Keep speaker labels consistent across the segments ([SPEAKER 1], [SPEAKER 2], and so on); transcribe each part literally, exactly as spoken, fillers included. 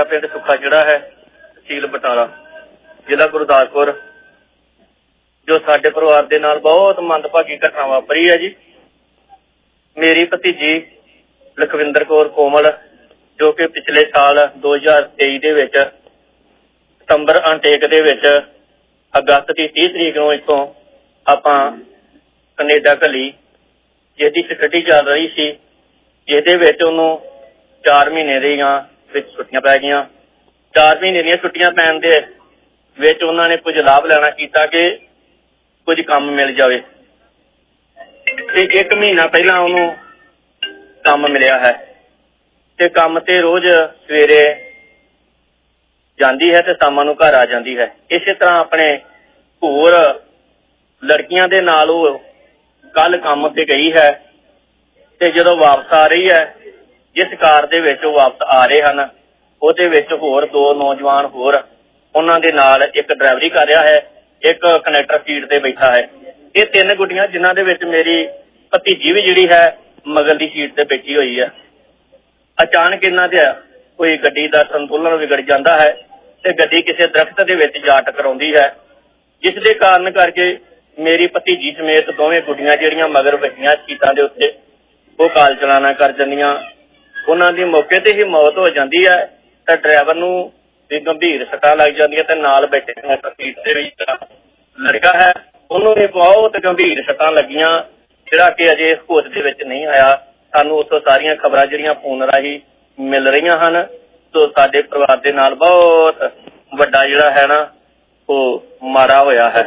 [SPEAKER 1] ਪਿੰਡ ਸੁੱਖਾ ਜਿਹੜਾ ਹੈ ਤਹਿਸੀਲ ਬਟਾਲਾ ਜ਼ਿਲ੍ਹਾ ਗੁਰਦਾਸਪੁਰ, ਜੋ ਸਾਡੇ ਪਰਿਵਾਰ ਦੇ ਨਾਲ ਬਹੁਤ ਮੰਦਭਾਗੀ ਘਟਨਾ ਵਾਪਰੀ ਹੈ ਜੀ। ਮੇਰੀ ਭਤੀਜੀ ਲਖਵਿੰਦਰ ਕੌਰ ਕੋਮਲ, ਜੋ ਕਿ ਪਿਛਲੇ ਸਾਲ ਦੋ ਹਜ਼ਾਰ ਤੇਈ ਦੇ ਵਿੱਚ ਸਤੰਬਰ ਅਨਟੇਕ ਦੇ ਵਿੱਚ ਅਗਸਤ ਦੀ ਤੀਹ ਤਰੀਕ ਨੂੰ ਇੱਥੋਂ ਆਪਾਂ ਕਨੇਡਾ ਘੱਲੀ, ਜਿਹਦੀ ਸਟੱਡੀ ਚੱਲ ਰਹੀ ਸੀ, ਜਿਹਦੇ ਵਿੱਚ ਉਹਨੂੰ ਚਾਰ ਮਹੀਨੇ ਦੀਆਂ ਵਿੱਚ ਛੁੱਟੀਆਂ ਪੈ ਗਈਆਂ। ਚਾਰ ਮਹੀਨੇ ਦੀਆਂ ਛੁੱਟੀਆਂ ਪੈਣ ਦੇ ਵਿੱਚ ਉਹਨਾਂ ਨੇ ਕੁਝ ਲਾਭ ਲੈਣਾ ਕੀਤਾ ਕਿ ਕੁਝ ਕੰਮ ਮਿਲ ਜਾਵੇ, ਤੇ ਇੱਕ ਮਹੀਨਾ ਪਹਿਲਾਂ ਉਹਨੂੰ ਕੰਮ ਮਿਲਿਆ ਹੈ ਤੇ ਕੰਮ ਤੇ ਰੋਜ਼ ਸਵੇਰੇ ਜਾਂਦੀ ਹੈ ਤੇ ਸ਼ਾਮਾਂ ਨੂੰ ਘਰ ਆ ਜਾਂਦੀ ਹੈ। ਇਸੇ ਤਰ੍ਹਾਂ ਆਪਣੇ ਹੋਰ ਲੜਕੀਆਂ ਦੇ ਨਾਲ ਉਹ ਕੱਲ ਕੰਮ ਤੇ ਗਈ ਹੈ ਤੇ ਜਦੋਂ ਵਾਪਸ ਆ ਰਹੀ ਹੈ, ਜਿਸ ਕਾਰ ਦੇ ਵਿੱਚ ਉਹ ਵਾਪਸ ਆ ਰਹੇ ਹਨ, ਉਹਦੇ ਵਿੱਚ ਹੋਰ ਦੋ ਨੌਜਵਾਨ ਹੋਰ ਉਹਨਾਂ ਦੇ ਨਾਲ, ਇੱਕ ਡਰਾਈਵਰੀ ਕਰ ਰਿਹਾ ਹੈ, ਇੱਕ ਕਨੈਕਟਰ ਸੀਟ ਤੇ ਬੈਠਾ ਹੈ। ਇਹ ਤਿੰਨ ਗੁੱਡੀਆਂ ਜਿਨ੍ਹਾਂ ਦੇ ਵਿੱਚ ਮੇਰੀ ਭਤੀਜੀ ਵੀ ਜਿਹੜੀ ਹੈ ਮਗਰਲੀ ਸੀਟ ਤੇ ਬੈਠੀ ਹੋਈ ਹੈ। ਅਚਾਨਕ ਇਹਨਾਂ ਦੇ ਕੋਈ ਗੱਡੀ ਦਾ ਸੰਤੁਲਨ ਵਿਗੜ ਜਾਂਦਾ ਹੈ ਤੇ ਗੱਡੀ ਕਿਸੇ ਦਰਖਤ ਦੇ ਵਿੱਚ ਜਾ ਟਕਰਾਉਂਦੀ ਹੈ, ਜਿਸ ਦੇ ਕਾਰਨ ਕਰਕੇ ਮੇਰੀ ਭਤੀਜੀ ਸਮੇਤ ਦੋਵੇਂ ਗੁੱਡੀਆਂ ਜਿਹੜੀਆਂ ਮਗਰ ਬੈਠੀਆਂ ਸੀਟਾਂ ਦੇ ਉੱਤੇ, ਉਹ ਕਾਲ ਚਲਾਣਾ ਕਰ ਜਾਂਦੀਆਂ। ਉਹਨਾਂ ਦੀ ਮੌਕੇ ਤੇ ਹੀ ਮੌਤ ਹੋ ਜਾਂਦੀ ਹੈ ਤੇ ਡਰਾਈਵਰ ਨੂੰ ਵੀ ਗੰਭੀਰ ਸੱਟਾਂ ਲੱਗ ਜਾਂਦੀਆਂ ਤੇ ਨਾਲ ਬੈਠੇ ਸੀਟ ਦੇ ਵਿੱਚ ਲੜਕਾ ਹੈ, ਉਹਨੂੰ ਵੀ ਬਹੁਤ ਗੰਭੀਰ ਸੱਟਾਂ ਲੱਗੀਆਂ, ਜਿਹੜਾ ਕਿ ਅਜੇ ਹੋਸ਼ ਦੇ ਵਿੱਚ ਨਹੀਂ ਆਇਆ। ਸਾਨੂੰ ਉੱਥੋਂ ਸਾਰੀਆਂ ਖਬਰਾਂ ਜਿਹੜੀਆਂ ਫੋਨ ਰਾਹੀਂ ਮਿਲ ਰਹੀਆਂ ਹਨ। ਸੋ ਸਾਡੇ ਪਰਿਵਾਰ ਦੇ ਨਾਲ ਬਹੁਤ ਵੱਡਾ ਜਿਹੜਾ ਹੈ ਨਾ ਉਹ ਮਾੜਾ ਹੋਇਆ ਹੈ।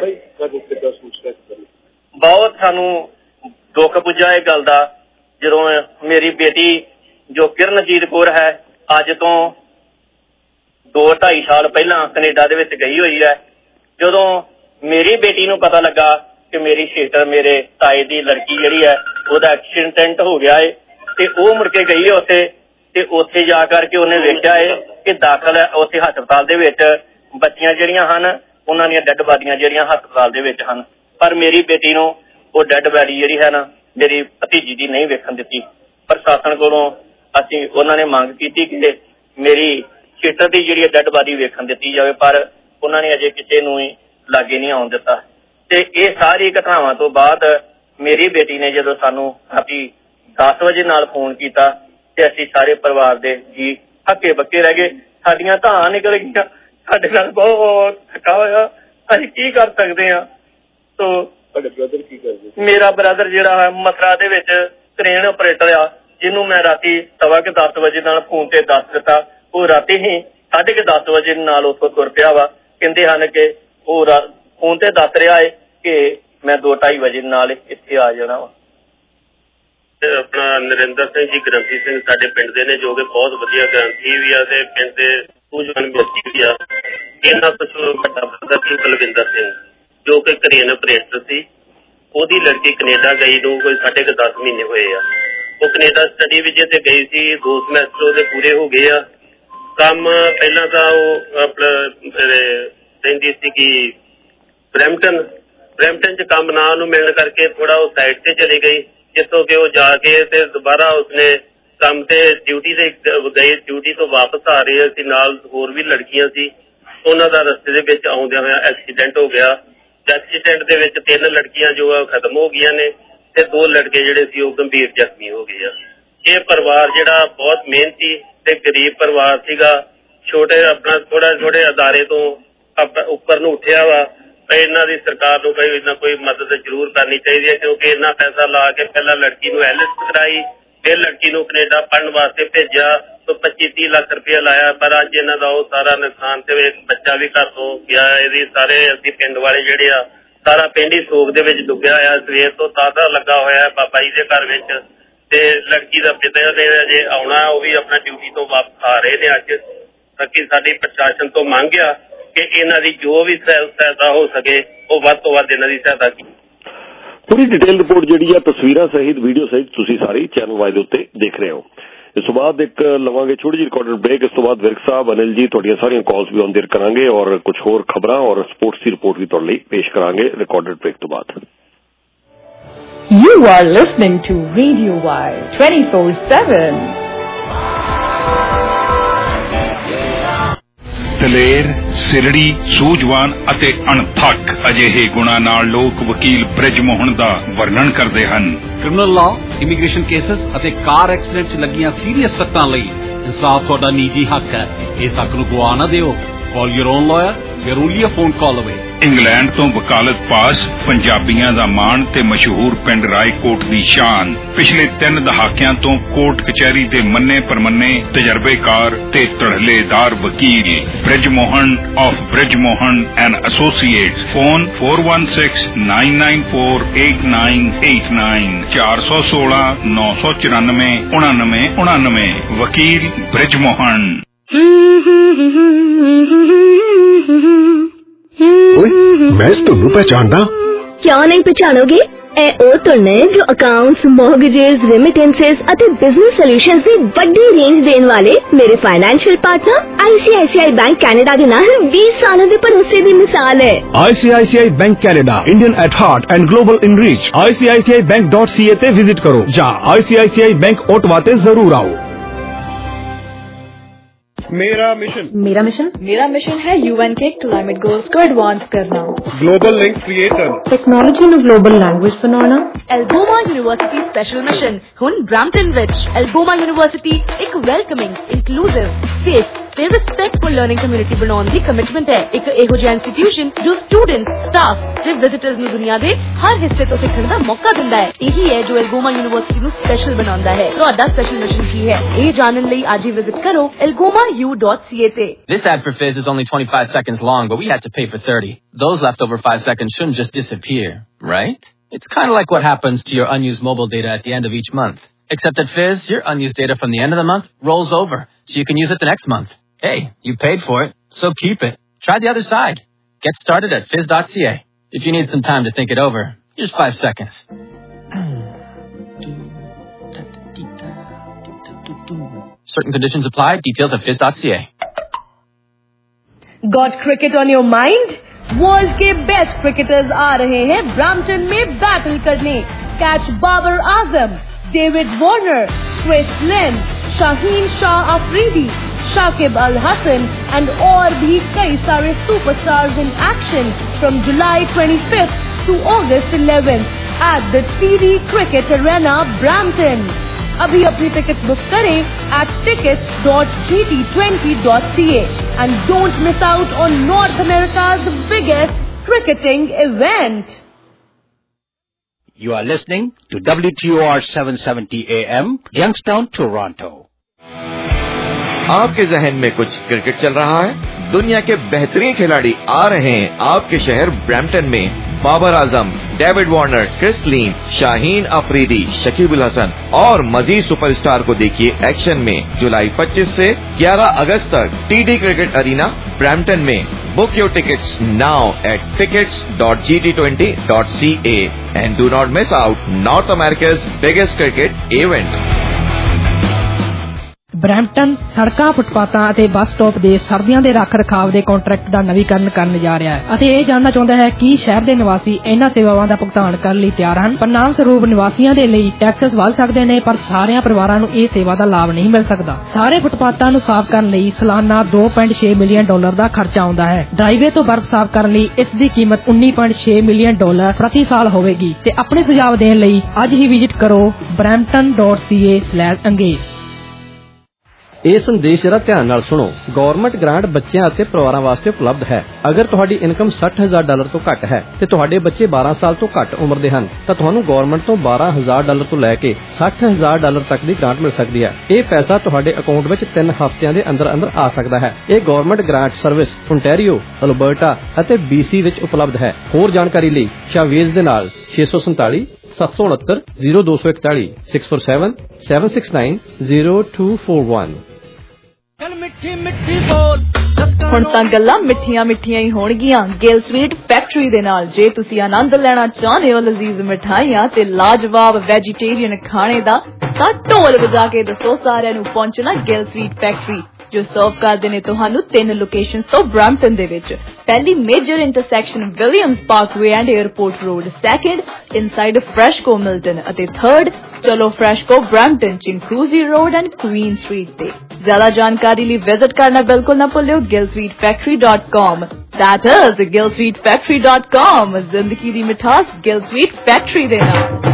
[SPEAKER 1] ਬਹੁਤ ਸਾਨੂੰ ਦੁੱਖ ਪੁੱਜਾ ਇਹ ਗੱਲ ਦਾ, ਜਦੋਂ ਮੇਰੀ ਬੇਟੀ ਜੋ ਕਿਰਨਜੀਤ ਕੌਰ ਹੈ ਅੱਜ ਤੋਂ ਦੋ ਢਾਈ ਸਾਲ ਪਹਿਲਾਂ ਕਨੇਡਾ ਦੇ ਵਿੱਚ ਗਈ ਹੋਈ ਹੈ। ਜਦੋਂ ਮੇਰੀ ਬੇਟੀ ਨੂੰ ਪਤਾ ਲੱਗਾ ਕਿ ਮੇਰੀ ਸਿਸਟਰ, ਮੇਰੇ ਤਾਏ ਦੀ ਲੜਕੀ ਜਿਹੜੀ ਹੈ, ਉਹਦਾ ਐਕਸੀਡੈਂਟ ਹੋ ਗਿਆ ਹੈ ਤੇ ਉਹ ਮੁੜ ਕੇ ਗਈ ਹੈ ਉੱਥੇ, ਤੇ ਉੱਥੇ ਜਾ ਕਰਕੇ ਉਹਨੇ ਵੇਖਿਆ ਹੈ ਕਿ ਦਾਖਲ ਹੈ ਉੱਥੇ ਹਸਪਤਾਲ ਦੇ ਵਿੱਚ ਬੱਚੀਆਂ ਜਿਹੜੀਆਂ ਹਨ, ਉਹਨਾਂ ਦੀਆਂ ਡੈੱਡ ਬਾਡੀਆਂ ਜਿਹੜੀਆਂ ਹਸਪਤਾਲ ਦੇ ਵਿੱਚ ਹਨ। ਪਰ ਮੇਰੀ ਬੇਟੀ ਨੂੰ ਉਹ ਡੈੱਡ ਬਾਡੀ ਜਿਹੜੀ ਹੈ ਨਾ ਮੇਰੀ ਭਤੀਜੀ ਦੀ ਨਹੀਂ ਵੇਖਣ ਦਿੱਤੀ। ਪ੍ਰਸ਼ਾਸਨ ਕੋਲੋਂ ਅਸੀਂ ਉਹਨਾਂ ਨੇ ਮੰਗ ਕੀਤੀ ਕਿ ਮੇਰੀ ਸਿਸਟਰ ਦੀ ਜਿਹੜੀ ਡੈੱਡ ਬਾਡੀ ਵੇਖਣ ਦਿੱਤੀ ਜਾਵੇ, ਪਰ ਉਹਨਾਂ ਨੇ ਅਜੇ ਕਿਸੇ ਨੂੰ ਹੀ ਲਾਗੇ ਨਹੀਂ ਆਉਣ ਦਿੱਤਾ। ਤੇ ਇਹ ਸਾਰੀ ਘਟਨਾਵਾਂ ਤੋਂ ਬਾਅਦ ਮੇਰੀ ਬੇਟੀ ਨੇ ਜਦੋਂ ਸਾਨੂੰ ਰਾਤੀ ਦਸ ਵਜੇ ਨਾਲ ਫੋਨ ਕੀਤਾ ਤੇ ਅਸੀਂ ਸਾਰੇ ਪਰਿਵਾਰ ਦੇ ਜੀ ਹੱਕੇ ਬੱਕੇ ਰਹਿ ਗਏ। ਸਾਡੀਆਂ ਧਾਂ ਨਿਕਲ ਗਈਆਂ, ਸਾਡੇ ਨਾਲ ਬਹੁਤ ਥਕਾ ਹੋਇਆ, ਅਸੀਂ ਕੀ ਕਰ ਸਕਦੇ ਹਾਂ। ਸੋ ਬ੍ਰਦਰ ਕੀ ਕਰਦੇ? ਮੇਰਾ ਬ੍ਰਦਰ ਜਿਹੜਾ ਹੈ ਮਥੁਰਾ ਦੇ ਵਿੱਚ ਕ੍ਰੇਨ ਆਪਰੇਟਰ ਆ, ਜਿਹਨੂੰ ਮੈਂ ਰਾਤੀ ਸਵਾ ਕੇ ਦਸ ਵਜੇ ਨਾਲ ਫੋਨ ਤੇ ਦੱਸ ਦਿੱਤਾ। ਉਹ ਰਾਤੀ ਹੀ ਸਾਢੇ ਕੇ ਦਸ ਵਜੇ ਨਾਲ ਉੱਥੋਂ ਤੁਰ ਪਿਆ ਵਾ। ਕਹਿੰਦੇ ਹਨ ਕਿ ਉਹ ਫੋਨ ਤੇ ਦੱਸ ਰਿਹਾ ਹੈ ਕਿ ਮੈਂ ਦੋ ਢਾਈ ਵਜੇ ਨਾਲ ਇੱਥੇ ਆ ਜਾਣਾ ਵਾ।
[SPEAKER 2] ਆਪਣਾ ਨਰਿੰਦਰ ਸਿੰਘ ਜੀ ਗ੍ਰੰਥੀ ਸਿੰਘ ਸਾਡੇ ਪਿੰਡ ਦੇ ਨੇ, ਜੋ ਕਿ ਬਹੁਤ ਵਧੀਆ ਗ੍ਰੰਥੀ ਵੀ ਆ ਤੇ ਪਿੰਡ ਦੇ ਸੂਝਵਾਨ ਵਿਅਕਤੀ ਵੀ ਆ। ਇਹਨਾਂ ਤੋਂ ਵੱਡਾ ਬ੍ਰਦਰ ਸੀ ਬਲਵਿੰਦਰ ਸਿੰਘ, ਜੋ ਕਿ ਕ੍ਰੇਨ ਆਪਰੇਟਰ ਸੀ। ਉਹਦੀ ਲੜਕੀ ਕਨੇਡਾ ਗਈ ਨੂੰ ਕੋਈ ਸਾਢੇ ਕੁ ਦਸ ਮਹੀਨੇ ਹੋਏ ਆ। ਉਹ ਕਨੇਡਾ ਸਟੱਡੀ ਵਿਜੇ ਤੇ ਗਈ ਸੀ, ਦੋ ਸਮੈਸਟਰ ਉਹਦੇ ਪੂਰੇ ਹੋ ਗਏ ਆ। ਕੰਮ ਪਹਿਲਾਂ ਤਾਂ ਉਹ ਆਪਣਾ ਰਹਿੰਦੀ ਸੀ ਕਿ ਬਰੈਂਪਟਨ ਬਰੈਂਪਟਨ 'ਚ ਕੰਮ ਨਾ ਉਹਨੂੰ ਮਿਲਣ ਕਰਕੇ ਥੋੜਾ ਉਹ ਸਾਈਡ ਤੇ ਚਲੀ ਗਈ, ਜਿੱਥੋਂ ਕਿ ਉਹ ਜਾ ਕੇ ਤੇ ਦੁਬਾਰਾ ਉਸਨੇ ਕੰਮ ਤੇ ਡਿਊਟੀ ਤੇ ਗਈ। ਡਿਊਟੀ ਤੋਂ ਵਾਪਸ ਆ ਰਹੇ ਸੀ, ਨਾਲ ਹੋਰ ਵੀ ਲੜਕੀਆਂ ਸੀ। ਉਹਨਾਂ ਦਾ ਰਸਤੇ ਦੇ ਵਿੱਚ ਆਉਂਦਿਆਂ ਹੋਇਆ ਐਕਸੀਡੈਂਟ ਹੋ ਗਿਆ। ਐਕਸੀਡੈਂਟ ਦੇ ਵਿੱਚ ਤਿੰਨ ਲੜਕੀਆਂ ਜੋ ਆ ਖਤਮ ਹੋ ਗਈਆਂ ਨੇ ਤੇ ਦੋ ਲੜਕੇ ਜਿਹੜੇ ਸੀ ਉਹ ਗੰਭੀਰ ਜ਼ਖਮੀ ਹੋ ਗਏ ਆ। ਇਹ ਪਰਿਵਾਰ ਜਿਹੜਾ ਬਹੁਤ ਮਿਹਨਤੀ ਤੇ ਗਰੀਬ ਪਰਿਵਾਰ ਸੀਗਾ, ਛੋਟੇ ਆਪਣਾ ਥੋੜਾ ਥੋੜੇ ਅਦਾਰੇ ਤੋਂ ਉੱਪਰ ਨੂੰ ਉੱਠਿਆ ਵਾ। ਇਹਨਾਂ ਦੀ ਸਰਕਾਰ ਨੂੰ ਕੋਈ ਨਾ ਕੋਈ ਮਦਦ ਜ਼ਰੂਰ ਕਰਨੀ ਚਾਹੀਦੀ ਹੈ, ਕਿਉਂਕਿ ਇੰਨਾ ਪੈਸਾ ਲਾ ਕੇ ਪਹਿਲਾਂ ਲੜਕੀ ਨੂੰ ਐਲਿਸ ਕਰਾਈ, ਫਿਰ ਲੜਕੀ ਨੂੰ ਕਨੇਡਾ ਪੜ੍ਹਨ ਵਾਸਤੇ ਭੇਜਿਆ, ਤੋਂ ਪੱਚੀ ਤੀਹ ਲੱਖ ਰੁਪਇਆ ਲਾਇਆ। ਪਰ ਅੱਜ ਇਹਨਾਂ ਦਾ ਉਹ ਸਾਰਾ ਨੁਕਸਾਨ ਤੇ ਬੱਚਾ ਵੀ ਘਰ ਤੋਂ ਗਿਆ। ਇਹਦੀ ਸਾਰੇ ਅਸੀਂ ਪਿੰਡ ਵਾਲੇ ਜਿਹੜੇ ਆ, ਸਾਰਾ ਪਿੰਡ ਹੀ ਸੋਗ ਦੇ ਵਿੱਚ ਡੁੱਬਿਆ ਹੋਇਆ। ਸਵੇਰ ਤੋਂ ਤਾਜ਼ਾ ਲੱਗਾ ਹੋਇਆ ਬਾਬਾ ਜੀ ਦੇ ਘਰ ਵਿੱਚ, ਤੇ ਲੜਕੀ ਦਾ ਪਿਤਾ ਨੇ ਅਜੇ ਆਉਣਾ, ਉਹ ਵੀ ਆਪਣਾ ਡਿਊਟੀ ਤੋਂ ਵਾਪਸ ਆ ਰਹੇ ਨੇ ਅੱਜ। ਬਾਕੀ ਸਾਡੀ ਪ੍ਰਸ਼ਾਸਨ ਤੋਂ ਮੰਗ ਆ ਕਿ ਇਹਨਾਂ ਦੀ ਜੋ ਵੀ ਸਹਾਇਤਾ ਹੋ ਸਕੇ ਉਹ ਵੱਧ ਤੋਂ ਵੱਧ ਇਹਨਾਂ ਦੀ ਸਹਾਇਤਾ ਕੀਤੀ।
[SPEAKER 3] ਪੂਰੀ ਡਿਟੇਲ ਰਿਪੋਰਟ ਜਿਹੜੀ ਆ ਤਸਵੀਰਾਂ ਸਹਿਤ ਵੀਡੀਓ ਸਹਿਤ ਤੁਸੀਂ ਸਾਰੇ ਚੈਨਲ ਵਾਈਜ਼ ਉੱਤੇ ਦੇਖ ਰਹੇ ਹੋ। ਇਸ ਤੋਂ ਬਾਅਦ ਇੱਕ ਲਵਾਂਗੇ ਛੋਟੀ ਜਿਹੀ ਰਿਕਾਰਡਡ ਬ੍ਰੇਕ। ਇਸ ਤੋਂ ਬਾਅਦ ਵਿਰਕ ਸਾਹਿਬ, ਅਨਿਲ ਜੀ, ਤੁਹਾਡੀਆਂ ਸਾਰੀਆਂ ਕਾਲਸ ਵੀ ਆਨ ਦੇਰ ਕਰਾਂਗੇ ਔਰ ਕੁਝ ਹੋਰ ਖਬਰਾਂ ਔਰ ਸਪੋਰਟਸ ਦੀ ਰਿਪੋਰਟ ਵੀ ਤੁਹਾਡੇ ਲਈ ਪੇਸ਼ ਕਰਾਂਗੇ ਰਿਕਾਰਡਡ ਬ੍ਰੇਕ ਤੋਂ ਬਾਅਦ।
[SPEAKER 4] You are listening to Radio Wire twenty-four seven.
[SPEAKER 5] ਦਲੇਰ, ਸਿਰੜੀ, ਸੂਝਵਾਨ ਅਤੇ ਅਣਥੱਕ ਅਜਿਹੇ ਗੁਣਾਂ ਨਾਲ ਲੋਕ ਵਕੀਲ ਬ੍ਰਿਜ ਮੋਹਨ ਦਾ ਵਰਣਨ ਕਰਦੇ ਹਨ।
[SPEAKER 6] ਕ੍ਰਿਮੀਨਲ ਲਾਅ, ਇਮੀਗ੍ਰੇਸ਼ਨ ਕੇਸਸ ਅਤੇ ਕਾਰ ਐਕਸੀਡੈਂਟ 'ਚ ਲੱਗੀਆਂ ਸੀਰੀਅਸ ਸੱਟਾਂ ਲਈ ਇਨਸਾਫ ਤੁਹਾਡਾ ਨਿੱਜੀ ਹੱਕ ਹੈ। ਇਸ ਹੱਕ ਨੂੰ ਗਵਾ ਨਾ ਦਿਓ। Call your own lawyer. You're only a phone call away.
[SPEAKER 5] England ਤੋਂ ਵਕਾਲਤ ਪਾਸ, ਪੰਜਾਬੀਆਂ ਦਾ ਮਾਣ ਤੇ ਮਸ਼ਹੂਰ ਪਿੰਡ ਰਾਏਕੋਟ ਦੀ ਸ਼ਾਨ। ਪਿਛਲੇ ਤਿੰਨ ਦਹਾਕਿਆਂ ਤੋਂ ਕੋਰਟ ਕਚਹਿਰੀ ਦੇ ਮੰਨੇ ਪਰਮੰਨੇ ਤਜਰਬੇਕਾਰ ਤੇ ਧੜਲੇਦਾਰ ਵਕੀਲ Brij Mohan of Brij Mohan and associates. Phone four one six nine nine four eight nine eight nine ਚਾਰ ਸੌ ਸੋਲਾਂ ਨੌ ਸੌ ਚੁਰਾਨਵੇਂ ਉਣਾਨਵੇਂ ਉਣਾਨਵੇਂ। ਵਕੀਲ ਬ੍ਰਿਜ ਮੋਹਨ।
[SPEAKER 7] मैं ਤੁਹਾਨੂੰ पहचानदा।
[SPEAKER 8] क्यों नहीं पहचानोगे? ए ओ तो ने जो अकाउंट्स, मॉर्गेजेस, रेमिटेंसेस ਅਤੇ बिजनेस सॉल्यूशंस ਦੀ ਵੱਡੀ ਰੇਂਜ ਦੇਣ ਵਾਲੇ ਮੇਰੇ financial partner I C I C I bank Canada ਦੇ ਨਾਲ बीस ਸਾਲਾਂ ਦੇ ਭਰੋਸੇ ਦੀ ਮਿਸਾਲ ਹੈ।
[SPEAKER 7] I C I C I bank Canada, Indian at heart and global in reach. I C I C I bank dot c a ਤੇ visit ਕਰੋ ਜਾਂ I C I C I bank Ottawa ਤੇ ਜ਼ਰੂਰ ਆਓ।
[SPEAKER 9] मेरा mission
[SPEAKER 4] मेरा mission मेरा mission है यूएन के क्लाइमेट गोल्स को एडवांस करना,
[SPEAKER 9] ग्लोबल लिंक्स क्रिएट करना,
[SPEAKER 4] टेक्नोलॉजी ਨੂੰ ग्लोबल लैंग्वेज बनाना।
[SPEAKER 10] एल्गोमा यूनिवर्सिटी स्पेशल मिशन हुन ब्रैम्पटन विच। एल्गोमा यूनिवर्सिटी एक वेलकमिंग, इंक्लूसिव, सेफ ਤੇ ਰਿਸਪੈਕਟਫੁਲ ਲਰਨਿੰਗ ਕਮਿਊਨਿਟੀ ਬਣਾਉਣ ਦੀ ਕਮਿਟਮੈਂਟ ਹੈ। ਇੱਕ ਇਹੋ ਜਿਹਾ ਇੰਸਟੀਟਿਊਸ਼ਨ ਜੋ ਸਟੂਡੈਂਟਸ, ਸਟਾਫ ਤੇ ਵਿਜ਼ਿਟਰਸ ਨੂੰ ਦੁਨੀਆ ਦੇ ਹਰ ਹਿੱਸੇ ਤੋਂ ਸਿੱਖਣ ਦਾ ਮੌਕਾ ਦਿੰਦਾ ਹੈ। ਇਹੀ ਹੈ ਜੋ ਐਲਗੋਮਾ ਯੂਨੀਵਰਸਿਟੀ ਨੂੰ ਸਪੈਸ਼ਲ ਬਣਾਉਂਦਾ ਹੈ। ਤੁਹਾਡਾ ਸਪੈਸ਼ਲ ਮਿਸ਼ਨ ਕੀ ਹੈ, ਇਹ ਜਾਣਨ ਲਈ ਅੱਜ ਹੀ ਵਿਜ਼ਿਟ ਕਰੋ algoma u dot c a ਤੇ।
[SPEAKER 11] This ad for Fizz is only twenty-five seconds long, but we had to pay for thirty. Those leftover five seconds shouldn't just disappear, right? It's kind of like what happens to your unused mobile data at the end of each month. Except at Fizz, your unused data from the end of the month rolls over, so you can use it the next month. Hey, you paid for it, so keep it. Try the other side. Get started at fizz dot c a. If you need some time to think it over, just five seconds. Certain conditions apply. Details at fizz dot c a.
[SPEAKER 10] Got cricket on your mind? World के best cricketers आ रहे हैं Brampton में battle करने। Catch Babar Azam, David Warner, Chris Lynn, Shaheen Shah Afridi, Shakib Al Hasan and और भी कई सारे superstars in action from July twenty-fifth to August eleventh at the T D Cricket Arena, Brampton. अभी अपनी टिकट्स बुक करें at tickets dot g t twenty dot c a and don't miss out on North America's biggest cricketing event.
[SPEAKER 12] You are listening to W T O R seven seventy A M, Youngstown, Toronto.
[SPEAKER 13] आपके जहन में कुछ cricket चल रहा है? दुनिया के बेहतरीन खिलाड़ी आ रहे हैं आपके शहर ब्रैम्पटन में। Babar Azam, David Warner, Chris Lynn, Shaheen Afridi, Shakib उल हसन और मजीद सुपरस्टार को देखिए एक्शन में जुलाई पच्चीस से ग्यारह अगस्त तक टीडी क्रिकेट अरीना ब्रैम्पटन में। Book your tickets now at tickets dot g t twenty dot c a and do not miss out North America's biggest cricket event.
[SPEAKER 14] Brampton ਸੜਕਾਂ, ਫੁੱਟਪਾਥਾਂ ਅਤੇ ਬੱਸ ਸਟਾਪ ਦੇ ਸਰਦੀਆਂ ਦੇ ਰੱਖ ਰਖਾਵ ਦੇ ਕੰਟਰੈਕਟ ਦਾ ਨਵੀਕਰਨ ਕਰਨ ਜਾ ਰਿਹਾ ਹੈ ਅਤੇ ਇਹ ਜਾਣਨਾ ਚਾਹੁੰਦਾ ਹੈ ਕਿ ਸ਼ਹਿਰ ਦੇ ਨਿਵਾਸੀ ਇਹਨਾਂ ਸੇਵਾਵਾਂ ਦਾ ਭੁਗਤਾਨ ਕਰਨ ਲਈ ਤਿਆਰ ਹਨ। ਪਰਿਣਾਮ ਸਰੂਪ ਨਿਵਾਸੀਆਂ ਦੇ ਲਈ ਟੈਕਸਸ ਵੱਧ ਸਕਦੇ ਨੇ, ਪਰ ਸਾਰਿਆਂ ਪਰਿਵਾਰਾਂ ਨੂੰ ਇਹ ਸੇਵਾ ਦਾ ਲਾਭ ਨਹੀਂ ਮਿਲ ਸਕਦਾ। ਸਾਰੇ ਫੁੱਟਪਾਥਾਂ ਨੂੰ ਸਾਫ਼ ਕਰਨ ਲਈ ਸਾਲਾਨਾ ਦੋ ਪੁਆਇੰਟ ਛੇ ਮਿਲੀਅਨ ਡਾਲਰ ਦਾ ਖਰਚਾ ਆਉਂਦਾ ਹੈ। ਡਰਾਈਵੇ ਤੋਂ ਬਰਫ਼ ਸਾਫ਼ ਕਰਨ ਲਈ ਇਸ ਦੀ ਕੀਮਤ ਉੱਨੀ ਪੁਆਇੰਟ ਛੇ ਮਿਲੀਅਨ ਡਾਲਰ ਪ੍ਰਤੀ ਸਾਲ ਹੋਵੇਗੀ। ਤੇ ਆਪਣੇ ਸੁਝਾਅ ਦੇਣ ਲਈ ਅੱਜ ਹੀ ਵਿਜ਼ਿਟ ਕਰੋ brampton dot c a slash engage।
[SPEAKER 15] ਇਹ ਸੰਦੇਸ਼ ਜਰਾ ਧਿਆਨ ਨਾਲ ਸੁਣੋ। ਗਵਰਨਮੈਂਟ ਗ੍ਰਾਂਟ ਬੱਚਿਆਂ ਅਤੇ ਪਰਿਵਾਰਾਂ ਵਾਸਤੇ ਉਪਲਬਧ ਹੈ। ਅਗਰ ਤੁਹਾਡੀ ਇਨਕਮ ਸੱਠ ਹਜ਼ਾਰ ਡਾਲਰ ਤੋਂ ਘੱਟ ਹੈ ਤੇ ਤੁਹਾਡੇ ਬੱਚੇ ਬਾਰਾਂ ਸਾਲ ਤੋਂ ਘੱਟ ਉਮਰ ਦੇ ਹਨ ਤਾਂ ਤੁਹਾਨੂੰ ਗਵਰਨਮੈਂਟ ਤੋਂ ਬਾਰਾਂ ਹਜ਼ਾਰ ਡਾਲਰ ਤੋਂ ਲੈ ਕੇ ਸੱਠ ਹਜ਼ਾਰ ਡਾਲਰ ਤੱਕ ਦੀ ਗ੍ਰਾਂਟ ਮਿਲ ਸਕਦੀ ਹੈ। ਇਹ ਪੈਸਾ ਤੁਹਾਡੇ ਅਕਾਊਂਟ ਵਿੱਚ ਤਿੰਨ ਹਫ਼ਤਿਆਂ ਦੇ ਅੰਦਰ ਅੰਦਰ ਆ ਸਕਦਾ ਹੈ। ਇਹ government grant service Ontario, Alberta ਅਤੇ ਬੀਸੀ ਵਿੱਚ ਉਪਲਬਧ ਹੈ। ਹੋਰ ਜਾਣਕਾਰੀ ਲਈ ਸ਼ਾਵੇਜ਼ ਦੇ ਨਾਲ ਛੇ ਸੌ ਸੰਤਾਲੀ ਸੱਤ ਸੌ ਉਨੱਤਰ ਜ਼ੀਰੋ ਦੋ ਸੌ ਇਕਤਾਲੀ six four seven seven six nine zero two four one.
[SPEAKER 4] ਹੁਣ ਤਾਂ ਗੱਲਾਂ ਮਿੱਠੀਆਂ ਮਿੱਠੀਆਂ ਹੀ ਹੋਣਗੀਆਂ ਗਿਲ ਸਵੀਟ ਫੈਕਟਰੀ ਦੇ ਨਾਲ। ਜੇ ਤੁਸੀਂ ਆਨੰਦ ਲੈਣਾ ਚਾਹੁੰਦੇ ਹੋ ਲਜ਼ੀਜ਼ ਮਿਠਾਈਆਂ ਤੇ ਲਾਜਵਾਬ ਵੈਜੀਟੇਰੀਅਨ ਖਾਣੇ ਦਾ ਤਾਂ ਢੋਲ ਵਜਾ ਕੇ ਦੱਸੋ ਸਾਰਿਆਂ ਨੂੰ ਪਹੁੰਚਣਾ ਗਿਲ ਸਵੀਟ ਫੈਕਟਰੀ। ਜੋ ਸਰਵ ਕਰਦੇ ਨੇ ਤੁਹਾਨੂੰ ਤਿੰਨ ਲੋਕੇਸ਼ਨਸ ਤੋਂ ਬ੍ਰੈਂਪਟਨ ਦੇ ਵਿੱਚ। ਪਹਿਲੀ major intersection Williams parkway and airport road, second inside FreshCo Milton ਅਤੇ ਥਰਡ ਚਲੋ FreshCo Brampton Chinguacousy road and Queen street ਤੇ। ਜ਼ਿਆਦਾ ਜਾਣਕਾਰੀ ਲਈ ਵਿਜ਼ਿਟ ਕਰਨਾ ਬਿਲਕੁਲ ਨਾ ਭੁੱਲਿਓ Gill sweet factory dot com. That is Gill sweet factory dot com. ਜ਼ਿੰਦਗੀ ਦੀ ਮਿਠਾਸ ਗਿਲ ਸਵੀਟ ਫੈਕਟਰੀ ਦੇ ਨਾਲ।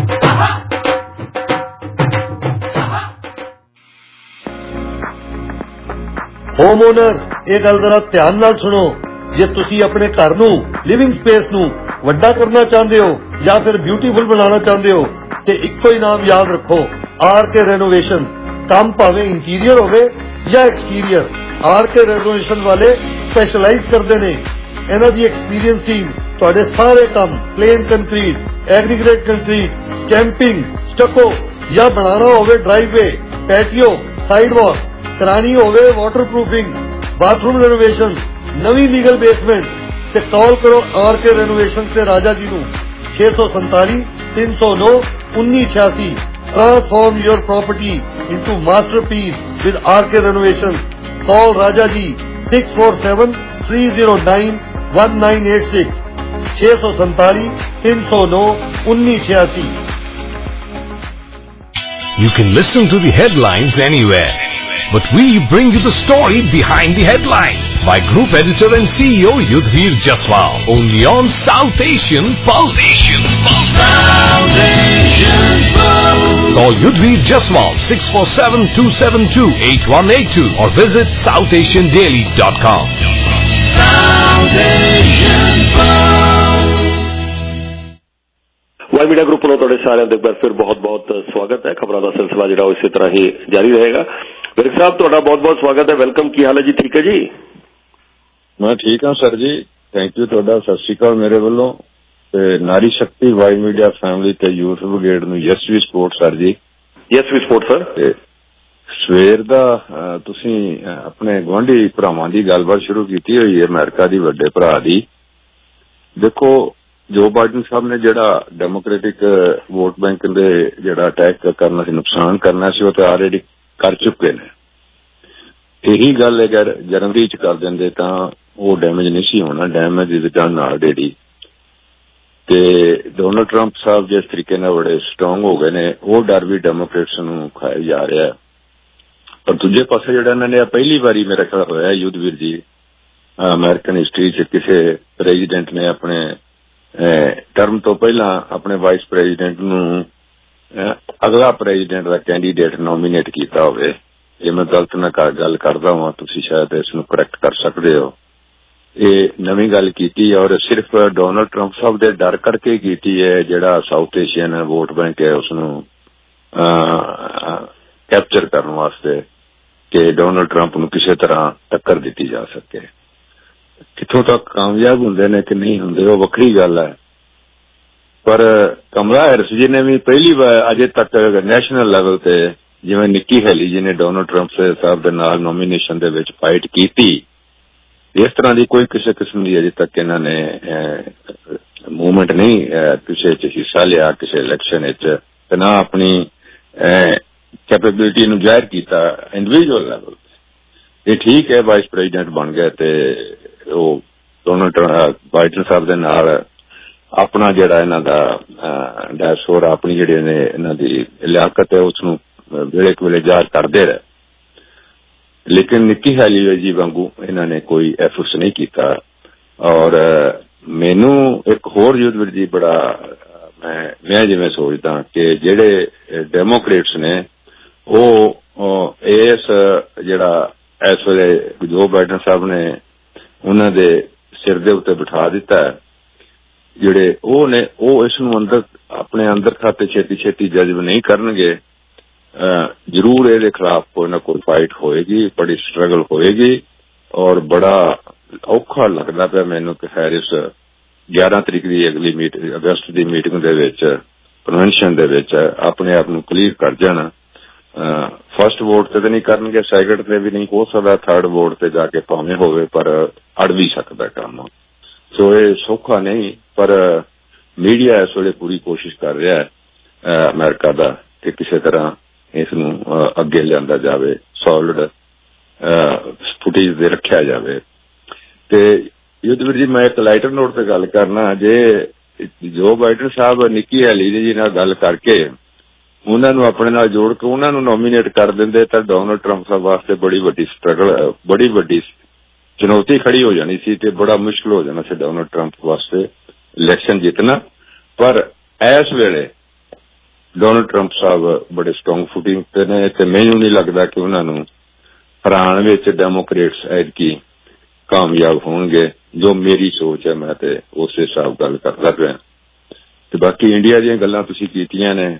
[SPEAKER 16] ਹੋਮ ਓਨਰ, ਇਹ ਗੱਲ ਜ਼ਰਾ ਧਿਆਨ ਨਾਲ ਸੁਣੋ। ਜੇ ਤੁਸੀਂ ਆਪਣੇ ਘਰ ਨੂੰ, ਲਿਵਿੰਗ ਸਪੇਸ ਨੂੰ ਵੱਡਾ ਕਰਨਾ ਚਾਹੁੰਦੇ ਹੋ ਜਾਂ ਫਿਰ ਬਿਊਟੀਫੁਲ ਬਣਾਉਣਾ ਚਾਹੁੰਦੇ ਹੋ ਤੇ ਇੱਕੋ ਹੀ ਨਾਮ ਯਾਦ ਰੱਖੋ, ਆਰ ਕੇ ਰੈਨੋਵੇਸ਼ਨ। ਕੰਮ ਭਾਵੇਂ ਇੰਟੀਰੀਅਰ ਹੋਵੇ ਜਾਂ ਐਕਸਟੀਰੀਅਰ, ਆਰ ਕੇ ਰੈਨੋਵੇਸ਼ਨ ਵਾਲੇ ਸਪੈਸ਼ਲਾਈਜ਼ ਕਰਦੇ ਨੇ। ਇਹਨਾਂ ਦੀ ਐਕਸਪੀਰੀਅੰਸ ਟੀਮ ਤੁਹਾਡੇ ਸਾਰੇ ਕੰਮ plain concrete, aggregate concrete, stamping, stucco ਜਾਂ ਬਣਾਉਣਾ ਹੋਵੇ ਡਰਾਈਵੇ, ਪੈਟੀਓ, ਸਾਈਡਵਾਕ, करानी होवे वाटरप्रूफिंग, बाथरूम रेनोवेशन, नवी लीगल बेसमेंट ते कॉल करो आर के रेनोवेशन से राजा जी नू छे सौ संताली तीन सौ नौ उन्नीस छियासी। Transform your property into masterpiece with R K renovation. Call Raja ji six four seven three zero nine one nine eight six छे सौ संताली तीन सौ नौ उन्नीस छियासी।
[SPEAKER 17] You can listen to the headlines anywhere, but we bring you the story behind the headlines by Group Editor and C E O Yudhvir Jaswal, only on South Asian Pulse. South Asian Pulse. Call Yudhvir Jaswal six four seven two seven two eight one eight two or visit south asian daily dot com. South Asian Pulse.
[SPEAKER 3] Y media group ਵੱਲੋਂ ਤੁਹਾਡੇ ਸਾਰਿਆਂ ਦੇ ਬਾਰ ਫਿਰ ਬਹੁਤ ਬਹੁਤ ਸਵਾਗਤ ਹੈ। ਖਬਰਾਂ ਦਾ ਸਿਲਸਿਲਾ ਜਿਹੜਾ ਉਹ ਇਸੇ ਤਰ੍ਹਾਂ ਹੀ ਜਾਰੀ ਰਹੇਗਾ। ਵਿਰਕ ਸਾਹਿਬ, ਤੁਹਾਡਾ ਬਹੁਤ ਬਹੁਤ ਸਵਾਗਤ ਹੈ, ਵੈਲਕਮ। ਕੀ ਹਾਲ ਹੈ ਜੀ? ਠੀਕ ਹੈ ਜੀ?
[SPEAKER 18] ਮੈਂ ਠੀਕ ਹਾਂ ਸਰ ਜੀ, ਥੈਂਕ ਯੂ ਤੁਹਾਡਾ। ਸਤਿ ਸ਼੍ਰੀ ਅਕਾਲ ਮੇਰੇ ਵੱਲੋਂ ਤੇ ਨਾਰੀ ਸ਼ਕਤੀ ਵਾਈ ਮੀਡੀਆ ਫੈਮਿਲੀ ਤੇ ਯੂਥ ਬ੍ਰਿਗੇਡ ਨੂੰ yes we support sir ji.
[SPEAKER 3] Yes we support sir.
[SPEAKER 18] ਤੇ ਸਵੇਰ ਦਾ ਤੁਸੀਂ ਆਪਣੇ ਗੁਆਂਢੀ ਭਰਾਵਾਂ ਦੀ ਗੱਲਬਾਤ ਸ਼ੁਰੂ ਕੀਤੀ ਹੋਈ ਹੈ, ਅਮਰੀਕਾ ਦੀ ਵੱਡੇ ਭਰਾ ਦੀ। ਦੇਖੋ, ਜੋ ਬਾਈਡਨ ਸਾਹਿਬ ਨੇ ਜਿਹੜਾ ਡੈਮੋਕ੍ਰੈਟਿਕ ਵੋਟ ਬੈਂਕ ਦੇ ਜਿਹੜਾ ਅਟੈਕ ਕਰਨਾ ਸੀ, ਨੁਕਸਾਨ ਕਰਨਾ ਸੀ, ਉਹ ਤਾਂ ਆਲਰੇਡੀ ਕਰ ਚੁੱਕੇ ਨੇ। ਇਹੀ ਗੱਲ ਅਗਰ ਜਨਵਰੀ ਚ ਕਰ ਦਿੰਦੇ ਤਾਂ ਉਹ ਡੈਮੇਜ ਨਹੀਂ ਸੀ ਹੋਣਾ। Damage is done already. ਤੇ ਡੋਨਲਡ ਟਰੰਪ ਸਾਹਿਬ ਜਿਸ ਤਰੀਕੇ ਨਾਲ ਬੜੇ ਸਟਰੋਂਗ ਹੋ ਗਏ ਨੇ, ਉਹ ਡਰ ਵੀ ਡੈਮੋਕ੍ਰੇਟਸ ਨੂੰ ਖਾਇਆ ਜਾ ਰਿਹਾ। ਪਰ ਦੂਜੇ ਪਾਸੇ ਜਿਹੜਾ ਇਹਨਾਂ ਨੇ ਪਹਿਲੀ ਵਾਰੀ ਮੇਰਾ ਖਿਆਲ ਹੋਇਆ ਯੁੱਧਵੀਰ ਜੀ, ਅਮਰੀਕਨ ਹਿਸਟਰੀ ਚ ਕਿਸੇ ਪ੍ਰੈਜ਼ੀਡੈਂਟ ਨੇ ਆਪਣੇ ਟਰਮ ਤੋਂ ਪਹਿਲਾਂ ਆਪਣੇ ਵਾਈਸ ਪ੍ਰੈਜ਼ੀਡੈਂਟ ਨੂੰ ਅਗਲਾ ਪ੍ਰੈਜ਼ੀਡੈਂਟ ਦਾ ਕੈਂਡੀਡੇਟ ਨੋਮੀਨੇਟ ਕੀਤਾ ਹੋਵੇ। ਜੇ ਮੈਂ ਗਲਤ ਨਾ ਗੱਲ ਕਰਦਾ ਹਾਂ, ਤੁਸੀਂ ਸ਼ਾਇਦ ਇਸ ਨੂੰ ਕਰੈਕਟ ਕਰ ਸਕਦੇ ਹੋ। ਇਹ ਨਵੀਂ ਗੱਲ ਕੀਤੀ ਔਰ ਸਿਰਫ ਡੋਨਲਡ ਟਰੰਪ ਸਾਹਿਬ ਦੇ ਡਰ ਕਰਕੇ ਕੀਤੀ ਹੈ, ਜਿਹੜਾ ਸਾਊਥ ਏਸ਼ੀਅਨ ਵੋਟ ਬੈਂਕ ਹੈ ਉਸ ਨੂੰ ਕੈਪਚਰ ਕਰਨ ਵਾਸਤੇ ਕਿ ਡੋਨਲਡ ਟਰੰਪ ਨੂੰ ਕਿਸੇ ਤਰ੍ਹਾਂ ਟੱਕਰ ਦਿੱਤੀ ਜਾ ਸਕੇ। ਕਿੱਥੋਂ ਤੱਕ ਕਾਮਯਾਬ ਹੁੰਦੇ ਨੇ ਕਿ ਨਹੀਂ ਹੁੰਦੇ ਉਹ ਵੱਖਰੀ ਗੱਲ ਹੈ। ਪਰ ਕਮਲਾ ਹੈਰਿਸ ਜੀ ਨੇ ਵੀ ਪਹਿਲੀ ਵਾਰ ਅਜੇ ਤੱਕ ਨੈਸ਼ਨਲ ਲੈਵਲ ਤੇ, ਜਿਵੇਂ ਨਿੱਕੀ ਹੈਲੀ ਜੀ ਨੇ ਡੋਨਲਡ ਟਰੰਪ ਸਾਹਿਬ ਦੇ ਨਾਲ ਨੋਮੀਨੇਸ਼ਨ ਦੇ ਵਿੱਚ ਫਾਈਟ ਕੀਤੀ, ਇਸ ਤਰ੍ਹਾਂ ਦੀ ਕੋਈ ਕਿਸੇ ਕਿਸਮ ਦੀ ਅਜੇ ਤੱਕ ਇਹਨਾਂ ਨੇ ਮੂਵਮੈਂਟ ਨਹੀਂ ਕਿਸੇ ਚ ਹਿੱਸਾ ਲਿਆ ਕਿਸੇ ਇਲੈਕਸ਼ਨ ਵਿੱਚ, ਤੇ ਨਾ ਆਪਣੀ ਕੈਪੇਬਿਲਿਟੀ ਨੂੰ ਜ਼ਾਹਿਰ ਕੀਤਾ ਇੰਡੀਵਿਜੂਅਲ ਲੈਵਲ ਤੇ। ਇਹ ਠੀਕ ਹੈ, ਵਾਈਸ ਪ੍ਰੈਜ਼ੀਡੈਂਟ ਬਣ ਗਏ ਤੇ ਉਹ ਡੋਨਲਡ ਬਾਈਡਨ ਸਾਹਿਬ ਦੇ ਨਾਲ ਆਪਣਾ ਜਿਹੜਾ ਇਹਨਾਂ ਦਾ ਡੈਸਪੋਰਾ, ਆਪਣੀ ਜਿਹੜੀ ਨੇ ਇਹਨਾਂ ਦੀ ਲਿਆਕਤ ਹੈ ਉਸ ਨੂੰ ਵੇਲੇ ਕੁ ਵੇਲੇ ਜ਼ਾਹਿਰ ਕਰਦੇ ਰਹੇ। ਲੇਕਿਨ ਨਿੱਕੀ ਹੈਲੀ ਜੀ ਵਾਂਗੂ ਇਹਨਾਂ ਨੇ ਕੋਈ ਐਫਰਟਸ ਨਹੀਂ ਕੀਤਾ। ਔਰ ਮੈਨੂੰ ਇੱਕ ਹੋਰ ਯੁੱਧਵੀਰ ਜੀ ਬੜਾ ਮੈਂ ਮੈਂ ਜਿਵੇਂ ਸੋਚਦਾ ਕਿ ਜਿਹੜੇ ਡੈਮੋਕ੍ਰੇਟਸ ਨੇ ਉਹ ਇਸ ਜਿਹੜਾ ਇਸ ਵੇਲੇ ਜੋ ਬਾਈਡਨ ਸਾਹਿਬ ਨੇ ਉਹਨਾਂ ਦੇ ਸਿਰ ਦੇ ਉੱਤੇ ਬਿਠਾ ਦਿੱਤਾ ਹੈ, ਜਿਹੜੇ ਉਹ ਨੇ ਉਹ ਇਸ ਨੂੰ ਅੰਦਰ ਆਪਣੇ ਅੰਦਰ ਖਾਤੇ ਛੇਤੀ ਛੇਤੀ ਜਜ਼ਬ ਨਹੀਂ ਕਰਨਗੇ। ਜ਼ਰੂਰ ਇਹਦੇ ਖਿਲਾਫ ਕੋਈ ਨਾ ਕੋਈ ਫਾਈਟ ਹੋਏਗੀ, ਬੜੀ ਸਟਰਗਲ ਹੋਏਗੀ। ਔਰ ਬੜਾ ਔਖਾ ਲੱਗਦਾ ਪਿਆ ਮੈਨੂੰ ਕਿ ਹੈਰਿਸ ਗਿਆਰਾਂ ਤਰੀਕ ਦੀ ਅਗਲੀ ਮੀਟਿੰਗ ਅਗਸਤ ਦੀ ਮੀਟਿੰਗ ਦੇ ਵਿੱਚ ਕਨਵੈਨਸ਼ਨ ਦੇ ਵਿੱਚ ਆਪਣੇ ਆਪ ਨੂੰ ਕਲੀਅਰ ਕਰ ਜਾਣ। ਫਸਟ ਵੋਟ ਤੇ ਤਾਂ ਨਹੀਂ ਕਰਨਗੇ, ਸੈਕੰਡ ਤੇ ਵੀ ਨਹੀਂ ਹੋ ਸਕਦਾ, ਥਰਡ ਵੋਟ ਤੇ ਜਾ ਕੇ ਭਾਵੇਂ ਹੋਵੇ, ਪਰ ਅੜ ਵੀ ਸਕਦਾ ਕੰਮ। ਸੋ ਇਹ ਸੌਖਾ ਨਹੀਂ, ਪਰ ਮੀਡੀਆ ਇਸ ਵੇਲੇ ਪੂਰੀ ਕੋਸ਼ਿਸ਼ ਕਰ ਰਿਹਾ ਹੈ ਅਮਰੀਕਾ ਦਾ ਕਿ ਕਿਸੇ ਤਰ੍ਹਾਂ ਇਸ ਨੂੰ ਅੱਗੇ ਲਿਆਂਦਾ ਜਾਵੇ, ਸੋਲਿਡ ਫੁਟੇਜ ਦੇ ਰੱਖਿਆ ਜਾਵੇ। ਤੇ ਯੁੱਧਵੀਰ ਜੀ ਮੈਂ ਇੱਕ ਲਾਈਟਰ ਨੋਟ ਤੇ ਗੱਲ ਕਰਨਾ, ਜੇ ਜੋ ਬਾਈਡਨ ਸਾਹਿਬ ਨਿੱਕੀ ਹੈਲੀ ਜੀ ਨਾਲ ਗੱਲ ਕਰਕੇ ਉਹਨਾਂ ਨੂੰ ਆਪਣੇ ਨਾਲ ਜੋੜ ਕੇ ਉਹਨਾਂ ਨੂੰ ਨੋਮੀਨੇਟ ਕਰ ਦਿੰਦੇ ਤਾਂ ਡੋਨਲਡ ਟਰੰਪ ਸਾਹਿਬ ਵਾਸਤੇ ਬੜੀ ਵੱਡੀ ਸਟਰਗਲ, ਬੜੀ ਵੱਡੀ ਚੁਣੌਤੀ ਖੜੀ ਹੋ ਜਾਣੀ ਸੀ ਤੇ ਬੜਾ ਮੁਸ਼ਕਿਲ ਹੋ ਜਾਣਾ ਸੀ ਡੋਨਲਡ ਟਰੰਪ ਵਾਸਤੇ ਇਲੈਕਸ਼ਨ ਜਿੱਤਣਾ। ਪਰ ਇਸ ਵੇਲੇ ਡੋਨਲਡ ਟਰੰਪ ਸਾਹਿਬ ਬੜੇ ਸਟਰੋਂਗ ਫੁਟਿੰਗ ਤੇ ਨੇ ਤੇ ਮੈਨੂੰ ਨਹੀਂ ਲੱਗਦਾ ਕਿ ਉਹਨਾਂ ਨੂੰ ਹਰਾਉਣ ਵਿੱਚ ਡੈਮੋਕ੍ਰੇਟਸ ਐਤਕੀ ਕਾਮਯਾਬ ਹੋਣਗੇ, ਜੋ ਮੇਰੀ ਸੋਚ ਹੈ। ਮੈਂ ਤੇ ਉਸੇ ਹਿਸਾਬ ਗੱਲ ਕਰਦਾ ਪਿਆ। ਤੇ ਬਾਕੀ ਇੰਡੀਆ ਦੀਆਂ ਗੱਲਾਂ ਤੁਸੀਂ ਕੀਤੀਆਂ ਨੇ,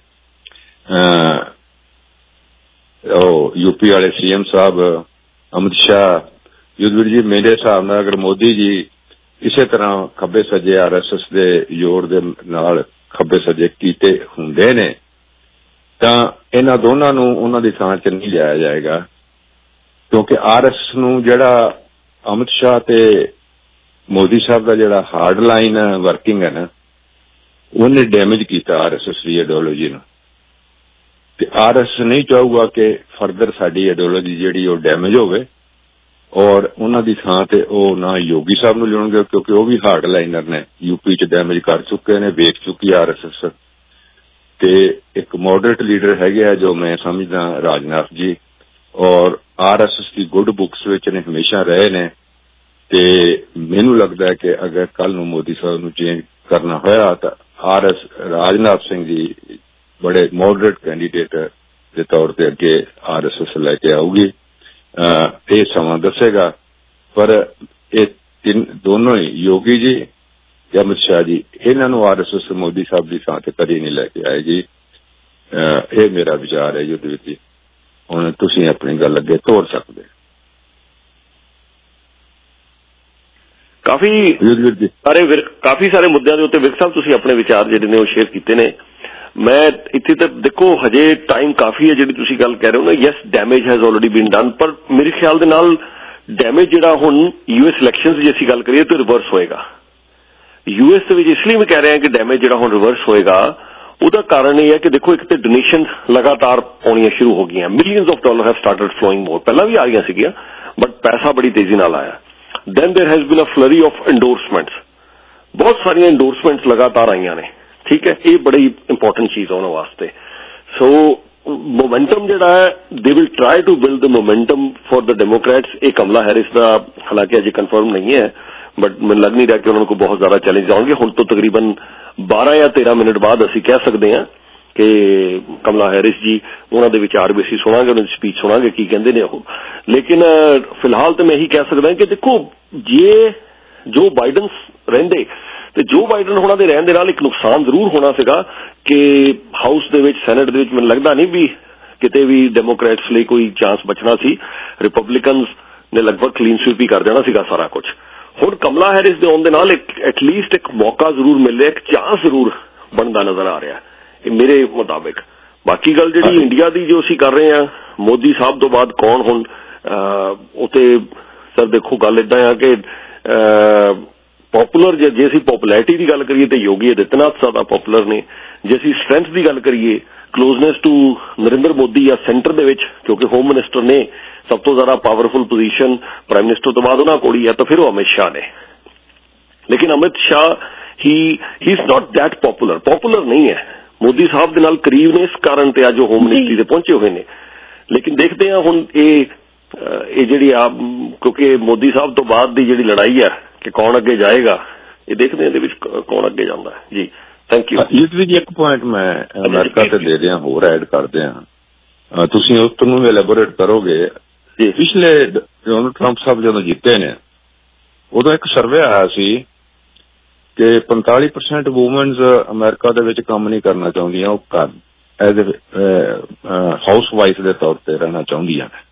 [SPEAKER 18] ਉਹ ਯੂਪੀ ਵਾਲੇ ਸੀਐਮ ਸਾਹਿਬ ਅਮਿਤ ਸ਼ਾਹ, ਯੁੱਧਵੀਰ ਜੀ ਮੇਰੇ ਹਿਸਾਬ ਨਾਲ ਅਗਰ ਮੋਦੀ ਜੀ ਇਸੇ ਤਰ੍ਹਾਂ ਖੱਬੇ ਸੱਜੇ ਆਰ ਐਸ ਐਸ ਦੇ ਜ਼ੋਰ ਦੇ ਨਾਲ ਖੱਬੇ ਸੱਜੇ ਕੀਤੇ ਹੁੰਦੇ ਨੇ ਤਾਂ ਇਹਨਾਂ ਦੋਨਾਂ ਨੂੰ ਉਹਨਾਂ ਦੀ ਥਾਂ 'ਚ ਨਹੀਂ ਲਿਆਇਆ ਜਾਏਗਾ, ਕਿਉਂਕਿ ਆਰ ਐਸ ਐਸ ਨੂੰ ਜਿਹੜਾ ਅਮਿਤ ਸ਼ਾਹ ਤੇ ਮੋਦੀ ਸਾਹਿਬ ਦਾ ਜਿਹੜਾ ਹਾਰਡ ਲਾਈਨ ਵਰਕਿੰਗ ਹੈ ਨਾ, ਉਹਨੇ ਡੈਮੇਜ ਕੀਤਾ ਆਰ ਐਸ ਐਸ ਦੀ ਆਈਡੀਓਲੋਜੀ ਨੂੰ। ਤੇ ਆਰ ਐਸ ਐਸ ਨਹੀਂ ਚਾਹੂਗਾ ਕਿ ਫਰਦਰ ਸਾਡੀ ਆਈਡੀਓਲੋਜੀ ਜਿਹੜੀ ਉਹ ਡੈਮੇਜ ਹੋਵੇ, ਔਰ ਉਹਨਾਂ ਦੀ ਥਾਂ ਤੇ ਉਹ ਨਾ ਯੋਗੀ ਸਾਹਿਬ ਨੂੰ ਲਿਆਉਣਗੇ ਕਿਉਂਕਿ ਉਹ ਵੀ ਹਾਰਡ ਲਾਈਨਰ ਨੇ, ਯੂਪੀ ਚ ਡੈਮੇਜ ਕਰ ਚੁੱਕੇ ਨੇ, ਵੇਖ ਚੁੱਕੀ ਆਰ ਐਸ ਐਸ। ਤੇ ਇੱਕ ਮੋਡਰੇਟ ਲੀਡਰ ਹੈਗੇ ਆ ਜੋ ਮੈਂ ਸਮਝਦਾ ਰਾਜਨਾਥ ਜੀ, ਔਰ ਆਰ ਐਸ ਐਸ ਦੀ ਗੁੱਡ ਬੁੱਕਸ ਵਿੱਚ ਨੇ ਹਮੇਸ਼ਾ ਰਹੇ ਨੇ। ਤੇ ਮੈਨੂੰ ਲੱਗਦਾ ਕਿ ਅਗਰ ਕੱਲ ਨੂੰ ਮੋਦੀ ਸਾਹਿਬ ਨੂੰ ਚੇਂਜ ਕਰਨਾ ਹੋਇਆ ਤਾਂ ਆਰ ਐਸ ਰਾਜਨਾਥ ਸਿੰਘ ਜੀ ਬੜੇ ਮੋਡਰੇਟ ਕੈਂਡੀਡੇਟ ਦੇ ਤੌਰ ਤੇ ਅੱਗੇ ਆਰ ਐਸ ਐਸ ਲੈ ਕੇ ਆਊਗੀ। ਇਹ ਸਮਾਂ ਦੱਸੇਗਾ, ਪਰ ਇਹ ਤਿੰਨ ਦੋਨੋਂ ਹੀ ਯੋਗੀ ਜੀ ਜਾਂ ਅਮਿਤ ਸ਼ਾਹ ਜੀ, ਇਹਨਾਂ ਨੂੰ ਆਰ ਐਸ ਐਸ ਮੋਦੀ ਸਾਹਿਬ ਦੀ ਥਾਂ ਤੇ ਕਦੀ ਨਹੀਂ ਲੈ ਕੇ ਆਏਗੀ। ਇਹ ਮੇਰਾ ਵਿਚਾਰ ਹੈ ਯੁੱਧ ਵਿੱਚ। ਹੁਣ ਤੁਸੀਂ ਆਪਣੀ ਗੱਲ ਅੱਗੇ ਤੋਰ ਸਕਦੇ।
[SPEAKER 3] ਕਾਫੀ ਸਾਰੇ ਕਾਫੀ ਸਾਰੇ ਮੁੱਦਿਆਂ ਦੇ ਉੱਤੇ ਵਿਰਕ ਸਾਹਿਬ ਤੁਸੀਂ ਆਪਣੇ ਵਿਚਾਰ ਜਿਹੜੇ ਨੇ ਉਹ ਸ਼ੇਅਰ ਕੀਤੇ ਨੇ। ਮੈਂ ਇੱਥੇ ਤੱਕ ਦੇਖੋ ਹਜੇ ਟਾਈਮ ਕਾਫੀ ਹੈ ਜਿਹੜੀ ਤੁਸੀਂ ਗੱਲ ਕਹਿ ਰਹੇ ਹੋ ਨਾ, yes damage has already been done, ਪਰ ਮੇਰੇ ਖਿਆਲ ਦੇ ਨਾਲ ਡੈਮੇਜ ਜਿਹੜਾ ਹੁਣ ਯੂਐਸ ਇਲੈਕਸ਼ਨਸ ਦੀ ਅਸੀਂ ਗੱਲ ਕਰੀਏ ਤਾਂ ਰਿਵਰਸ ਹੋਏਗਾ। ਯੂਐਸ ਦੇ ਵਿੱਚ ਇਸ ਲਈ ਮੈਂ ਕਹਿ ਰਿਹਾ ਕਿ ਡੈਮੇਜ ਜਿਹੜਾ ਹੁਣ ਰਿਵਰਸ ਹੋਏਗਾ, ਉਹਦਾ ਕਾਰਨ ਇਹ ਹੈ ਕਿ ਦੇਖੋ ਇੱਕ ਤੇ ਡੋਨੇਸ਼ਨ ਲਗਾਤਾਰ ਆਉਣੀਆਂ ਸ਼ੁਰੂ ਹੋ ਗਈਆਂ, millions of dollar have started flowing more, ਪਹਿਲਾਂ ਵੀ ਆ ਰਹੀਆਂ ਸੀਗੀਆਂ ਬਟ ਪੈਸਾ ਬੜੀ ਤੇਜ਼ੀ ਨਾਲ ਆਇਆ। ਦੈਨ ਦੇਰ ਹੈਜ਼ ਬੀਨ ਅ ਫਲਰੀ ਆਫ ਐਂਡੋਰਸਮੈਂਟਸ, ਬਹੁਤ ਸਾਰੀਆਂ ਐਂਡੋਰਸਮੈਂਟਸ ਲਗਾਤਾਰ ਆਈਆਂ ਨੇ, ਠੀਕ ਹੈ, ਇਹ ਬੜੀ ਇੰਪੋਰਟੈਂਟ ਚੀਜ਼ ਉਹਨਾਂ ਵਾਸਤੇ। ਸੋ ਮੋਮੈਂਟਮ ਜਿਹੜਾ ਹੈ they will try to build the momentum for the Democrats. ਇਹ ਕਮਲਾ ਹੈਰਿਸ ਦਾ ਹਾਲਾਂਕਿ ਅਜੇ ਕਨਫਰਮ ਨਹੀਂ ਹੈ ਬਟ ਮੈਨੂੰ ਲੱਗ ਨਹੀਂ ਰਿਹਾ ਕਿ ਉਹਨਾਂ ਨੂੰ ਕੋਈ ਬਹੁਤ ਜ਼ਿਆਦਾ ਚੈਲੰਜ ਆਉਣਗੇ। ਹੁਣ ਤੋਂ ਤਕਰੀਬਨ ਬਾਰਾਂ ਜਾਂ ਤੇਰਾਂ ਮਿੰਟ ਬਾਅਦ ਅਸੀਂ ਕਹਿ ਸਕਦੇ ਹਾਂ ਕਿ ਕਮਲਾ ਹੈਰਿਸ ਜੀ, ਉਹਨਾਂ ਦੇ ਵਿਚਾਰ ਵੀ ਅਸੀਂ ਸੁਣਾਂਗੇ, ਉਹਨਾਂ ਦੀ ਸਪੀਚ ਸੁਣਾਂਗੇ ਕੀ ਕਹਿੰਦੇ ਨੇ ਉਹ। ਲੇਕਿਨ ਫਿਲਹਾਲ ਤਾਂ ਮੈਂ ਇਹੀ ਕਹਿ ਸਕਦਾ ਕਿ ਦੇਖੋ ਜੇ ਜੋ ਬਾਈਡਨ ਰਹਿੰਦੇ ਤੇ ਜੋ ਬਾਈਡਨ ਹੋਣਾ ਦੇ ਰਹਿਣ ਦੇ ਨਾਲ ਇੱਕ ਨੁਕਸਾਨ ਜ਼ਰੂਰ ਹੋਣਾ ਸੀਗਾ ਕਿ ਹਾਊਸ ਦੇ ਵਿੱਚ ਸੈਨੇਟ ਦੇ ਵਿੱਚ ਮੈਨੂੰ ਲੱਗਦਾ ਨਹੀਂ ਵੀ ਕਿਤੇ ਵੀ ਡੈਮੋਕ੍ਰੈਟਸ ਲਈ ਕੋਈ ਚਾਂਸ ਬਚਣਾ ਸੀ। ਰਿਪਬਲਿਕਨਸ ਨੇ ਲਗਭਗ ਕਲੀਨ ਸਵੀਪ ਹੀ ਕਰ ਦੇਣਾ ਸੀਗਾ ਸਾਰਾ ਕੁਝ। ਹੁਣ ਕਮਲਾ ਹੈਰਿਸ ਦੇ ਆਉਣ ਦੇ ਨਾਲ ਇੱਕ ਐਟਲੀਸਟ ਇੱਕ ਮੌਕਾ ਜ਼ਰੂਰ ਮਿਲ ਰਿਹਾ, ਇੱਕ ਚਾਂਸ ਜ਼ਰੂਰ ਬਣਦਾ ਨਜ਼ਰ ਆ ਰਿਹਾ ਇਹ ਮੇਰੇ ਮੁਤਾਬਿਕ। ਬਾਕੀ ਗੱਲ ਜਿਹੜੀ ਇੰਡੀਆ ਦੀ ਜੋ ਅਸੀਂ ਕਰ ਰਹੇ ਹਾਂ ਮੋਦੀ ਸਾਹਿਬ ਤੋਂ ਬਾਅਦ ਕੌਣ ਹੁਣ ਉੱਥੇ ਸਰ ਦੇਖੋ ਗੱਲ ਏਦਾਂ ਆ ਕਿ ਪੋਪੂਲਰ ਜੇ ਅਸੀਂ ਪੋਪੂਲੈਰਿਟੀ ਦੀ ਗੱਲ ਕਰੀਏ ਤਾਂ ਯੋਗੀ ਆਦਿੱਤਿਆਨਾਥ ਜ਼ਿਆਦਾ ਪੋਪੂਲਰ ਨੇ। ਜੇ ਅਸੀਂ ਸਟਰੈਂਥ ਦੀ ਗੱਲ ਕਰੀਏ, ਕਲੋਜ਼ਨੈਸ ਟੂ ਨਰਿੰਦਰ ਮੋਦੀ ਜਾਂ ਸੈਂਟਰ ਦੇ ਵਿੱਚ, ਕਿਉਂਕਿ ਹੋਮ ਮਿਨਿਸਟਰ ਨੇ ਸਭ ਤੋਂ ਜ਼ਿਆਦਾ ਪਾਵਰਫੁਲ ਪੋਜੀਸ਼ਨ ਪ੍ਰਾਈਮ ਮਿਨਿਸਟਰ ਤੋਂ ਬਾਅਦ ਉਹਨਾਂ ਕੋਲ ਹੀ ਹੈ, ਤਾਂ ਫਿਰ ਉਹ ਅਮਿਤ ਸ਼ਾਹ ਨੇ। ਲੇਕਿਨ ਅਮਿਤ ਸ਼ਾਹ ਹੀ he is not that popular, popular ਨਹੀਂ ਹੈ, ਮੋਦੀ ਸਾਹਿਬ ਦੇ ਨਾਲ ਕਰੀਬ ਨੇ, ਇਸ ਕਾਰਨ ਤੇ ਅੱਜ ਉਹ ਹੋਮ ਮਿਨਿਸਟਰੀ ਤੇ ਪਹੁੰਚੇ ਹੋਏ ਨੇ। ਲੇਕਿਨ ਦੇਖਦੇ ਹਾਂ ਹੁਣ ਇਹ ਇਹ ਜਿਹੜੀ ਆ, ਕਿਉਂਕਿ ਮੋਦੀ ਸਾਹਿਬ ਤੋਂ ਬਾਅਦ ਦੀ ਜਿਹੜੀ ਲੜਾਈ ਹੈ ਕਿ ਕੌਣ ਅੱਗੇ ਜਾਏਗਾ, ਇਹ ਦੇਖਦੇ ਇਹਦੇ ਵਿੱਚ ਕੌਣ ਅੱਗੇ ਜਾਂਦਾ ਹੈ। ਜੀ ਥੈਂਕ ਯੂ।
[SPEAKER 18] ਇਸ ਵਿੱਚ ਇੱਕ ਪੁਆਇੰਟ ਮੈਂ ਅਮਰੀਕਾ ਤੇ ਦੇ ਦਿਆਂ, ਹੋਰ ਐਡ ਕਰਦੇ ਹਾਂ, ਤੁਸੀਂ ਉਸ ਨੂੰ ਐਲੈਬੋਰੇਟ ਕਰੋਗੇ। ਪਿਛਲੇ ਡੋਨਲਡ ਟਰੰਪ ਸਾਹਿਬ ਜਦੋਂ ਜਿੱਤੇ ਨੇ ਉਦੋਂ ਇੱਕ ਸਰਵੇ ਆਇਆ ਸੀ ਕਿ ਪੰਤਾਲੀ ਪਰਸੈਂਟ ਵੂਮਨਸ ਅਮਰੀਕਾ ਦੇ ਵਿੱਚ ਕੰਮ ਨਹੀਂ ਕਰਨਾ ਚਾਹੁੰਦੀਆਂ, ਉਹ ਘਰ ਐਜ਼ ਹਾਊਸ ਵਾਈਫ ਦੇ ਤੌਰ ਤੇ ਰਹਿਣਾ ਚਾਹੁੰਦੀਆਂ ਨੇ।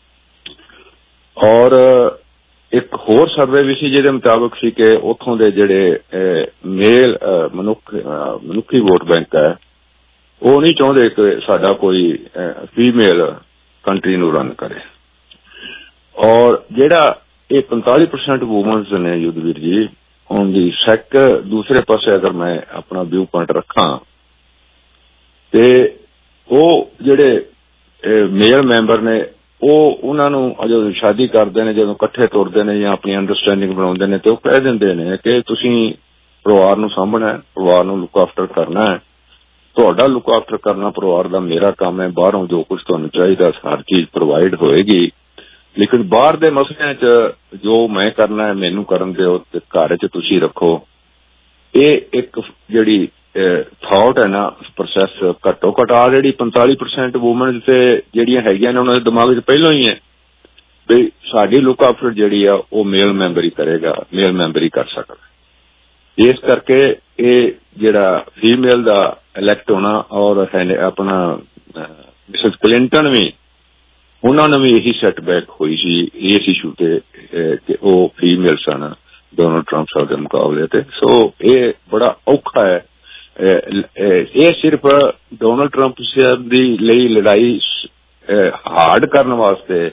[SPEAKER 18] ਔਰ ਇੱਕ ਹੋਰ ਸਰਵੇ ਵੀ ਸੀ ਜਿਹਦੇ ਮੁਤਾਬਕ ਸੀ ਕਿ ਉੱਥੋਂ ਦੇ ਜਿਹੜੇ ਮੇਲ ਮਨੁੱਖ ਮਨੁੱਖੀ ਵੋਟ ਬੈਂਕ ਹੈ ਉਹ ਨਹੀਂ ਚਾਹੁੰਦੇ ਕਿ ਸਾਡਾ ਕੋਈ ਫੀਮੇਲ ਕੰਟਰੀ ਨੂੰ ਰਨ ਕਰੇ। ਔਰ ਜਿਹੜਾ ਇਹ ਪੰਤਾਲੀ ਪਰਸੈਂਟ ਵੂਮਨਸ ਨੇ ਯੁੱਧਵੀਰ ਜੀ, on the ਸੈਕ ਦੂਸਰੇ ਪਾਸੇ ਅਗਰ ਮੈਂ ਆਪਣਾ ਵਿਊ ਪੁਆਇੰਟ ਰੱਖਾਂ ਤੇ ਉਹ ਜਿਹੜੇ ਮੇਲ ਮੈਂਬਰ ਨੇ ਉਹ ਉਹਨਾਂ ਨੂੰ ਜਦੋਂ ਸ਼ਾਦੀ ਕਰਦੇ ਨੇ, ਜਦੋਂ ਇਕੱਠੇ ਤੁਰਦੇ ਨੇ ਜਾਂ ਆਪਣੀ ਅੰਡਰਸਟੈਂਡਿੰਗ ਬਣਾਉਂਦੇ ਨੇ, ਤੇ ਉਹ ਕਹਿ ਦਿੰਦੇ ਨੇ ਕਿ ਤੁਸੀਂ ਪਰਿਵਾਰ ਨੂੰ ਸਾਂਭਣਾ ਹੈ, ਪਰਿਵਾਰ ਨੂੰ ਲੁੱਕ ਆਫਟਰ ਕਰਨਾ ਹੈ, ਤੁਹਾਡਾ ਲੁੱਕ ਆਫਟਰ ਕਰਨਾ ਪਰਿਵਾਰ ਦਾ ਮੇਰਾ ਕੰਮ ਹੈ, ਬਾਹਰੋਂ ਜੋ ਕੁਝ ਤੁਹਾਨੂੰ ਚਾਹੀਦਾ ਹਰ ਚੀਜ਼ ਪ੍ਰੋਵਾਈਡ ਹੋਏਗੀ, ਲੇਕਿਨ ਬਾਹਰ ਦੇ ਮਸਲਿਆਂ 'ਚ ਜੋ ਮੈਂ ਕਰਨਾ ਹੈ ਮੈਨੂੰ ਕਰਨ ਦਿਓ ਤੇ ਘਰ 'ਚ ਤੁਸੀਂ ਰੱਖੋ। ਇਹ ਇੱਕ ਜਿਹੜੀ ਥਾਟ ਹੈ ਨਾ, ਪ੍ਰੋਸੈਸ ਘੱਟੋ ਘੱਟ ਆ ਜਿਹੜੀ ਪੰਤਾਲੀ ਪਰਸੈਂਟ ਵੂਮਨ ਤੇ ਜਿਹੜੀਆਂ ਹੈਗੀਆਂ ਨੇ ਉਹਨਾਂ ਦੇ ਦਿਮਾਗ 'ਚ ਪਹਿਲਾਂ ਹੀ ਹੈ ਵੀ ਸਾਡੀ ਲੁੱਕ ਆਫਟਰ ਜਿਹੜੀ ਆ ਉਹ ਮੇਲ ਮੈਂਬਰ ਹੀ ਕਰੇਗਾ, ਮੇਲ ਮੈਂਬਰ ਹੀ ਕਰ ਸਕਦਾ। ਇਸ ਕਰਕੇ ਇਹ ਜਿਹੜਾ ਫੀਮੇਲ ਦਾ ਇਲੈਕਟ ਹੋਣਾ ਔਰ ਆਪਣਾ ਮਿਸਿਸ ਕਲਿੰਟਨ ਵੀ ਉਹਨਾਂ ਨੂੰ ਵੀ ਇਹੀ ਸੈਟਬੈਕ ਹੋਈ ਸੀ ਇਸ ਇਸ਼ੂ ਤੇ ਕਿ ਉਹ ਫੀਮੇਲ ਸਨ ਡੋਨਲਡ ਟਰੰਪ ਸਾਹਿਬ ਦੇ ਮੁਕਾਬਲੇ ਤੇ। ਸੋ ਇਹ ਬੜਾ ਔਖਾ ਹੈ। ਇਹ ਸਿਰਫ ਡੋਨਲਡ ਟਰੰਪ ਸਾਹਿਬ ਦੀ ਲਈ ਲੜਾਈ ਹਾਰਡ ਕਰਨ ਵਾਸਤੇ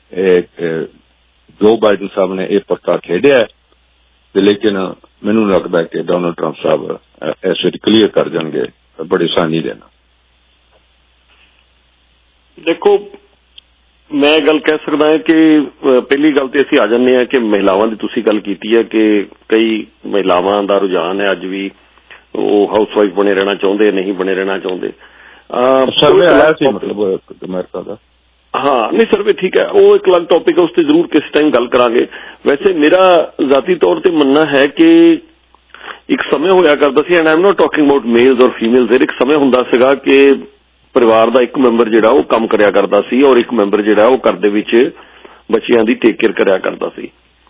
[SPEAKER 18] ਜੋ ਬਾਈਡਨ ਸਾਹਿਬ ਨੇ ਇਹ ਪੱਕਾ ਖੇਡਿਆ, ਲੇਕਿਨ ਮੈਨੂੰ ਲੱਗਦਾ ਕਿ ਡੋਨਲਡ ਟਰੰਪ ਸਾਹਿਬ ਇਸ ਵਾਰੀ ਕਲੀਅਰ ਕਰ ਜਾਣਗੇ ਬੜੀ ਆਸਾਨੀ ਦੇ ਨਾਲ।
[SPEAKER 3] ਦੇਖੋ, ਮੈਂ ਗੱਲ ਕਹਿ ਸਕਦਾ ਹਾਂ ਕਿ ਪਹਿਲੀ ਗੱਲ ਤੇ ਅਸੀਂ ਆ ਜਾਂਦੇ ਹਾਂ ਕਿ ਮਹਿਲਾਵਾਂ ਦੀ ਤੁਸੀਂ ਗੱਲ ਕੀਤੀ ਹੈ ਕਿ ਕਈ ਮਹਿਲਾਵਾਂ ਦਾ ਰੁਝਾਨ ਹੈ ਅੱਜ ਵੀ ਉਹ ਹਾਊਸ ਵਾਈਫ ਬਣੇ ਰਹਿਣਾ ਚਾਹੁੰਦੇ, ਨਹੀਂ ਬਣੇ ਰਹਿਣਾ ਚਾਹੁੰਦੇ।
[SPEAKER 18] ਸਰਵੇ ਆਇਆ ਸੀ ਮਤਲਬ ਅਮਰੀਕਾ ਦਾ।
[SPEAKER 3] ਹਾਂ, ਨਹੀਂ ਸਰਵੇ ਠੀਕ ਹੈ, ਉਹ ਇੱਕ ਅਲੱਗ ਟੌਪਿਕ ਹੈ, ਉਸ ਤੇ ਜ਼ਰੂਰ ਕਿਸ ਟਾਈਮ ਗੱਲ ਕਰਾਂਗੇ। ਵੈਸੇ ਮੇਰਾ ਜ਼ਾਤੀ ਤੌਰ ਤੇ ਮੰਨਣਾ ਹੈ ਕਿ ਇੱਕ ਸਮੇਂ ਹੋਇਆ ਕਰਦਾ ਸੀ, and I am not talking about males ਔਰ ਫੀਮੇਲਸ, ਇੱਕ ਸਮੇਂ ਹੁੰਦਾ ਸੀਗਾ ਕਿ ਪਰਿਵਾਰ ਦਾ ਇੱਕ ਮੈਂਬਰ ਜਿਹੜਾ ਉਹ ਕੰਮ ਕਰਿਆ ਕਰਦਾ ਸੀ ਔਰ ਇੱਕ ਮੈਂਬਰ ਜਿਹੜਾ ਉਹ ਘਰ ਦੇ ਵਿੱਚ ਬੱਚਿਆਂ ਦੀ ਟੇਕ ਕੇਅਰ ਕਰਿਆ ਕਰਦਾ ਸੀ।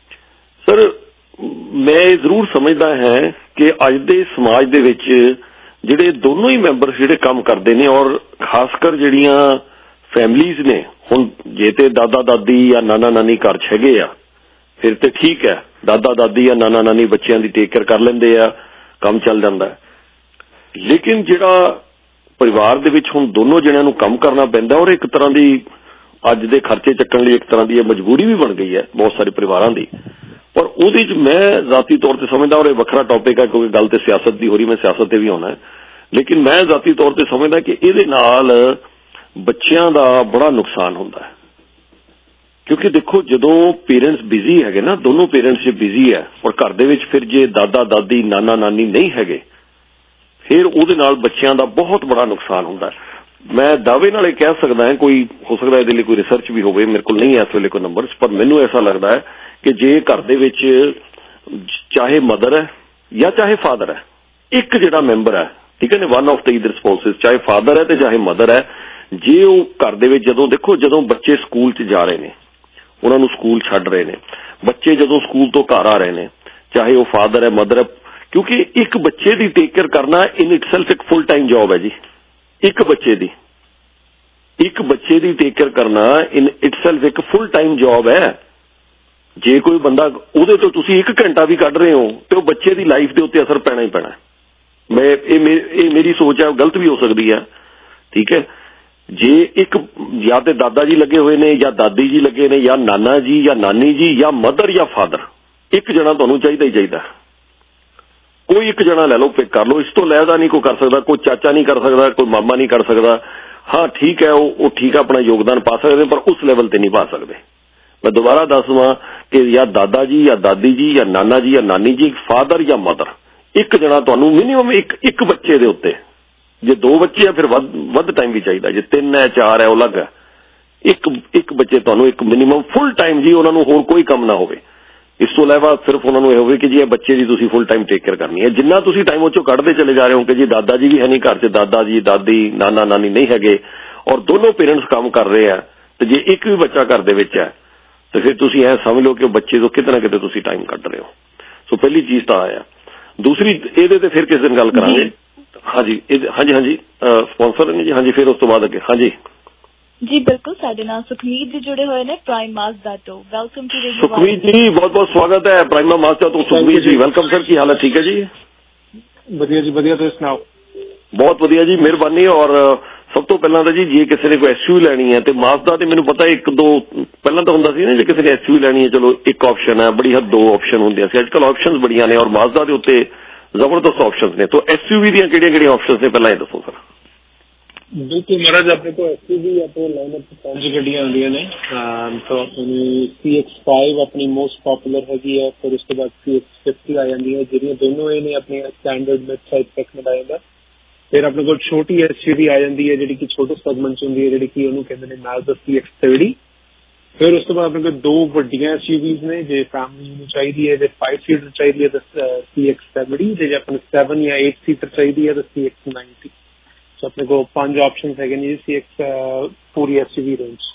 [SPEAKER 3] ਸਰ, ਮੈਂ ਇਹ ਜ਼ਰੂਰ ਸਮਝਦਾ ਹੈ ਕਿ ਅੱਜ ਦੇ ਸਮਾਜ ਦੇ ਵਿੱਚ ਜਿਹੜੇ ਦੋਨੋਂ ਹੀ ਮੈਂਬਰ ਜਿਹੜੇ ਕੰਮ ਕਰਦੇ ਨੇ ਔਰ ਖਾਸ ਕਰ ਜਿਹੜੀਆਂ ਫੈਮਲੀਜ਼ ਨੇ, ਹੁਣ ਜੇ ਤੇ ਦਾਦਾ ਦਾਦੀ ਜਾਂ ਨਾਨਾ ਨਾਨੀ ਘਰ 'ਚ ਹੈਗੇ ਆ ਫਿਰ ਤੇ ਠੀਕ ਹੈ, ਦਾਦਾ ਦਾਦੀ ਜਾਂ ਨਾਨਾ ਨਾਨੀ ਬੱਚਿਆਂ ਦੀ ਟੇਕ ਕੇਅਰ ਕਰ ਲੈਂਦੇ ਆ, ਕੰਮ ਚੱਲ ਜਾਂਦਾ। ਲੇਕਿਨ ਜਿਹੜਾ ਪਰਿਵਾਰ ਦੇ ਵਿੱਚ ਹੁਣ ਦੋਨੋਂ ਜਣਿਆਂ ਨੂੰ ਕੰਮ ਕਰਨਾ ਪੈਂਦਾ ਔਰ ਇੱਕ ਤਰ੍ਹਾਂ ਦੀ ਅੱਜ ਦੇ ਖਰਚੇ ਚੱਕਣ ਲਈ ਇੱਕ ਤਰ੍ਹਾਂ ਦੀ ਇਹ ਮਜਬੂਰੀ ਵੀ ਬਣ ਗਈ ਹੈ ਬਹੁਤ ਸਾਰੇ ਪਰਿਵਾਰਾਂ ਦੀ। ਪਰ ਉਹਦੇ 'ਚ ਮੈਂ ਜ਼ਾਤੀ ਤੌਰ ਤੇ ਸਮਝਦਾ, ਔਰ ਇਹ ਵੱਖਰਾ ਟੌਪਿਕ ਹੈ ਕਿਉਂਕਿ ਗੱਲ ਤੇ ਸਿਆਸਤ ਦੀ ਹੋ ਰਹੀ, ਮੈਂ ਸਿਆਸਤ ਤੇ ਵੀ ਆਉਣਾ ਹੈ, ਲੇਕਿਨ ਮੈਂ ਜ਼ਾਤੀ ਤੌਰ ਤੇ ਸਮਝਦਾ ਕਿ ਇਹਦੇ ਨਾਲ ਬੱਚਿਆਂ ਦਾ ਬੜਾ ਨੁਕਸਾਨ ਹੁੰਦਾ ਹੈ। ਕਿਉਂਕਿ ਦੇਖੋ, ਜਦੋਂ ਪੇਰੈਂਟਸ ਬਿਜ਼ੀ ਹੈਗੇ ਨਾ, ਦੋਨੋਂ ਪੇਰੈਂਟਸ ਜੇ ਬਿਜ਼ੀ ਹੈ ਔਰ ਘਰ ਦੇ ਵਿੱਚ ਫਿਰ ਜੇ ਦਾਦਾ ਦਾਦੀ ਨਾਨਾ ਨਾਨੀ ਨਹੀਂ ਹੈਗੇ, ਫਿਰ ਉਹਦੇ ਨਾਲ ਬੱਚਿਆਂ ਦਾ ਬਹੁਤ ਬੜਾ ਨੁਕਸਾਨ ਹੁੰਦਾ ਹੈ। ਮੈਂ ਦਾਅਵੇ ਨਾਲ ਇਹ ਕਹਿ ਸਕਦਾ ਹਾਂ, ਕੋਈ ਹੋ ਸਕਦਾ ਇਹਦੇ ਲਈ ਕੋਈ ਰਿਸਰਚ ਵੀ ਹੋਵੇ, ਮੇਰੇ ਕੋਲ ਨਹੀਂ ਹੈ ਇਸ ਵੇਲੇ ਕੋਈ ਨੰਬਰਸ, ਪਰ ਮੈਨੂੰ ਐਸਾ ਲੱਗਦਾ ਹੈ ਕਿ ਜੇ ਘਰ ਦੇ ਵਿੱਚ ਚਾਹੇ ਮਦਰ ਹੈ ਜਾਂ ਚਾਹੇ ਫਾਦਰ ਹੈ, ਇੱਕ ਜਿਹੜਾ ਮੈਂਬਰ ਹੈ, ਠੀਕ ਹੈ ਨੇ, one of the either spouses, ਚਾਹੇ ਫਾਦਰ ਹੈ ਤੇ ਚਾਹੇ ਮਦਰ ਹੈ, ਜੇ ਉਹ ਘਰ ਦੇ ਵਿੱਚ ਜਦੋਂ ਦੇਖੋ ਜਦੋਂ ਬੱਚੇ ਸਕੂਲ 'ਚ ਜਾ ਰਹੇ ਨੇ, ਉਹਨਾਂ ਨੂੰ ਸਕੂਲ ਛੱਡ ਰਹੇ ਨੇ, ਬੱਚੇ ਜਦੋਂ ਸਕੂਲ ਤੋਂ ਘਰ ਆ ਰਹੇ ਨੇ, ਚਾਹੇ ਉਹ ਫਾਦਰ ਹੈ ਮਦਰ ਹੈ, ਕਿਉਂਕਿ ਇੱਕ ਬੱਚੇ ਦੀ ਟੇਕ ਕੇਅਰ ਕਰਨਾ ਇਨ ਇਟਸੈਲਫ ਇੱਕ ਫੁੱਲ ਟਾਈਮ ਜੌਬ ਹੈ ਜੀ। ਇੱਕ ਬੱਚੇ ਦੀ ਇੱਕ ਬੱਚੇ ਦੀ ਟੇਕ ਕੇਅਰ ਕਰਨਾ ਇਨ ਇਟਸੈਲਫ ਇੱਕ ਫੁੱਲ ਟਾਈਮ ਜੌਬ ਹੈ। ਜੇ ਕੋਈ ਬੰਦਾ ਉਹਦੇ ਤੋਂ ਤੁਸੀਂ ਇੱਕ ਘੰਟਾ ਵੀ ਕੱਢ ਰਹੇ ਹੋ ਤੇ ਉਹ ਬੱਚੇ ਦੀ ਲਾਈਫ ਦੇ ਉੱਤੇ ਅਸਰ ਪੈਣਾ ਹੀ ਪੈਣਾ। ਮੈਂ ਇਹ ਇਹ ਮੇਰੀ ਸੋਚ ਹੈ, ਗਲਤ ਵੀ ਹੋ ਸਕਦੀ ਹੈ, ਠੀਕ ਹੈ। ਜੇ ਇੱਕ ਜਾਂ ਤੇ ਦਾਦਾ ਜੀ ਲੱਗੇ ਹੋਏ ਨੇ ਜਾਂ ਦਾਦੀ ਜੀ ਲੱਗੇ ਨੇ ਜਾਂ ਨਾਨਾ ਜੀ ਜਾਂ ਨਾਨੀ ਜੀ ਜਾਂ ਮਦਰ ਜਾਂ ਫਾਦਰ, ਇੱਕ ਜਣਾ ਤੁਹਾਨੂੰ ਚਾਹੀਦਾ ਹੀ ਚਾਹੀਦਾ। ਕੋਈ ਇੱਕ ਜਣਾ ਲੈ ਲਓ, ਪਿਕ ਕਰ ਲਓ, ਇਸ ਤੋਂ ਲੈਦਾ ਨਹੀਂ ਕੋਈ ਕਰ ਸਕਦਾ, ਕੋਈ ਚਾਚਾ ਨਹੀਂ ਕਰ ਸਕਦਾ, ਕੋਈ ਮਾਮਾ ਨਹੀਂ ਕਰ ਸਕਦਾ। ਹਾਂ ਠੀਕ ਹੈ, ਉਹ ਉਹ ਠੀਕ ਹੈ, ਆਪਣਾ ਯੋਗਦਾਨ ਪਾ ਸਕਦੇ, ਪਰ ਉਸ ਲੈਵਲ ਤੇ ਨਹੀਂ ਪਾ ਸਕਦੇ। ਮੈਂ ਦੁਬਾਰਾ ਦੱਸਵਾਂ ਕਿ ਜਾਂ ਦਾਦਾ ਜੀ ਜਾਂ ਦਾਦੀ ਜੀ ਜਾਂ ਨਾਨਾ ਜੀ ਜਾਂ ਨਾਨੀ ਜੀ, ਫਾਦਰ ਜਾਂ ਮਦਰ, ਇੱਕ ਜਣਾ ਤੁਹਾਨੂੰ ਮਿਨੀਮਮ ਇੱਕ ਇੱਕ ਬੱਚੇ ਦੇ ਉੱਤੇ, ਜੇ ਦੋ ਬੱਚੇ ਆ ਫਿਰ ਵੱਧ ਵੱਧ ਟਾਈਮ ਵੀ ਚਾਹੀਦਾ, ਜੇ ਤਿੰਨ ਹੈ ਚਾਰ ਹੈ ਉਹ ਅਲੱਗ ਹੈ, ਇੱਕ ਇੱਕ ਬੱਚੇ ਤੁਹਾਨੂੰ ਇੱਕ ਮਿਨੀਮਮ ਫੁੱਲ ਟਾਈਮ ਜੀ, ਉਹਨਾਂ ਨੂੰ ਹੋਰ ਕੋਈ ਕੰਮ ਨਾ ਹੋਵੇ। ਇਸ ਤੋਂ ਇਲਾਵਾ ਸਿਰਫ ਉਹਨਾਂ ਨੂੰ ਇਹ ਹੋਵੇ ਕਿ ਜੀ ਇਹ ਬੱਚੇ ਦੀ ਤੁਸੀਂ ਫੁੱਲ ਟਾਈਮ ਟੇਕ ਕੇਅਰ ਕਰਨੀ ਹੈ। ਜਿੰਨਾ ਤੁਸੀਂ ਟਾਈਮ ਉਹ ਚੋਂ ਕੱਢਦੇ ਚਲੇ ਜਾ ਰਹੇ ਹੋ ਕਿ ਜੀ ਦਾਦਾ ਜੀ ਵੀ ਹੈ ਨਹੀਂ ਘਰ 'ਚ, ਦਾਦਾ ਜੀ ਦਾਦੀ ਨਾਨਾ ਨਾਨੀ ਨਹੀਂ ਹੈਗੇ ਔਰ ਦੋਨੋਂ ਪੇਰੈਂਟਸ ਕੰਮ ਕਰ ਰਹੇ ਆ, ਤੇ ਜੇ ਇੱਕ ਵੀ ਬੱਚਾ ਘਰ ਦੇ ਵਿੱਚ ਹੈ ਤੇ ਫਿਰ ਤੁਸੀਂ ਇਹ ਸਮਝ ਲਓ ਕਿ ਬੱਚੇ ਤੋਂ ਕਿਤੇ ਨਾ ਕਿਤੇ ਤੁਸੀਂ ਟਾਈਮ ਕੱਢ ਰਹੇ ਹੋ। ਸੋ ਪਹਿਲੀ ਚੀਜ਼ ਤਾਂ ਆਇਆ। ਦੂਸਰੀ ਇਹਦੇ ਤੇ ਫਿਰ ਕਿਸ ਦਿਨ ਗੱਲ ਕਰਾਂਗੇ। ਹਾਂਜੀ ਹਾਂਜੀ ਹਾਂਜੀ ਸਪਾਂਸਰ ਨੇ ਜੀ, ਹਾਂਜੀ ਫਿਰ ਉਸ ਤੋਂ ਬਾਅਦ ਅੱਗੇ। ਹਾਂਜੀ
[SPEAKER 4] ਜੀ ਬਿਲਕੁਲ, ਸਾਡੇ ਨਾਲ ਸੁਖਮੀਤ ਜੀ ਜੁੜੇ ਹੋਏ ਨੇ ਪ੍ਰਾਈਮ ਮਾਸਦਾ ਤੋਂ। Welcome to radio.
[SPEAKER 3] ਸੁਖਮੀਤ ਜੀ ਬਹੁਤ ਬਹੁਤ ਸਵਾਗਤ ਹੈ ਪ੍ਰਾਈਮ ਮਾਸਦਾ ਤੋਂ। ਸੁਖਮੀਤ ਜੀ ਵੈਲਕਮ ਸਰ, ਕੀ ਹਾਲ ਹੈ? ਠੀਕ ਹੈ ਜੀ,
[SPEAKER 9] ਵਧੀਆ ਜੀ ਵਧੀਆ, ਤੁਸੀਂ ਸੁਣਾਓ?
[SPEAKER 3] ਬਹੁਤ ਵਧੀਆ ਜੀ, ਮਿਹਰਬਾਨੀ। ਔਰ ਸਭ ਤੋਂ ਪਹਿਲਾਂ ਤਾਂ ਜੀ ਜੇ ਕਿਸੇ ਨੇ ਕੋਈ ਐਸਯੂ ਲੈਣੀ ਹੈ ਤੇ ਮਾਸਦਾ ਤੇ ਮੈਨੂੰ ਪਤਾ ਇੱਕ ਦੋ ਪਹਿਲਾਂ ਤਾਂ ਹੁੰਦਾ ਸੀ ਨਾ, ਜੇ ਕਿਸੇ ਨੇ ਐਸਯੂ ਲੈਣੀ ਹੈ ਚਲੋ ਇੱਕ ਆਪਸ਼ਨ ਹੈ, ਬੜੀ ਹੱਦ ਦੋ ਆਪਸ਼ਨ ਹੁੰਦੀਆਂ ਸੀ, ਅੱਜ ਕੱਲ੍ਹ ਆਪਸ਼ਨਸ ਬੜੀਆਂ ਨੇ ਔਰ ਮਾਸਦਾ ਦੇ ਉੱਤੇ ਜ਼ਬਰਦਸਤ ਆਪਸ਼ਨਸ ਨੇ। ਤਾਂ ਐਸਯੂਵੀ ਦੀਆਂ ਕਿਹੜੀਆਂ ਕਿਹੜੀਆਂ ਆਪਸ਼ਨਸ ਨੇ ਪਹਿਲਾਂ ਇਹ ਦੱਸੋ ਸਰ।
[SPEAKER 9] बिल्कुल महाराज, अपने को एसयूवी अपने लाइनअप से पांच गड्डियां आंदियां ने। तो अपनी सी एक्स फाइव अपनी मोस्ट पॉपुलर हैगी है, फिर उसके बाद सी एक्स फिफ्टी आ जाती है, जिहड़ियां दोनों ये ने अपने स्टैंडर्ड मिड साइज सेगमेंट आ जाता। फिर अपने को छोटी एसयूवी आ जाती है जिहड़ी कि छोटे सेगमेंट च हुंदी है, जिहड़ी कि उहनूं कहंदे ने Mazda सी एक्स थर्टी। फिर उस तो बाद अपने को दो वड्डियां एसयूवीज ने, जे फैमिली नूं चाहिदी है, जे फाइव सीटर चाहिदी है तो सी एक्स सेवेंटी, जे अपने सेवन या एट सीटर चाहिदी है तो सी एक्स नाइनटी। तो अपने को पांच ऑप्शन है जी सी एक्स पूरी एसयूवी रेंज।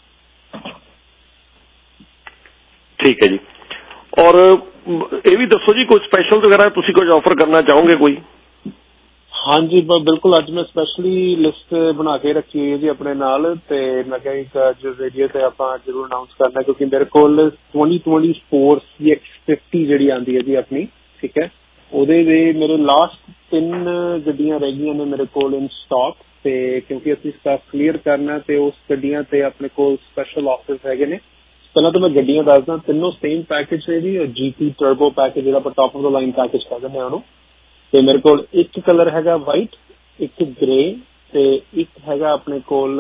[SPEAKER 3] ठीक है जी। और ये भी दसो जी, कोई स्पेशल वगैरह तुसी कुछ ऑफर करना चाहोगे कोई?
[SPEAKER 9] हाँ जी बिल्कुल, अज मैं स्पेशली लिस्ट बना के रखी हुई है जी अपने नाल, ते मैं क्या एक अज रेडियो ते आपां जरूर अनाउंस करना, क्योंकि मेरे कोल twenty twenty four C X fifty जिहड़ी आंदी है जी अपनी, ठीक है, ਉਹਦੇ ਦੇ ਮੇਰੇ ਲਾਸਟ ਤਿੰਨ ਗੱਡੀਆਂ ਰਹਿ ਗਈਆਂ ਨੇ ਮੇਰੇ ਕੋਲ ਇਨ ਸਟਾਕ, ਤੇ ਕਿਉਂਕਿ ਅਸੀਂ ਸਟਾਕ ਕਲੀਅਰ ਕਰਨਾ ਤੇ ਉਸ ਗੱਡੀਆਂ ਤੇ ਆਪਣੇ ਕੋਲ ਸਪੈਸ਼ਲ ਆਫਰਸ ਹੈਗੇ ਨੇ। ਪਹਿਲਾਂ ਤਾਂ ਮੈਂ ਗੱਡੀਆਂ ਦੱਸਦਾ, ਤਿੰਨੋਂ ਸੇਮ ਪੈਕੇਜ ਹੈ ਜੀ, ਜੀਟੀ ਟਰਬੋ ਪੈਕੇਜ ਜਿਹੜਾ ਆਪਾਂ top of the line package ਕਹਿੰਦੇ ਨੇ ਉਹਨੂੰ। ਤੇ ਮੇਰੇ ਕੋਲ ਇੱਕ ਕਲਰ ਹੈਗਾ ਵਾਈਟ, ਇੱਕ ਗ੍ਰੇ ਤੇ ਇੱਕ ਹੈਗਾ ਆਪਣੇ ਕੋਲ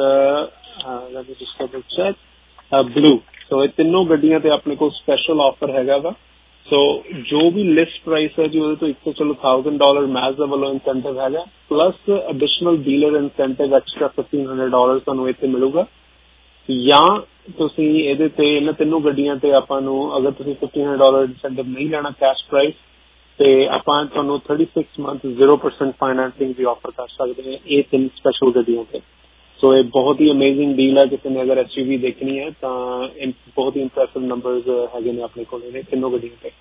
[SPEAKER 9] ਬਲੂ। ਸੋ ਇਹ ਤਿੰਨੋਂ ਗੱਡੀਆਂ ਤੇ ਆਪਣੇ ਕੋਲ ਸਪੈਸ਼ਲ ਆਫਰ ਹੈਗਾ ਵਾ। ਸੋ ਜੋ ਵੀ ਲਿਸਟ ਪ੍ਰਾइस ਹੈ ਜੀ ਉਹਦੇ ਤੋਂ ਇੱਕ ਤਾਂ ਚਲੋ थाउजेंड डॉलर Mazda ਵੱਲੋਂ ਇਨਸੈਂਟਿਵ ਹੈਗਾ, plus additional dealer incentive extra fifteen hundred dollar ਤੁਹਾਨੂੰ ਇੱਥੇ ਮਿਲੂਗਾ। ਜਾਂ ਤੁਸੀਂ ਇਹਦੇ ਤੇ ਇਹਨਾਂ ਤਿੰਨੋਂ ਗੱਡੀਆਂ ਤੇ ਆਪਾਂ ਨੂੰ ਅਗਰ ਤੁਸੀਂ ਫਿਫਟੀਨ ਹੰਡਰਡ ਡਾਲਰ ਇਨਸੈਂਟਿਵ ਨਹੀਂ ਲੈਣਾ ਕੈਸ਼ ਪ੍ਰਾइस, ਤੇ ਆਪਾਂ ਤੁਹਾਨੂੰ thirty six month zero percent financing ਵੀ ਆਫਰ ਕਰ ਸਕਦੇ ਹਾਂ ਇਹ ਤਿੰਨ ਸਪੈਸ਼ਲ ਗੱਡੀਆਂ ਤੇ। ਸੋ ਇਹ ਬਹੁਤ ਹੀ ਅਮੇਜ਼ਿੰਗ ਡੀਲ ਹੈ, ਕਿਸੇ ਨੇ ਅਗਰ ਐਸਯੂਵੀ ਦੇਖਣੀ ਹੈ ਤਾਂ ਬਹੁਤ ਹੀ ਇੰਪ੍ਰੈਸਿਵ ਨੰਬਰਸ ਹੈਗੇ ਨੇ ਆਪਣੇ ਕੋਲ ਇਹਦੇ ਤਿੰਨੋਂ ਗੱਡੀਆਂ ਤੇ।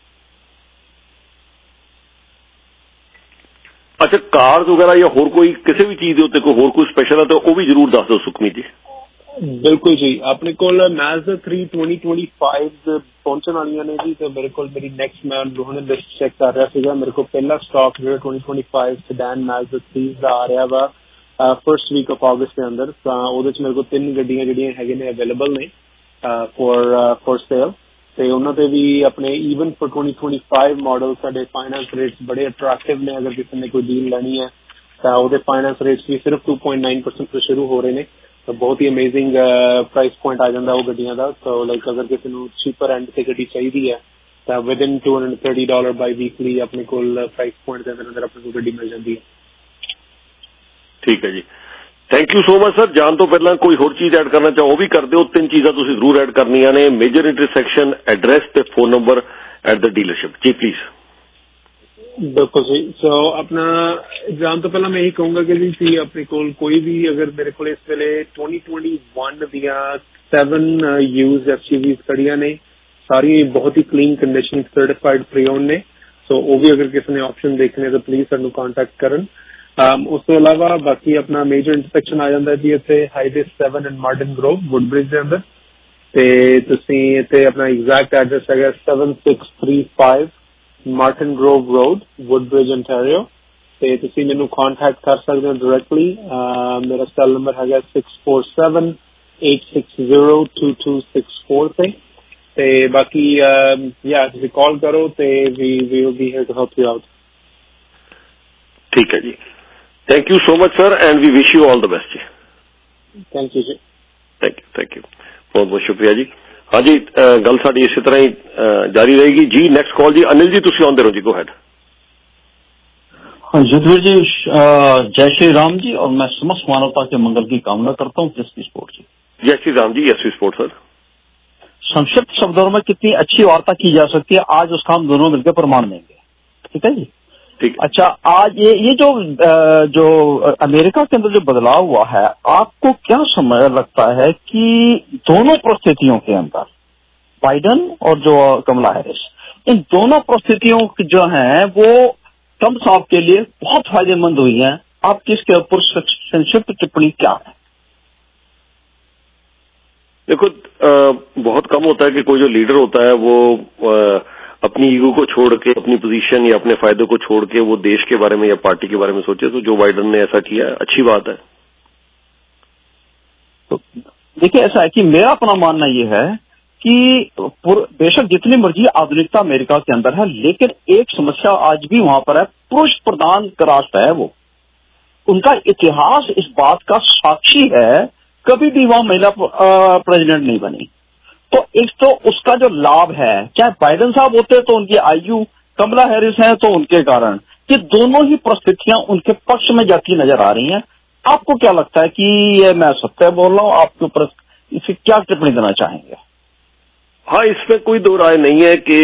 [SPEAKER 3] ਅੱਛਾ, ਕਾਰ ਵਗੈਰਾ ਜਾਂ ਹੋਰ ਕੋਈ ਕਿਸੇ ਵੀ ਚੀਜ਼ ਦੇ ਉੱਤੇ ਕੋਈ ਹੋਰ ਕੋਈ ਸਪੈਸ਼ਲ ਹੈ ਤਾਂ ਉਹ ਵੀ ਜ਼ਰੂਰ ਦੱਸ ਦਿਓ ਸੁਖਮੀਤ ਜੀ।
[SPEAKER 9] ਬਿਲਕੁਲ ਜੀ, ਆਪਣੇ ਕੋਲ Mazda three twenty twenty five ਪਹੁੰਚਣ ਵਾਲੀਆਂ ਨੇ ਜੀ। ਤੇ ਮੇਰੇ ਕੋਲ ਮੇਰੀ ਨੈਕਸਟ ਮੈਂ ਹੁਣੇ ਲਿਸਟ ਚੈੱਕ ਕਰ ਰਿਹਾ ਸੀਗਾ, ਮੇਰੇ ਕੋਲ ਪਹਿਲਾ ਸਟਾਕ ਜਿਹੜਾ twenty twenty five sedan Mazda three ਦਾ ਆ ਰਿਹਾ ਵਾ ਫਸਟ ਵੀਕ ਆਫ ਅਗਸਤ ਦੇ ਅੰਦਰ। ਤਾਂ ਉਹਦੇ ਚ ਮੇਰੇ ਕੋਲ ਤਿੰਨ ਗੱਡੀਆਂ ਜਿਹੜੀਆਂ ਹੈਗੇ ਨੇ ਅਵੇਲੇਬਲ ਨੇ ਫॉर ਫॉर ਸੇਲ, ਤੇ ਉਹਨਾਂ ਤੇ ਵੀ ਆਪਣੇ even for twenty twenty five model ਸਾਡੇ ਫਾਈਨੈਂਸ ਰੇਟਸ ਬੜੇ ਅਟਰੈਕਟਿਵ ਨੇ। ਅਗਰ ਕਿਸੇ ਨੇ ਕੋਈ ਡੀਲ ਲੈਣੀ ਹੈ ਤਾਂ ਉਹਦੇ ਫਾਈਨੈਂਸ ਰੇਟਸ ਵੀ ਸਿਰਫ ਟੂ ਪੁਆਇੰਟ ਨਾइन परसेंट ਤੋਂ ਸ਼ੁਰੂ ਹੋ ਰਹੇ ਨੇ। ਤਾਂ ਬਹੁਤ ਹੀ ਅਮੇਜ਼ਿੰਗ ਪ੍ਰਾਈਸ ਪੁਆਇੰਟ ਆ ਜਾਂਦਾ ਉਹ ਗੱਡੀਆਂ ਦਾ। ਸੋ ਲਾਈਕ ਅਗਰ ਕਿਸੇ ਨੂੰ ਚੀਪਰ ਐਂਡ ਤੇ ਗੱਡੀ ਚਾਹੀਦੀ ਹੈ ਤਾਂ within two hundred thirty dollar biweekly ਆਪਣੇ ਕੋਲ ਪ੍ਰਾਈਸ ਪੁਆਇੰਟ ਦੇ ਅੰਦਰ ਆਪਣੇ ਕੋਲ ਗੱਡੀ ਮਿਲ ਜਾਂਦੀ ਹੈ।
[SPEAKER 3] ਠੀਕ ਹੈ ਜੀ, thank you so much sir. ਜਾਣ ਤੋਂ ਪਹਿਲਾਂ ਕੋਈ ਹੋਰ ਚੀਜ਼ ਐਡ ਕਰਨਾ ਚਾਹੋ ਉਹ ਵੀ ਕਰ ਦਿਓ। ਤਿੰਨ ਚੀਜ਼ਾਂ ਤੁਸੀਂ ਜ਼ਰੂਰ ਐਡ ਕਰਨੀਆਂ ਨੇ, ਮੇਜਰ ਇੰਟਰਸੈਕਸ਼ਨ, ਐਡਰੈਸ ਤੇ phone number at the dealership ਜੀ ਪਲੀਜ਼।
[SPEAKER 9] ਬਿਲਕੁਲ ਜੀ। ਸੋ ਆਪਣਾ ਜਾਣ ਤੋਂ ਪਹਿਲਾਂ ਮੈਂ ਇਹੀ ਕਹੂੰਗਾ ਕਿ ਜੀ ਤੁਸੀਂ ਆਪਣੇ ਕੋਲ ਕੋਈ ਵੀ ਅਗਰ ਮੇਰੇ ਕੋਲ ਇਸ ਵੇਲੇ ਟਵੈਂਟੀ ਟਵੈਂਟੀ ਵਨ ਦੀਆਂ ਸੈਵਨ ਯੂਜ਼ ਐਸਯੂਵੀਜ਼ ਖੜੀਆਂ ਨੇ, ਸਾਰੀਆਂ ਬਹੁਤ ਹੀ clean condition certified pre owned ਨੇ। ਸੋ ਉਹ ਵੀ ਅਗਰ ਕਿਸੇ ਨੇ ਆਪਸ਼ਨ ਦੇਖਣੇ ਤਾਂ ਪਲੀਜ਼ ਸਾਨੂੰ ਕੰਟੈਕਟ ਕਰਨ। ਉਸ ਤੋਂ ਇਲਾਵਾ ਬਾਕੀ ਆਪਣਾ ਮੇਜਰ ਇੰਟਰਸੈਕਸ਼ਨ ਆ ਜਾਂਦਾ ਜੀ ਇੱਥੇ highway seven and Martin Grove Woodbridge ਦੇ ਅੰਦਰ। ਤੇ ਤੁਸੀਂ ਇੱਥੇ ਆਪਣਾ ਐਗਜ਼ੈਕਟ ਐਡਰੈਸ ਹੈਗਾ seven six three five Martin Grove road Woodbridge ontario। ਤੇ ਤੁਸੀਂ ਮੈਨੂੰ ਕੰਟੈਕਟ ਕਰ ਸਕਦੇ ਹੋ ਡਾਇਰੈਕਟਲੀ। ਮੇਰਾ ਸੈਲ ਨੰਬਰ ਹੈਗਾ six four seven eight six zero two two six four ਤੇ ਤੇ ਬਾਕੀ ਯਾ ਤੁਸੀਂ ਕਾਲ ਕਰੋ ਤੇ ਵੀ we will be here to help you out.
[SPEAKER 3] ਠੀਕ ਹੈ ਜੀ, thank you so much sir and we wish you all the best ਜੀ।
[SPEAKER 9] ਥੈਂਕ ਯੂ ਜੀ।
[SPEAKER 3] ਥੈਂਕ ਯੂ ਥੈਂਕ ਯੂ ਬਹੁਤ ਬਹੁਤ ਸ਼ੁਕਰੀਆ ਜੀ। ਹਾਂਜੀ, ਗੱਲ ਸਾਡੀ ਇਸੇ ਤਰ੍ਹਾਂ ਹੀ ਜਾਰੀ ਰਹੇਗੀ ਜੀ। ਨੈਕਸਟ ਕਾਲ ਜੀ ਅਨਿਲ ਜੀ, ਤੁਸੀਂ ਆਉਂਦੇ ਰਹੋ ਜੀ, ਗੋ ਹੈਡ।
[SPEAKER 19] हाँ युद्धवीर जी, जय श्री राम जी। और मैं समस्त मानवता के मंगल की कामना करता हूँ। एसपी स्पोर्ट जी।
[SPEAKER 3] जय Shri Ram ji, yes we support sir.
[SPEAKER 19] संक्षिप्त शब्दों में कितनी अच्छी वार्ता की जा सकती है, आज उसका हम दोनों मिलकर प्रमाण देंगे। ठीक है जी।
[SPEAKER 3] ठीक।
[SPEAKER 19] अच्छा, आज ये ये जो जो अमेरिका के अंदर जो बदलाव हुआ है, आपको क्या समझ लगता है कि दोनों परिस्थितियों के अंदर बाइडन और जो कमला हैरिस, इन दोनों परिस्थितियों जो हैं वो ट्रंप साहब के लिए बहुत फायदेमंद हुई हैं। आपकी इसके ऊपर संक्षिप्त टिप्पणी क्या है?
[SPEAKER 3] देखो, बहुत कम होता है कि कोई जो लीडर होता है वो अपनी ईगो को छोड़ के, अपनी पोजीशन या अपने फायदे को छोड़ के वो देश के बारे में या पार्टी के बारे में सोचे। तो जो बाइडन ने ऐसा किया, अच्छी बात है।
[SPEAKER 19] तो देखिए, ऐसा है कि मेरा अपना मानना ये है कि बेशक जितनी मर्जी आधुनिकता अमेरिका के अंदर है, लेकिन एक समस्या आज भी वहां पर है, पुरुष प्रधान राष्ट्र है वो। उनका इतिहास इस बात का साक्षी है, कभी भी वहां महिला प्रेसिडेंट नहीं बनी। तो एक तो उसका जो लाभ है, चाहे बाइडेन साहब होते तो उनकी आयु, कमला हैरिस है तो उनके कारण, ये दोनों ही परिस्थितियां उनके पक्ष में जाती नजर आ रही हैं। आपको क्या लगता है कि ये मैं सत्य बोल रहा हूं, आपके ऊपर इसे क्या टिप्पणी देना चाहेंगे?
[SPEAKER 3] हाँ, इसमें कोई दो राय नहीं है कि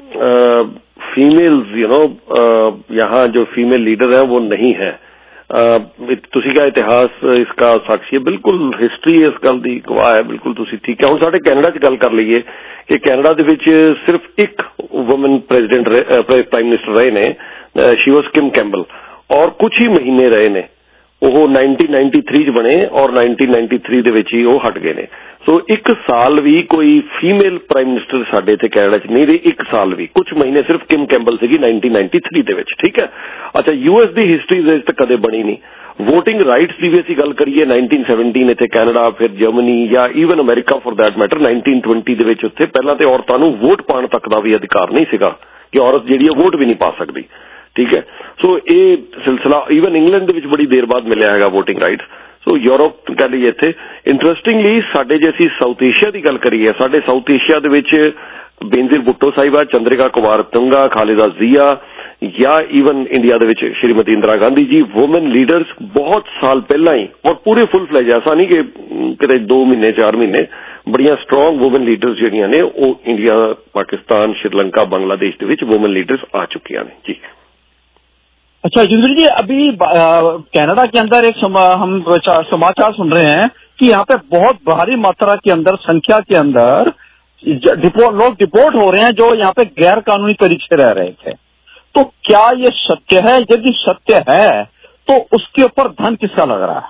[SPEAKER 3] फीमेल्स यू नो यहाँ जो फीमेल लीडर है वो नहीं है। ਤੁਸੀਂ का इतिहास इसका साक्षी है, बिल्कुल हिस्टरी इस गल की गवाह है, बिल्कुल ਤੁਸੀਂ ठीक है। ਹੁਣ ਸਾਡੇ ਕੈਨੇਡਾ 'ਚ ਗੱਲ ਕਰ ਲਈਏ ਕਿ ਕੈਨੇਡਾ ਦੇ ਵਿੱਚ ਸਿਰਫ ਇੱਕ ਵੂਮਨ ਪ੍ਰੈਜ਼ੀਡੈਂਟ ਪ੍ਰਾਈਮ ਮਿਨਿਸਟਰ ਰਹੇ ਨੇ, ਸ਼ੀ ਵਾਸ ਕਿਮ ਕੈਂਬਲ, ਔਰ ਕੁਝ ਹੀ ਮਹੀਨੇ ਰਹੇ ਨੇ। ਉਹ नाइनटीन नाइंटी थ्री 'ਚ ਬਣੇ ਔਰ नाइनटीन नाइंटी थ्री ਦੇ ਵਿੱਚ ਹੀ ਉਹ ਹਟ ਗਏ ਨੇ। ਸੋ ਇੱਕ ਸਾਲ ਵੀ ਕੋਈ ਫੀਮੇਲ ਪ੍ਰਾਈਮ ਮਿਨਿਸਟਰ ਸਾਡੇ ਇੱਥੇ ਕੈਨੇਡਾ 'ਚ ਨਹੀਂ ਰਹੀ, ਇੱਕ ਸਾਲ ਵੀ। ਕੁਝ ਮਹੀਨੇ ਸਿਰਫ ਕਿਮ ਕੈਂਬਲ ਸੀਗੀ नाइनटीन नाइंटी थ्री ਦੇ ਵਿੱਚ, ਠੀਕ ਹੈ। ਅੱਛਾ, ਯੂਐਸ ਦੀ ਹਿਸਟਰੀ ਦੇ ਵਿੱਚ ਕਦੇ ਬਣੀ ਨਹੀਂ। ਵੋਟਿੰਗ ਰਾਈਟਸ ਦੀ ਵੀ ਅਸੀਂ ਗੱਲ ਕਰੀਏ नाइनटीन सेवनटीन ਇੱਥੇ ਕੈਨੇਡਾ, ਫਿਰ ਜਰਮਨੀ ਜਾਂ even America for that matter nineteen twenty ਦੇ ਵਿੱਚ ਉੱਥੇ ਪਹਿਲਾਂ ਤੇ ਔਰਤਾਂ ਨੂੰ ਵੋਟ ਪਾਉਣ ਤੱਕ ਦਾ ਵੀ ਅਧਿਕਾਰ ਨਹੀਂ ਸੀਗਾ ਕਿ ਔਰਤ ਜਿਹੜੀ ਹੈ ਵੋਟ ਵੀ ਨਹੀਂ ਪਾ ਸਕਦੀ, ਠੀਕ ਹੈ। ਸੋ ਇਹ ਸਿਲਸਿਲਾ ਈਵਨ ਇੰਗਲੈਂਡ ਦੇ ਵਿੱਚ ਬੜੀ ਦੇਰ ਬਾਅਦ ਮਿਲਿਆ ਹੈਗਾ ਵੋਟਿੰਗ ਰਾਈਟਸ। ਸੋ ਯੂਰਪ ਕਹਿ ਲਈਏ ਇੱਥੇ ਇੰਟਰਸਟਿੰਗਲੀ ਸਾਡੇ ਜੇ ਅਸੀਂ ਸਾਊਥ ਏਸ਼ੀਆ ਦੀ ਗੱਲ ਕਰੀਏ, ਸਾਡੇ ਸਾਊਥ ਏਸ਼ੀਆ ਦੇ ਵਿੱਚ ਬੇਨਜ਼ੀਰ ਭੁੱਟੋ ਸਾਹਿਬਾ, ਚੰਦਰਿਕਾ ਕੁਮਾਰ ਤੁੰਗਾ, ਖਾਲਿਦਾ ਜ਼ਿਆ ਜਾਂ ਈਵਨ ਇੰਡੀਆ ਦੇ ਵਿੱਚ ਸ਼੍ਰੀਮਤੀ ਇੰਦਰਾ ਗਾਂਧੀ ਜੀ, ਵੂਮਨ ਲੀਡਰਸ ਬਹੁਤ ਸਾਲ ਪਹਿਲਾਂ ਹੀ ਔਰ ਪੂਰੇ ਫੁੱਲ ਫਲੈਜ, ਐਸਾ ਨਹੀਂ ਕਿ ਕਿਤੇ ਦੋ ਮਹੀਨੇ ਚਾਰ ਮਹੀਨੇ, ਬੜੀਆਂ ਸਟਰੋਂਗ ਵੂਮਨ ਲੀਡਰਸ ਜਿਹੜੀਆਂ ਨੇ ਉਹ ਇੰਡੀਆ, ਪਾਕਿस्तान, श्रीलंका, बांग्लादेश ਦੇ ਵਿੱਚ वुमेन लीडर्स आ चुकी हैं जी।
[SPEAKER 19] अच्छा युधिष्ठिर जी, अभी कनाडा के अंदर एक समा, हम समाचार सुन रहे हैं कि यहाँ पे बहुत भारी मात्रा के अंदर, संख्या के अंदर डिपोर्ट, लोग डिपोर्ट हो रहे हैं जो यहाँ पे गैर कानूनी तरीके से रह रहे थे। तो क्या ये सत्य है? यदि सत्य है तो उसके ऊपर धन किसका लग रहा है?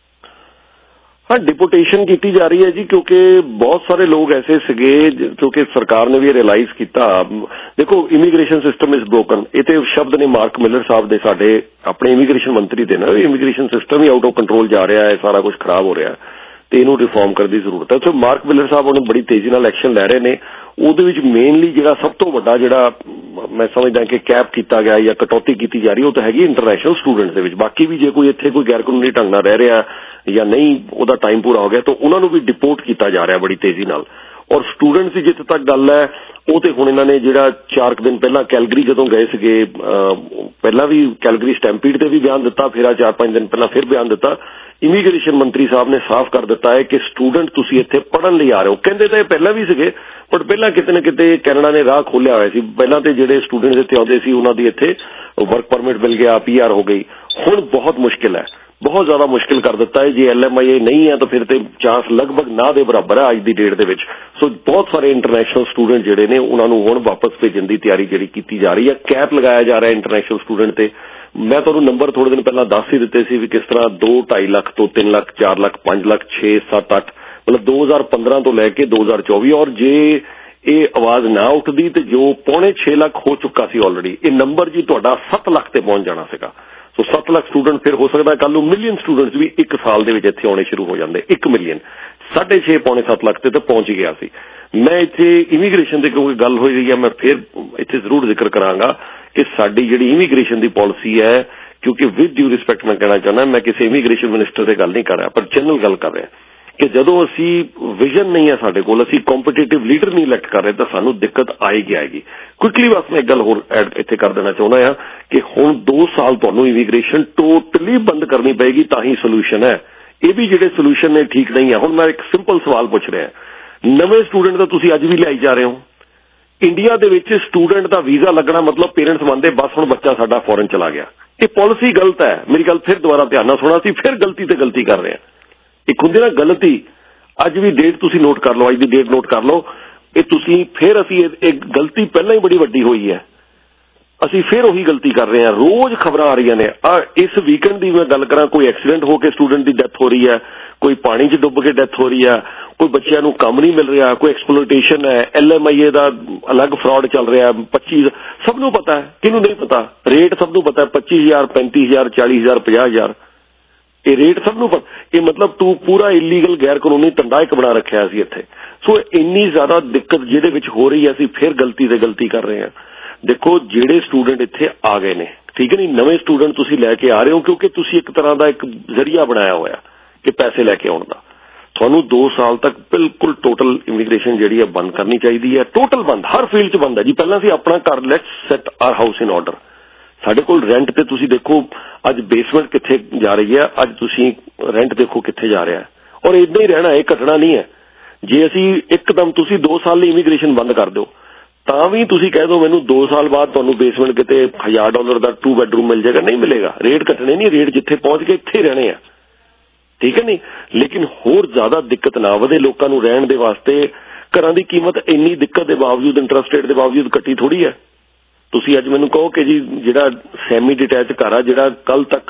[SPEAKER 3] हाँ, डिपोटेशन की जा रही है जी, क्योंकि बहुत सारे लोग ऐसे सीगे क्योंकि सरकार ने भी रियलाइज किया। देखो, इमीग्रेशन सिस्टम इज ब्रोकन, ये शब्द ने मार्क मिलर साहब दे साडे अपने इमीग्रेशन मंत्री दे ना, इमीग्रेशन सिस्टम ही आउट ऑफ कंट्रोल जा रहा है, सारा कुछ खराब हो रहा है तो इनू रिफॉर्म करने की जरूरत है। तो मार्क मिलर साहब उन्हें बड़ी तेजी नाल एक्शन ले रहे हैं। ਉਹਦੇ ਵਿੱਚ ਮੇਨਲੀ ਜਿਹੜਾ ਸਭ ਤੋਂ ਵੱਡਾ ਜਿਹੜਾ ਮੈਂ ਸਮਝਦਾ ਕਿ ਕੈਪ ਕੀਤਾ ਗਿਆ ਜਾਂ ਕਟੌਤੀ ਕੀਤੀ ਜਾ ਰਹੀ ਉਹ ਤਾਂ ਹੈਗੀ ਇੰਟਰਨੈਸ਼ਨਲ ਸਟੂਡੈਂਟਸ ਦੇ ਵਿੱਚ। ਬਾਕੀ ਵੀ ਜੇ ਕੋਈ ਇੱਥੇ ਕੋਈ ਗੈਰ ਕਾਨੂੰਨੀ ਢੰਗ ਨਾਲ ਰਹਿ ਰਿਹਾ ਜਾਂ ਨਹੀਂ, ਉਹਦਾ ਟਾਈਮ ਪੂਰਾ ਹੋ ਗਿਆ ਤਾਂ ਉਹਨਾਂ ਨੂੰ ਵੀ ਡਿਪੋਰਟ ਕੀਤਾ ਜਾ ਰਿਹਾ ਬੜੀ ਤੇਜ਼ੀ ਨਾਲ। ਔਰ ਸਟੂਡੈਂਟਸ ਦੀ ਜਿੱਥੇ ਤੱਕ ਗੱਲ ਹੈ, ਉਹ ਤੇ ਹੁਣ ਇਹਨਾਂ ਨੇ ਜਿਹੜਾ ਚਾਰ ਕੁ ਦਿਨ ਪਹਿਲਾਂ ਕੈਲਗਰੀ ਜਦੋਂ ਗਏ ਸੀਗੇ, ਪਹਿਲਾਂ ਵੀ ਕੈਲਗਰੀ ਸਟੈਂਪੀਡ ਤੇ ਵੀ ਬਿਆਨ ਦਿੱਤਾ, ਫਿਰ ਆ ਚਾਰ ਪੰਜ ਦਿਨ ਪਹਿਲਾਂ ਫਿਰ ਬਿਆਨ ਦਿੱਤਾ। ਇਮੀਗ੍ਰੇਸ਼ਨ ਮੰਤਰੀ ਸਾਹਿਬ ਨੇ ਸਾਫ਼ ਕਰ ਦਿੱਤਾ ਹੈ ਕਿ ਸਟੂਡੈਂਟ ਤੁਸੀਂ ਇੱਥੇ ਪੜ੍ਹਨ ਲਈ ਆ ਰਹੇ ਹੋ। ਕਹਿੰਦੇ ਤਾਂ ਇਹ ਪਹਿਲਾਂ ਵੀ ਸੀਗੇ, ਬਟ ਪਹਿਲਾਂ ਕਿਤੇ ਨਾ ਕਿਤੇ ਕੈਨੇਡਾ ਨੇ ਰਾਹ ਖੋਲਿਆ ਹੋਇਆ ਸੀ। ਪਹਿਲਾਂ ਤੇ ਜਿਹੜੇ ਸਟੂਡੈਂਟਸ ਇੱਥੇ ਆਉਂਦੇ ਸੀ ਉਹਨਾਂ ਦੀ ਇੱਥੇ ਵਰਕ ਪਰਮਿਟ ਮਿਲ ਗਿਆ, ਪੀ ਆਰ ਹੋ ਗਈ। ਹੁਣ ਬਹੁਤ ਮੁਸ਼ਕਿਲ ਹੈ, ਬਹੁਤ ਜ਼ਿਆਦਾ ਮੁਸ਼ਕਿਲ ਕਰ ਦਿੱਤਾ ਹੈ। ਜੇ ਐਲ ਐਮ ਆਈ ਏ ਨਹੀਂ ਹੈ ਤਾਂ ਫਿਰ ਤੇ ਚਾਂਸ ਲਗਭਗ ਨਾ ਦੇ ਬਰਾਬਰ ਹੈ ਅੱਜ ਦੀ ਡੇਟ ਦੇ ਵਿੱਚ। ਸੋ ਬਹੁਤ ਸਾਰੇ ਇੰਟਰਨੈਸ਼ਨਲ ਸਟੂਡੈਂਟ ਜਿਹੜੇ ਨੇ ਉਹਨਾਂ ਨੂੰ ਹੁਣ ਵਾਪਸ ਭੇਜਣ ਦੀ ਤਿਆਰੀ ਜਿਹੜੀ ਕੀਤੀ ਜਾ ਰਹੀ ਹੈ। ਕੈਪ ਲਗਾਇਆ ਜਾ ਰਿਹਾ ਇੰਟਰਨੈਸ਼ਨਲ ਸਟੂਡੈਂਟ ਤੇ। ਮੈਂ ਤੁਹਾਨੂੰ ਨੰਬਰ ਥੋੜੇ ਦਿਨ ਪਹਿਲਾਂ ਦੱਸ ਹੀ ਦਿੱਤੇ ਸੀ ਵੀ ਕਿਸ ਤਰ੍ਹਾਂ ਦੋ ਢਾਈ ਲੱਖ ਤੋਂ ਤਿੰਨ ਲੱਖ, ਚਾਰ ਲੱਖ, ਪੰਜ ਲੱਖ, ਛੇ, ਸੱਤ, ਅੱਠ, ਮਤਲਬ ਦੋ ਹਜ਼ਾਰ ਪੰਦਰਾਂ ਤੋਂ ਲੈ ਕੇ ਦੋ ਹਜ਼ਾਰ ਚੌਵੀ। ਔਰ ਜੇ ਇਹ ਆਵਾਜ਼ ਨਾ ਉੱਠਦੀ ਤੇ ਜੋ ਪੌਣੇ ਛੇ ਲੱਖ ਹੋ ਚੁੱਕਾ ਸੀ ਆਲਰੇਡੀ, ਇਹ ਨੰਬਰ ਜੀ ਤੁਹਾਡਾ ਸੱਤ ਲੱਖ ਤੇ ਪਹੁੰਚ ਜਾਣਾ ਸੀਗਾ। ਸੋ ਸੱਤ ਲੱਖ ਸਟੂਡੈਂਟ ਫਿਰ ਹੋ ਸਕਦਾ ਕੱਲ ਨੂੰ ਮਿਲੀਅਨ ਸਟੂਡੈਂਟਸ ਵੀ ਇੱਕ ਸਾਲ ਦੇ ਵਿੱਚ ਇੱਥੇ ਆਉਣੇ ਸ਼ੁਰੂ ਹੋ ਜਾਂਦੇ। ਇੱਕ ਮਿਲੀਅਨ ਸਾਢੇ ਛੇ ਪੌਣੇ ਸੱਤ ਲੱਖ ਤੇ ਤਾਂ ਪਹੁੰਚ ਗਿਆ ਸੀ। ਮੈਂ ਇੱਥੇ ਇਮੀਗ੍ਰੇਸ਼ਨ ਦੀ ਕਿਉਂਕਿ ਗੱਲ ਹੋਈ ਰਹੀ ਹੈ, ਮੈਂ ਫਿਰ ਇੱਥੇ ਜ਼ਰੂਰ ਜ਼ਿਕਰ ਕਰਾਂਗਾ ਕਿ ਸਾਡੀ ਜਿਹੜੀ ਇਮੀਗ੍ਰੇਸ਼ਨ ਦੀ ਪਾਲਿਸੀ ਹੈ, ਕਿਉਂਕਿ ਵਿਦ ਡਿਊ ਰਿਸਪੈਕਟ ਮੈਂ ਕਹਿਣਾ ਚਾਹੁੰਦਾ, ਮੈਂ ਕਿਸੇ ਇਮੀਗ੍ਰੇਸ਼ਨ ਮਿਨਿਸਟਰ ਦੀ ਗੱਲ ਨਹੀਂ ਕਰ ਰਿਹਾ, ਪਰ ਜਨਰਲ ਗੱਲ ਕਰ ਰਿਹਾ ਕਿ ਜਦੋਂ ਅਸੀਂ ਵਿਜ਼ਨ ਨਹੀਂ ਹੈ ਸਾਡੇ ਕੋਲ, ਅਸੀਂ ਕੰਪੀਟੀਟਿਵ ਲੀਡਰ ਨਹੀਂ ਇਲੈਕਟ ਕਰ ਰਹੇ ਤਾਂ ਸਾਨੂੰ ਦਿੱਕਤ ਆਏਗੀ ਆਏਗੀ ਕੁਇਕਲੀ ਬਸ ਮੈਂ ਇੱਕ ਗੱਲ ਹੋਰ ਐਡ ਇੱਥੇ ਕਰ ਦੇਣਾ ਚਾਹੁੰਦਾ ਹਾਂ ਕਿ ਹੁਣ ਦੋ ਸਾਲ ਤੁਹਾਨੂੰ ਇਮੀਗ੍ਰੇਸ਼ਨ ਟੋਟਲੀ ਬੰਦ ਕਰਨੀ ਪਏਗੀ ਤਾਂ ਹੀ ਸੋਲੂਸ਼ਨ ਹੈ। ਇਹ ਵੀ ਜਿਹੜੇ ਸੋਲੂਸ਼ਨ ਨੇ ਠੀਕ ਨਹੀਂ ਹੈ। ਹੁਣ ਮੈਂ ਇੱਕ ਸਿੰਪਲ ਸਵਾਲ ਪੁੱਛ ਰਿਹਾ, ਨਵੇਂ ਸਟੂਡੈਂਟ ਤਾਂ ਤੁਸੀਂ ਅੱਜ ਵੀ ਲਿਆਈ ਜਾ ਰਹੇ ਹੋ। ਇੰਡੀਆ ਦੇ ਵਿੱਚ ਸਟੂਡੈਂਟ ਦਾ ਵੀਜ਼ਾ ਲੱਗਣਾ ਮਤਲਬ ਪੇਰੈਂਟਸ ਮੰਨਦੇ ਬਸ ਹੁਣ ਬੱਚਾ ਸਾਡਾ ਫੋਰਨ ਚਲਾ ਗਿਆ। ਇਹ ਪਾਲਿਸੀ ਗਲਤ ਹੈ। ਮੇਰੀ ਗੱਲ ਫਿਰ ਦੁਬਾਰਾ ਧਿਆਨ ਨਾਲ ਸੁਣਾ, ਅਸੀਂ ਫਿਰ ਗਲਤੀ ਤੇ ਗਲਤੀ ਕਰ ਰਹੇ ਹਾਂ। ਇੱਕ ਹੁੰਦੀ ਨਾ ਗਲਤੀ, ਅੱਜ ਵੀ ਡੇਟ ਤੁਸੀਂ ਨੋਟ ਕਰ ਲਓ, ਅੱਜ ਦੀ ਡੇਟ ਨੋਟ ਕਰ ਲਓ, ਇਹ ਤੁਸੀਂ ਫਿਰ ਅਸੀਂ ਇਹ ਗਲਤੀ ਪਹਿਲਾਂ ਹੀ ਬੜੀ ਵੱਡੀ ਹੋਈ ਹੈ, ਅਸੀਂ ਫਿਰ ਉਹੀ ਗਲਤੀ ਕਰ ਰਹੇ ਹਾਂ। ਰੋਜ਼ ਖਬਰਾਂ ਆ ਰਹੀਆਂ ਨੇ। ਆ ਇਸ ਵੀਕਐਂਡ ਦੀ ਮੈਂ ਗੱਲ ਕਰਾਂ, ਕੋਈ ਐਕਸੀਡੈਂਟ ਹੋ ਕੇ ਸਟੂਡੈਂਟ ਦੀ ਡੈਥ ਹੋ ਰਹੀ ਹੈ, ਕੋਈ ਪਾਣੀ 'ਚ ਡੁੱਬ ਕੇ ਡੈਥ ਹੋ ਰਹੀ ਹੈ, ਕੋਈ ਬੱਚਿਆਂ ਨੂੰ ਕੰਮ ਨਹੀਂ ਮਿਲ ਰਿਹਾ, ਕੋਈ ਐਕਸਪਲੋਇਟੇਸ਼ਨ ਹੈ, ਐਲ ਐਮ ਆਈ ਏ ਦਾ ਅਲੱਗ ਫਰਾਡ ਚੱਲ ਰਿਹਾ। ਪੱਚੀ ਸਭ ਨੂੰ ਪਤਾ ਹੈ, ਕਿਹਨੂੰ ਨਹੀਂ ਪਤਾ? ਰੇਟ ਸਭ ਨੂੰ ਪਤਾ, ਪੱਚੀ ਹਜ਼ਾਰ, ਪੈਂਤੀ ਹਜ਼ਾਰ, ਚਾਲੀ ਹਜ਼ਾਰ, ਪੰਜਾਹ ਹਜ਼ਾਰ, ਇਹ ਰੇਟ ਸਭ ਨੂੰ ਪਤਾ। ਇਹ ਮਤਲਬ ਤੂੰ ਪੂਰਾ ਇਲੀਗਲ ਗੈਰ ਕਾਨੂੰਨੀ ਧੰਦਾ ਇੱਕ ਬਣਾ ਰੱਖਿਆ ਸੀ ਇੱਥੇ। ਸੋ ਇੰਨੀ ਜ਼ਿਆਦਾ ਦਿੱਕਤ ਜਿਹਦੇ ਵਿੱਚ ਹੋ ਰਹੀ ਹੈ, ਅਸੀਂ ਫਿਰ ਗਲਤੀ ਤੇ ਗਲਤੀ ਕਰ ਰਹੇ ਹਾਂ। ਦੇਖੋ, ਜਿਹੜੇ ਸਟੂਡੈਂਟ ਇੱਥੇ ਆ ਗਏ ਨੇ, ठीक है नहीं, नवे स्टूडेंट तुसी लैके आ रहे हो क्योंकि तुसी एक तरह का एक जरिया बनाया होया कि पैसे लैके आउण दा। ਤੁਹਾਨੂੰ दो साल तक बिल्कुल टोटल इमीग्रेशन ਜਿਹੜੀ ਹੈ ਬੰਦ ਕਰਨੀ ਚਾਹੀਦੀ ਹੈ, ਟੋਟਲ ਬੰਦ, ਹਰ ਫੀਲਡ 'ਚ ਬੰਦ ਹੈ ਜੀ। ਪਹਿਲਾਂ ਅਸੀਂ ਆਪਣਾ ਘਰ let's set our house in order. ਸਾਡੇ ਕੋਲ ਰੈਂਟ ਤੇ ਤੁਸੀਂ ਦੇਖੋ ਅੱਜ ਬੇਸਮੈਂਟ ਕਿੱਥੇ ਜਾ ਰਹੀ ਹੈ, ਅੱਜ ਤੁਸੀਂ ਰੈਂਟ ਦੇਖੋ ਕਿੱਥੇ ਜਾ ਰਿਹਾ ਹੈ, ਔਰ ਇਦਾਂ ਹੀ ਰਹਿਣਾ, ਇਹ ਘਟਣਾ ਨਹੀਂ ਹੈ। ਜੇ ਅਸੀਂ ਇੱਕਦਮ ਤੁਸੀਂ दो ਸਾਲ ਲਈ ਇਮੀਗ੍ਰੇਸ਼ਨ ਬੰਦ ਕਰ ਦਿਓ ਤਾਂ ਵੀ ਤੁਸੀਂ ਕਹਿ ਦਿਓ ਮੈਨੂੰ दो ਸਾਲ ਬਾਅਦ ਤੁਹਾਨੂੰ ਬੇਸਮੈਂਟ ਕਿਤੇ ਹਜ਼ਾਰ ਡਾਲਰ ਦਾ ਟੂ ਬੈਡਰੂਮ ਮਿਲ ਜਾਏਗਾ, ਨਹੀਂ ਮਿਲੇਗਾ। ਰੇਟ ਘਟਣੇ ਨਹੀਂ, ਰੇਟ ਜਿੱਥੇ ਪਹੁੰਚ ਗਏ ਇੱਥੇ ਰਹਿਣੇ ਆ, ठीक है नहीं। लेकिन होर ज्यादा दिक्कत ना वधे लोगों को रहने दे वास्ते। घरां दी कीमत इन्नी दिक्कत के बावजूद, इंटरस्ट रेट के बावजूद घटी थोड़ी है। तुसी अज मैनूं कहो कि जी जिहड़ा सैमी डिटैच घर आ, जिहड़ा कल तक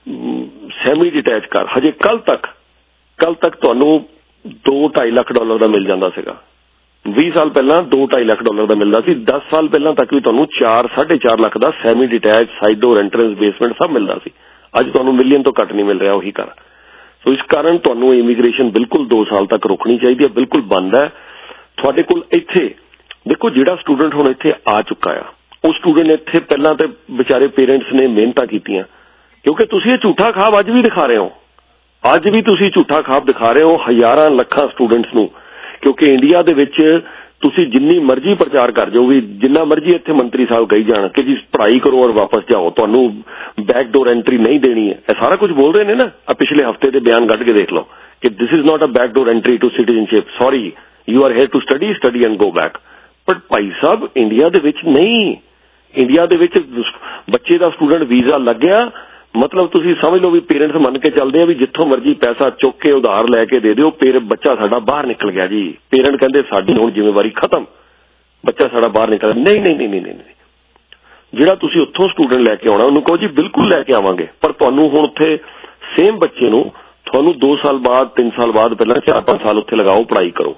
[SPEAKER 3] सैमी डिटैच घर हजे कल तक कल तक तुहानूं दो ढाई लाख डॉलर का मिल जाता सीगा। बीस साल पहला दो ढाई लाख डॉलर का मिलता सी। दस साल पहला तक भी तुहानूं चार साढ़े चार लाख का semi detach side door entrance basement सब मिलता सी। अज तुहानूं मिलियन तो घट नहीं मिल रहा वही घर। सो इस कारण तुहानूं इमीग्रेशन बिल्कुल दो साल तक रोकनी चाहिए, बिल्कुल बंद है। तुहाडे कोल इत्थे देखो जिहड़ा स्टूडेंट हुण इत्थे आ चुका है, उस स्टूडेंट इत्थे पहलां ते बेचारे पेरेंट्स ने मेहनतां कीतियां, क्योंकि तुसीं ये झूठा ख्वाब अज भी दिखा रहे हो, अज भी तुसीं झूठा ख्वाब दिखा रहे हो हज़ारां लखां स्टूडेंट्स नूं। क्योंकि इंडिया दे विच तुसीं जिन्नी मर्जी प्रचार कर जाओ, भी जिन्ना मर्जी इत्थे मंत्री साहब कही जाण कि जी पढ़ाई करो और वापस जाओ, तुहानूं बैकडोर एंट्री नहीं देनी है, यह सारा कुछ बोल रहे हैं ना। अब पिछले हफ्ते के बयान कढ के देख लो कि this is not a backdoor entry to citizenship, sorry you are here to study study and go back. But भाई साहब इंडिया दे विच नहीं, इंडिया दे विच बच्चे का स्टूडेंट वीजा लग गया मतलब तुसी समझ लो भी पेरेंट्स मन के चलते हैं भी जिथों मर्जी पैसा चुक के उधार लैके दे दिओ, फिर बच्चा साडा बाहर निकल गया जी। पेरेंट कहते साडी हुण जिम्मेवारी खत्म, बच्चा साडा बाहर निकल गया। नहीं नहीं नहीं नहीं नहीं, जिहड़ा तुसी उत्थों स्टूडेंट लैके आउणा उहनूं कहो जी बिल्कुल लैके आवांगे, पर तुहानूं हुण उत्थे सेम बच्चे नूं तुहानूं दो साल बाद तीन साल बाद पहला चार पांच साल उत्थे लगाओ, पढ़ाई करो।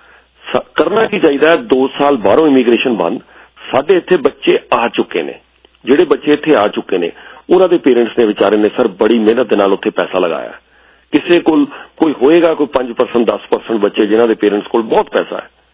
[SPEAKER 3] करना की चाहिए, दो साल बाहरों इमीग्रेशन बंद। साडे इत्थे बच्चे आ चुके ने, जिहड़े बच्चे इत्थे आ चुके ने उन्होंने पेरेंट्स ने विचारे ने सर बड़ी मेहनत के नाल उत्थे पैसा लगाया। किसी को कोई होएगा कोई पांच परसेंट दस परसेंट बच्चे जिन्हों के पेरेंट्स को बहुत पैसा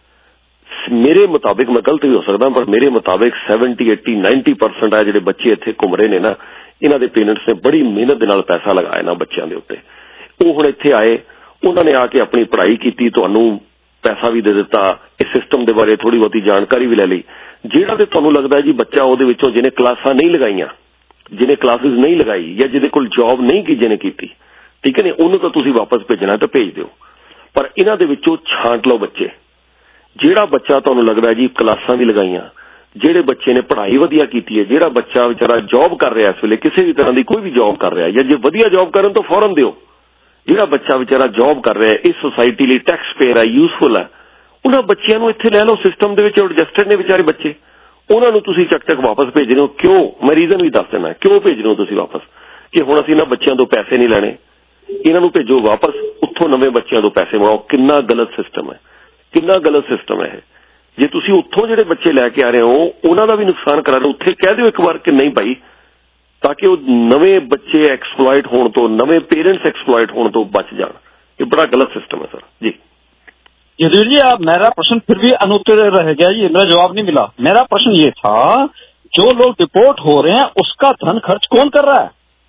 [SPEAKER 3] है। मेरे मुताबिक मैं गलत भी हो सकता, पर मेरे मुताबिक सैवनटी एटी नाइनटी परसेंट है जिहड़े बच्चे इत्थे घूम रहे ने ना, इन्हां दे पेरेंट्स ने बड़ी मेहनत के नाल पैसा लगाया ना बच्चों के उत्ते। वो हुण इत्थे आए, उन्होंने आके अपनी पढ़ाई की, तुहानूं पैसा भी दे दिता, इस सिस्टम के बारे थोड़ी बहुती जानकारी भी ले ली। जिहड़ा ते तुहानूं लगदा है जी बच्चा उहदे विचों जिहने क्लासां नहीं लगाईयां, जिन्हें क्लासेस नहीं लगाई या जिहदे कोल जॉब नहीं की जिन्हें की, ठीक है नहीं, उन्होंने तो तुसीं वापस भेजना तो भेज दिओ। पर इन्हां दे विचों छांट लो बच्चे। जिहड़ा बच्चा तुहानूं लगदा है जी क्लासां भी लगाईयां, जिहड़े बच्चे ने पढ़ाई वधिया कीती है, जिहड़ा बच्चा बेचारा जॉब कर रहा इस वेले किसी भी तरह की कोई भी जॉब कर रहा है, या जे वधिया जॉब करन तो फौरन दिओ। जिहड़ा बच्चा बेचारा जॉब कर रहा है, इस सोसाइटी लई टैक्स पेयर है, यूजफुल है, उन्हां बच्चिआं नूं इत्थे लै लो। सिस्टम दे विच एडजस्टेड ने बेचारे बच्चे, उन्होंने तुसीं चक चक वापस भेज रहे हो। क्यों? मैं रीजन भी दस देना क्यों भेज रहे हो तुसीं वापस, कि हुण असीं इन्हां बच्चिआं तो पैसे नहीं लैणे, इन्हां नूं भेजो वापस, उत्थों नवे बच्चिआं तो पैसे मंगाओ। कितना गलत सिस्टम है, कितना गलत सिस्टम है। जे तुसीं उत्थों जिहड़े बच्चे लैके आ रहे हो उन्हां दा भी नुकसान करा रहे हो, उत्थे कह दिओ एक बार कि नहीं भाई, ताकि वो नवे बच्चे एक्सप्लॉइट होण तो, नवे पेरेंट्स एक्सप्लॉइट होण तो बच जाण। ये बड़ा गलत सिस्टम है सर जी।
[SPEAKER 19] यदुवीर जी, आप मेरा प्रश्न फिर भी अनुत्तर रह गया जी, मेरा जवाब नहीं मिला। मेरा प्रश्न ये था, जो लोग डिपोर्ट हो रहे हैं उसका धन खर्च कौन कर रहा है?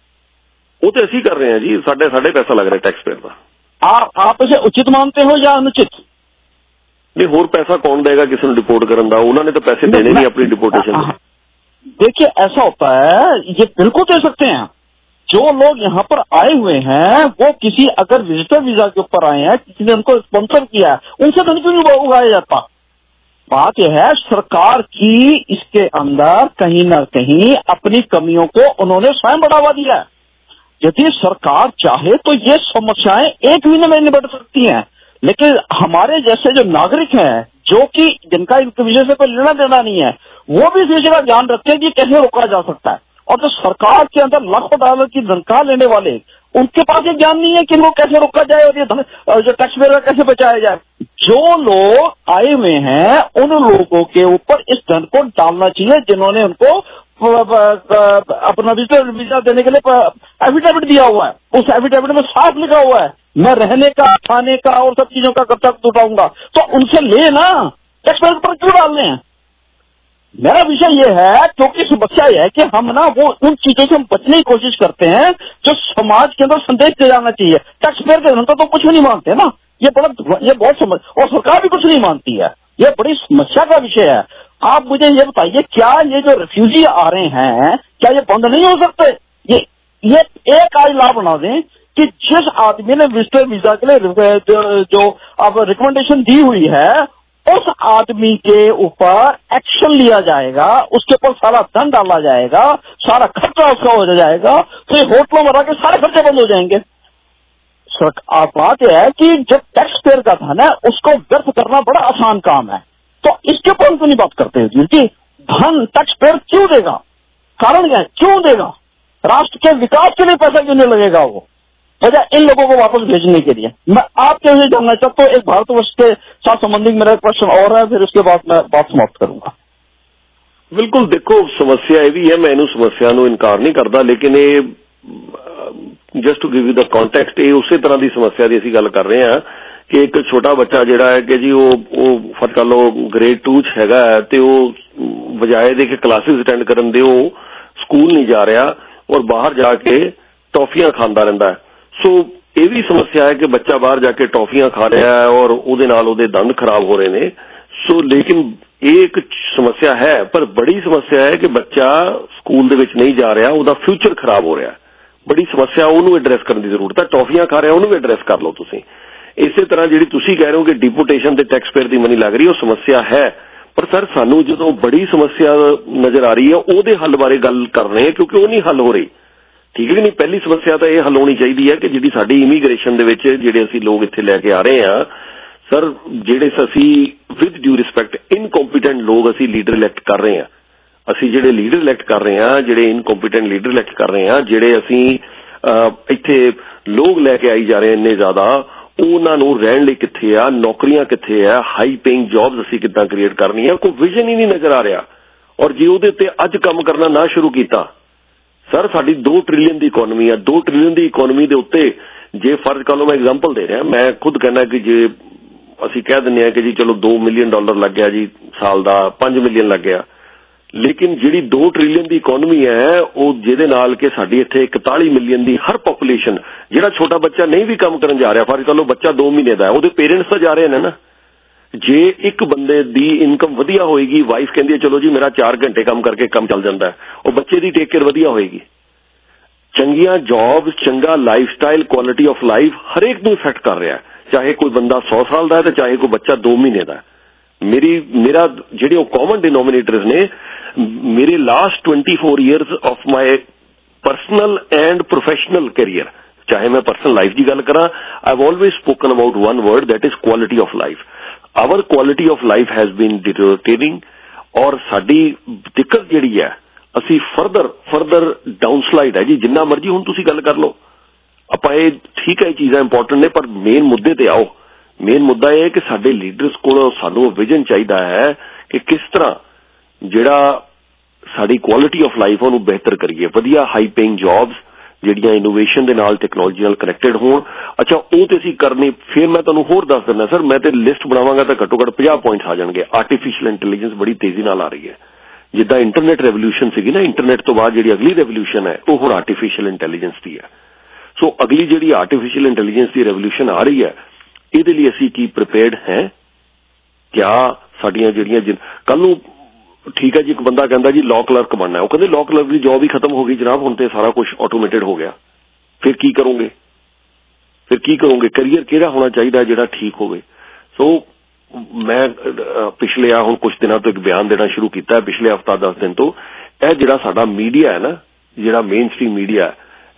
[SPEAKER 3] वो तो ऐसे ही कर रहे हैं जी, साढ़े साढ़े पैसा लग रहा है टैक्स पेयर का।
[SPEAKER 19] आप आप इसे उचित मानते हो या अनुचित?
[SPEAKER 3] नहीं, होर पैसा कौन देगा किसी ने डिपोर्ट करने का? उन्होंने तो पैसे देने नहीं अपनी डिपोर्टेशन।
[SPEAKER 19] देखिए ऐसा होता है, ये बिल्कुल दे सकते हैं। जो लोग यहाँ पर आए हुए हैं वो किसी अगर विजिटर वीजा के ऊपर आए हैं, किसी ने उनको स्पॉन्सर किया है, उनसे धन क्यों नहीं उगाया जाता? बात यह है सरकार की इसके अंदर कहीं ना कहीं अपनी कमियों को उन्होंने स्वयं बढ़ावा दिया है। यदि सरकार चाहे तो ये समस्याएं एक महीने में निपट सकती हैं, लेकिन हमारे जैसे जो नागरिक हैं जो कि जिनका इनके विषय से कोई लेना देना नहीं है, वो भी इस विषय का ध्यान रखते हैं कि कैसे रोका जा सकता है। और जो सरकार के अंदर लाखों डॉलर की तनख्वाह लेने वाले, उनके पास ये ज्ञान नहीं है कि इनको कैसे रोका जाए और ये जो टैक्स पेयर कैसे बचाया जाए। जो लोग आए हुए हैं उन लोगों के ऊपर इस धन को डालना चाहिए जिन्होंने उनको अपना विजिटर वीजा देने के लिए एफिडेविट दिया हुआ है। उस एफिडेविट में साफ लिखा हुआ है मैं रहने का, खाने का और सब चीजों का खर्चा उठाऊंगा, तो उनसे ले ना, टैक्स पेयर पर क्यों डालने हैं? मेरा विषय ये है, क्योंकि समस्या यह है कि हम ना वो उन चीजों से हम बचने की कोशिश करते हैं जो समाज के अंदर संदेश दिया जाना चाहिए। टैक्स पेयर के जनता तो कुछ भी नहीं मानते ना, ये बड़ा ये बहुत समझ, और सरकार भी कुछ नहीं मानती है। ये बड़ी समस्या का विषय है। आप मुझे ये बताइए, क्या ये जो रिफ्यूजी आ रहे हैं क्या ये बंद नहीं हो सकते? ये ये एक आज लॉ बना दें कि जिस आदमी ने विजिटर वीजा के लिए जो, जो अब रिकमेंडेशन दी हुई है उस आदमी के ऊपर एक्शन लिया जाएगा, उसके ऊपर सारा दंड डाला जाएगा, सारा खर्चा उसका हो जाएगा, तो ये होटलों में रह के सारे खर्चे बंद हो जाएंगे। बात यह है कि जो टैक्स पेयर का धन है उसको व्यर्थ करना बड़ा आसान काम है, तो इसके ऊपर हम क्यों नहीं बात करते हैं जी? धन टैक्स पेयर क्यों देगा? कारण क्या है, क्यों देगा? राष्ट्र के विकास के लिए पैसा क्यों नहीं लगेगा वो, वजह इन लोगों को वापस भेजने के लिए? मैं आपके लिए जानना चाहता हूँ। एक भारतवर्ष के साथ संबंधित मेरा एक प्रश्न और है, फिर उसके बाद मैं बात समाप्त करूंगा।
[SPEAKER 3] बिल्कुल, देखो समस्या ये भी है, मैं इन समस्या ਨੂੰ ਇਨਕਾਰ ਨਹੀਂ ਕਰਦਾ, ਲੇਕਿਨ ਇਹ just to give you the context, ਇਹ ਉਸੇ ਤਰ੍ਹਾਂ ਦੀ ਸਮੱਸਿਆ ਦੀ ਅਸੀਂ ਗੱਲ ਕਰ ਰਹੇ ਹਾਂ ਕਿ ਇੱਕ ਛੋਟਾ ਬੱਚਾ ਜਿਹੜਾ ਹੈ ਕਿ ਜੀ ਉਹ ਉਹ ਫਰਕ ਕਰ ਲਓ ਗ੍ਰੇਡ ਟੂ ਚ ਹੈਗਾ ਤੇ ਉਹ ਬਜਾਏ ਦੇ ਕਿ ਕਲਾਸਿਸ ਅਟੈਂਡ ਕਰਨ ਦੇ ਉਹ ਸਕੂਲ ਨਹੀਂ ਜਾ ਰਿਹਾ ਔਰ ਬਾਹਰ ਜਾ ਕੇ ਟੌਫੀਆਂ ਖਾਂਦਾ ਰਹਿੰਦਾ ਹੈ। ਸੋ ਇਹ ਵੀ ਸਮੱਸਿਆ ਹੈ ਕਿ ਬੱਚਾ ਬਾਹਰ ਜਾ ਕੇ ਟੌਫੀਆਂ ਖਾ ਰਿਹਾ ਹੈ ਔਰ ਉਹਦੇ ਨਾਲ ਉਹਦੇ ਦੰਦ ਖਰਾਬ ਹੋ ਰਹੇ ਨੇ। ਸੋ ਲੇਕਿਨ ਇਹ ਇੱਕ ਸਮੱਸਿਆ ਹੈ, ਪਰ ਬੜੀ ਸਮੱਸਿਆ ਹੈ ਕਿ ਬੱਚਾ ਸਕੂਲ ਦੇ ਵਿੱਚ ਨਹੀਂ ਜਾ ਰਿਹਾ, ਉਹਦਾ ਫਿਊਚਰ ਖਰਾਬ ਹੋ ਰਿਹਾ। ਬੜੀ ਸਮੱਸਿਆ, ਉਹਨੂੰ ਐਡਰੈਸ ਕਰਨ ਦੀ ਜ਼ਰੂਰਤ ਹੈ। ਟੌਫੀਆਂ ਖਾ ਰਿਹਾ ਉਹਨੂੰ ਵੀ ਐਡਰੈਸ ਕਰ ਲਓ ਤੁਸੀਂ। ਇਸੇ ਤਰ੍ਹਾਂ ਜਿਹੜੀ ਤੁਸੀਂ ਕਹਿ ਰਹੇ ਹੋ ਕਿ ਡਿਪੋਟੇਸ਼ਨ ਤੇ ਟੈਕਸ ਪੇਅਰ ਦੀ ਮਨੀ ਲੱਗ ਰਹੀ, ਉਹ ਸਮੱਸਿਆ ਹੈ, ਪਰ ਸਰ ਸਾਨੂੰ ਜਦੋਂ ਬੜੀ ਸਮੱਸਿਆ ਨਜ਼ਰ ਆ ਰਹੀ ਹੈ ਉਹਦੇ ਹੱਲ ਬਾਰੇ ਗੱਲ ਕਰ ਰਹੇ ਹਾਂ, ਕਿਉਂਕਿ ਉਹ ਨਹੀਂ ਹੱਲ ਹੋ ਰਹੀ। ਠੀਕ ਹੈ ਕਿ ਨਹੀਂ? ਪਹਿਲੀ ਸਮੱਸਿਆ ਤਾਂ ਇਹ ਹੱਲ ਹੋਣੀ ਚਾਹੀਦੀ ਹੈ ਕਿ ਜਿਹੜੀ ਸਾਡੀ ਇਮੀਗ੍ਰੇਸ਼ਨ ਦੇ ਵਿੱਚ ਜਿਹੜੇ ਅਸੀਂ ਲੋਕ ਇੱਥੇ ਲੈ ਕੇ ਆ ਰਹੇ ਹਾਂ ਸਰ, ਜਿਹੜੇ ਅਸੀਂ ਵਿਦ ਡਿਊ ਰਿਸਪੈਕਟ ਇਨਕੰਪੀਟੈਂਟ ਲੋਕ ਅਸੀਂ ਲੀਡਰ ਇਲੈਕਟ ਕਰ ਰਹੇ ਹਾਂ, ਅਸੀਂ ਜਿਹੜੇ ਲੀਡਰ ਇਲੈਕਟ ਕਰ ਰਹੇ ਹਾਂ, ਜਿਹੜੇ ਇਨਕੰਪੀਟੈਂਟ ਲੀਡਰ ਇਲੈਕਟ ਕਰ ਰਹੇ ਹਾਂ, ਜਿਹੜੇ ਅਸੀਂ ਇੱਥੇ ਲੋਕ ਲੈ ਕੇ ਆਈ ਜਾ ਰਹੇ ਇੰਨੇ ਜ਼ਿਆਦਾ, ਉਹਨਾਂ ਨੂੰ ਰਹਿਣ ਲਈ ਕਿੱਥੇ ਆ, ਨੌਕਰੀਆਂ ਕਿੱਥੇ ਆ, ਹਾਈ ਪੇਇੰਗ ਜੌਬਸ ਅਸੀਂ ਕਿੱਦਾਂ ਕ੍ਰੀਏਟ ਕਰਨੀਆਂ, ਕੋਈ ਵਿਜ਼ਨ ਹੀ ਨਹੀਂ ਨਜ਼ਰ ਆ ਰਿਹਾ। ਔਰ ਜੇ ਉਹਦੇ ਉੱਤੇ ਅੱਜ ਕੰਮ ਕਰਨਾ ਨਾ ਸ਼ੁਰੂ ਕੀਤਾ ਸਰ, ਸਾਡੀ ਦੋ ਟ੍ਰਿਲੀਅਨ ਦੀ ਇਕੋਨਮੀ ਆ, ਦੋ ਟ੍ਰਿਲੀਅਨ ਦੀ ਇਕੋਨਮੀ ਦੇ ਉੱਤੇ ਜੇ ਫਰਜ਼ ਕਰ ਲਓ, ਮੈਂ ਐਗਜ਼ਾਮਪਲ ਦੇ ਰਿਹਾ, ਮੈਂ ਖੁਦ ਕਹਿੰਦਾ ਕਿ ਜੇ ਅਸੀਂ ਕਹਿ ਦਿੰਦੇ ਹਾਂ ਕਿ ਜੀ ਚਲੋ ਦੋ ਮਿਲੀਅਨ ਡਾਲਰ ਲੱਗ ਗਿਆ ਜੀ ਸਾਲ ਦਾ, ਪੰਜ ਮਿਲੀਅਨ ਲੱਗ ਗਿਆ, ਲੇਕਿਨ ਜਿਹੜੀ ਦੋ ਟ੍ਰਿਲੀਅਨ ਦੀ ਇਕੋਨਮੀ ਹੈ ਉਹ ਜਿਹਦੇ ਨਾਲ ਕਿ ਸਾਡੀ ਇੱਥੇ ਇਕਤਾਲੀ ਮਿਲੀਅਨ ਦੀ ਹਰ ਪੋਪੂਲੇਸ਼ਨ, ਜਿਹੜਾ ਛੋਟਾ ਬੱਚਾ ਨਹੀਂ ਵੀ ਕੰਮ ਕਰਨ ਜਾ ਰਿਹਾ, ਫਰਜ਼ ਕਰ ਲਓ ਬੱਚਾ ਦੋ ਮਹੀਨੇ ਦਾ, ਉਹਦੇ ਪੇਰੈਂਟਸ ਤਾਂ ਜਾ ਰਹੇ ਨੇ ਨਾ। ਜੇ ਇੱਕ ਬੰਦੇ ਦੀ ਇਨਕਮ ਵਧੀਆ ਹੋਏਗੀ, ਵਾਈਫ ਕਹਿੰਦੀ ਹੈ ਚਲੋ ਜੀ ਮੇਰਾ ਚਾਰ ਘੰਟੇ ਕੰਮ ਕਰਕੇ ਕੰਮ ਚੱਲ ਜਾਂਦਾ, ਉਹ ਬੱਚੇ ਦੀ ਟੇਕ ਕੇਅਰ ਵਧੀਆ ਹੋਏਗੀ। ਚੰਗੀਆਂ ਜੌਬ, ਚੰਗਾ life style, quality of life ਹਰੇਕ ਨੂੰ ਇਫੈਕਟ ਕਰ ਰਿਹਾ, ਚਾਹੇ ਕੋਈ ਬੰਦਾ ਸੌ ਸਾਲ ਦਾ ਹੈ ਤੇ ਚਾਹੇ ਕੋਈ ਬੱਚਾ ਦੋ ਮਹੀਨੇ ਦਾ। ਮੇਰੀ ਮੇਰਾ ਜਿਹੜੇ ਉਹ ਕਾਮਨ ਡਿਨੋਮੀਨੇਟਰਸ ਨੇ, ਮੇਰੇ last twenty four years of my personal and professional career, ਚਾਹੇ ਮੈਂ ਪਰਸਨਲ ਲਾਈਫ ਦੀ ਗੱਲ ਕਰਾਂ, I have always spoken about one word, that is quality of life. Our quality of life has been deteriorating, ਔਰ ਸਾਡੀ ਦਿੱਕਤ ਜਿਹੜੀ ਹੈ ਅਸੀਂ ਫਰਦਰ ਫਰਦਰ ਡਾਊਨ ਸਲਾਈਡ ਹੈ ਜੀ। ਜਿੰਨਾ ਮਰਜ਼ੀ ਹੁਣ ਤੁਸੀਂ ਗੱਲ ਕਰ ਲਓ, ਆਪਾਂ ਇਹ ਠੀਕ ਹੈ, ਇਹ ਚੀਜ਼ਾਂ ਇੰਪੋਰਟੈਂਟ ਨੇ, ਪਰ ਮੇਨ ਮੁੱਦੇ ਤੇ ਆਓ। ਮੇਨ ਮੁੱਦਾ ਇਹ ਹੈ ਕਿ ਸਾਡੇ ਲੀਡਰਸ ਕੋਲ ਸਾਨੂੰ ਵਿਜ਼ਨ ਚਾਹੀਦਾ ਹੈ ਕਿ ਕਿਸ ਤਰ੍ਹਾਂ ਜਿਹੜਾ ਸਾਡੀ ਕੁਆਲਿਟੀ ਆਫ ਲਾਈਫ ਉਹਨੂੰ ਬਿਹਤਰ ਕਰੀਏ, ਵਧੀਆ ਹਾਈ ਪੇਇੰਗ ਜੌਬਸ ਜਿਹੜੀਆਂ ਇਨੋਵੇਸ਼ਨ ਦੇ ਨਾਲ, ਟੈਕਨੋਲੋਜੀ ਨਾਲ ਕਨੈਕਟਡ ਹੋਣ। ਅੱਛਾ, ਉਹ ਤੇ ਅਸੀਂ ਕਰਨੀ, ਫਿਰ ਮੈਂ ਤੁਹਾਨੂੰ ਹੋਰ ਦੱਸ ਦਿੰਦਾ ਸਰ, ਮੈਂ ਤੇ ਲਿਸਟ ਬਣਾਵਾਂਗਾ ਤਾਂ ਘੱਟੋ ਘੱਟ ਪੰਜਾਹ ਪੁਆਇੰਟਸ ਆ ਜਾਣਗੇ। ਆਰਟੀਫਿਸ਼ੀਅਲ ਇੰਟੈਲੀਜੈਂਸ ਬੜੀ ਤੇਜ਼ੀ ਨਾਲ ਆ ਰਹੀ ਹੈ, ਜਿੱਦਾਂ ਇੰਟਰਨੈਟ ਰੈਵੋਲੂਸ਼ਨ ਸੀਗੀ ਨਾ, ਇੰਟਰਨੈਟ ਤੋਂ ਬਾਅਦ ਜਿਹੜੀ ਅਗਲੀ ਰੈਵੋਲੂਸ਼ਨ ਹੈ ਉਹ ਹੁਣ ਆਰਟੀਫਿਸ਼ੀਅਲ ਇੰਟੈਲੀਜੈਂਸ ਦੀ ਹੈ। ਸੋ ਅਗਲੀ ਜਿਹੜੀ ਆਰਟੀਫਿਸ਼ੀਅਲ ਇੰਟੈਲੀਜੈਂਸ ਦੀ ਰੈਵੋਲੂਸ਼ਨ ਆ ਰਹੀ ਹੈ, ਇਹਦੇ ਲਈ ਅਸੀਂ ਕੀ ਪ੍ਰੀਪੇਅਰਡ ਹੈ? ਕਿਆ ਸਾਡੀਆਂ ਜਿਹੜੀਆਂ ਕੱਲ ਨੂੰ, ਠੀਕ ਹੈ ਜੀ, ਇੱਕ ਬੰਦਾ ਕਹਿੰਦਾ ਜੀ ਲਾਅ ਕਲਰਕ ਬਣਨਾ, ਉਹ ਕਹਿੰਦੇ ਲਾਅ ਕਲਰਕ ਦੀ ਜੌਬ ਹੀ ਖਤਮ ਹੋ ਗਈ ਜਨਾਬ, ਹੁਣ ਤੇ ਸਾਰਾ ਕੁਝ ਆਟੋਮੇਟਿਡ ਹੋ ਗਿਆ, ਫਿਰ ਕੀ ਕਰੋਗੇ? ਫਿਰ ਕੀ ਕਰੋਗੇ? ਕਰੀਅਰ ਕਿਹੜਾ ਹੋਣਾ ਚਾਹੀਦਾ ਜਿਹੜਾ ਠੀਕ ਹੋਵੇ? ਸੋ ਮੈਂ ਪਿਛਲੇ ਆ ਹੁਣ ਕੁਝ ਦਿਨਾਂ ਤੋਂ ਇੱਕ ਬਿਆਨ ਦੇਣਾ ਸ਼ੁਰੂ ਕੀਤਾ, ਪਿਛਲੇ ਹਫ਼ਤਾ ਦਸ ਦਿਨ ਤੋਂ, ਇਹ ਜਿਹੜਾ ਸਾਡਾ ਮੀਡੀਆ ਹੈ ਨਾ, ਜਿਹੜਾ mainstream media,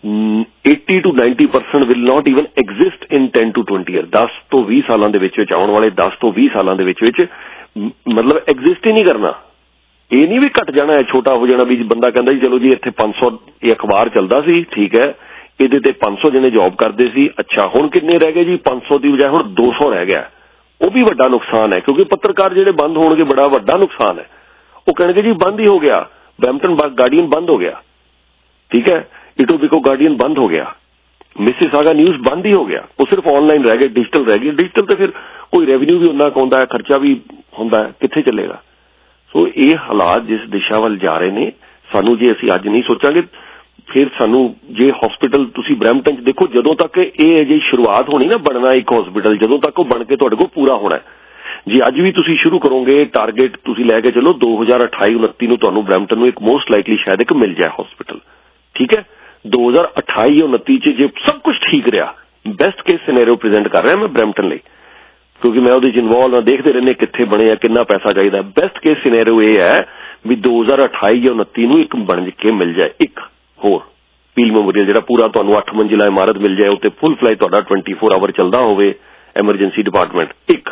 [SPEAKER 3] eighty to ninety percent will not even exist in ten to twenty years, ਦਸ ਤੋਂ ਵੀਹ ਸਾਲਾਂ ਦੇ ਵਿੱਚ ਵਿੱਚ ਆਉਣ ਵਾਲੇ ਦਸ ਤੋਂ ਵੀਹ ਸਾਲਾਂ ਦੇ ਵਿੱਚ ਵਿੱਚ ਮਤਲਬ ਐਗਜ਼ਿਸਟ ਹੀ ਨਹੀਂ ਕਰਨਾ। ਇਹ ਨਹੀਂ ਵੀ ਘਟ ਜਾਣਾ ਹੈ, ਛੋਟਾ ਹੋ ਜਾਣਾ, ਵੀ ਬੰਦਾ ਕਹਿੰਦਾ ਜੀ ਚਲੋ ਜੀ ਇੱਥੇ ਪੰਜ ਸੌ ਇਹ ਅਖਬਾਰ ਚੱਲਦਾ ਸੀ, ਠੀਕ ਹੈ, ਇਹਦੇ ਤੇ ਪੰਜ ਸੌ ਜਣੇ ਜੌਬ ਕਰਦੇ ਸੀ, ਅੱਛਾ ਹੁਣ ਕਿੰਨੇ ਰਹਿ ਗਏ ਜੀ? ਪੰਜ ਸੌ ਦੀ ਬਜਾਏ ਹੁਣ ਦੋ ਸੌ ਰਹਿ ਗਿਆ। ਉਹ ਵੀ ਵੱਡਾ ਨੁਕਸਾਨ ਹੈ, ਕਿਉਂਕਿ ਪੱਤਰਕਾਰ ਜਿਹੜੇ ਬੰਦ ਹੋਣਗੇ ਬੜਾ ਵੱਡਾ ਨੁਕਸਾਨ ਹੈ। ਉਹ ਕਹਿਣਗੇ ਜੀ ਬੰਦ ਹੀ ਹੋ ਗਿਆ, ਬਰੈਂਪਟਨ ਗਾਰਡੀਅਨ ਬੰਦ ਹੋ ਗਿਆ, ਠੀਕ ਹੈ, ਇਟੋਬਿਕੋ ਗਾਰਡੀਅਨ ਬੰਦ ਹੋ ਗਿਆ, ਮਿਸਿਸਾਗਾ ਨਿਊਜ਼ ਬੰਦ ਹੀ ਹੋ ਗਿਆ, ਉਹ ਸਿਰਫ ਆਨਲਾਈਨ ਰਹਿ ਗਏ, ਡਿਜੀਟਲ ਰਹਿ ਗਈ। ਡਿਜੀਟਲ ਤੇ ਫਿਰ ਕੋਈ ਰੈਵਨਿਊ ਵੀ ਉਹਨਾਂ ਕੁ ਆਉਂਦਾ ਹੈ, ਖਰਚਾ ਵੀ ਹੁੰਦਾ ਹੈ, ਕਿੱਥੇ ਚੱਲੇਗਾ? ਸੋ ਇਹ ਹਾਲਾਤ ਜਿਸ ਦਿਸ਼ਾ ਵੱਲ ਜਾ ਰਹੇ ਨੇ, ਸਾਨੂੰ ਜੇ ਅਸੀਂ ਅੱਜ ਨਹੀਂ ਸੋਚਾਂਗੇ ਫਿਰ ਸਾਨੂੰ ਜੇ ਹਸਪੀਟਲ ਤੁਸੀਂ ਬਰੈਂਪਟਨ 'ਚ ਦੇਖੋ, ਜਦੋਂ ਤੱਕ ਇਹ ਅਜੇ ਸ਼ੁਰੂਆਤ ਹੋਣੀ ਨਾ ਬਣਨਾ ਇੱਕ ਹਸਪੀਟਲ, ਜਦੋਂ ਤੱਕ ਉਹ ਬਣ ਕੇ ਤੁਹਾਡੇ ਕੋਲ ਪੂਰਾ ਹੋਣਾ, ਜੇ ਅੱਜ ਵੀ ਤੁਸੀਂ ਸ਼ੁਰੂ ਕਰੋਗੇ ਟਾਰਗੇਟ ਤੁਸੀਂ ਲੈ ਕੇ ਚਲੋ ਦੋ ਹਜ਼ਾਰ ਅਠਾਈ ਉਨੱਤੀ ਨੂੰ ਤੁਹਾਨੂੰ ਬਰੈਂਪਟਨ ਨੂੰ ਇੱਕ ਮੋਸਟ ਲਾਈਕਲੀ ਸ਼ਾਇਦ ਇੱਕ ਮਿਲ ਜਾਏ ਹਸਪੀਟਲ, ਠੀਕ ਹੈ। ਦੋ ਹਜ਼ਾਰ ਅਠਾਈ ਉਨੱਤੀ 'ਚ ਜੇ ਸਭ ਕੁਝ ਠੀਕ ਰਿਹਾ, ਬੈਸਟ ਕੇਸ ਸਿਨੈਰੀਓ ਪ੍ਰੈਜ਼ੈਂਟ ਕਰ ਰਿਹਾ ਮੈਂ ਬਰੈਂਪਟਨ ਲਈ, ਕਿਉਂਕਿ ਮੈਂ ਉਹਦੇ 'ਚ ਇਨਵੋਲਵ ਹਾਂ, ਦੇਖਦੇ ਰਹਿੰਦੇ ਕਿੱਥੇ ਬਣੇ ਆ, ਕਿੰਨਾ ਪੈਸਾ ਚਾਹੀਦਾ। ਬੈਸਟ ਕੇਸ ਸਿਨੈਰੀਓ ਇਹ ਹੈ ਵੀ ਦੋ ਹਜ਼ਾਰ ਅਠਾਈ ਜਾਂ ਉਨੱਤੀ ਨੂੰ ਇੱਕ ਬਣ ਕੇ ਮਿਲ ਜਾਏ ਇੱਕ ਹੋਰ ਪੀਲ ਮੈਮੋਰੀਅਲ, ਜਿਹੜਾ ਪੂਰਾ ਤੁਹਾਨੂੰ ਅੱਠ ਮੰਜ਼ਿਲਾ ਇਮਾਰਤ ਮਿਲ ਜਾਏ, ਉੱਤੇ ਫੁੱਲ ਫਲਾਈ ਤੁਹਾਡਾ ਟਵੈਂਟੀ ਫੋਰ ਆਵਰ ਚੱਲਦਾ ਹੋਵੇ ਐਮਰਜੈਂਸੀ ਡਿਪਾਰਟਮੈਂਟ, ਇੱਕ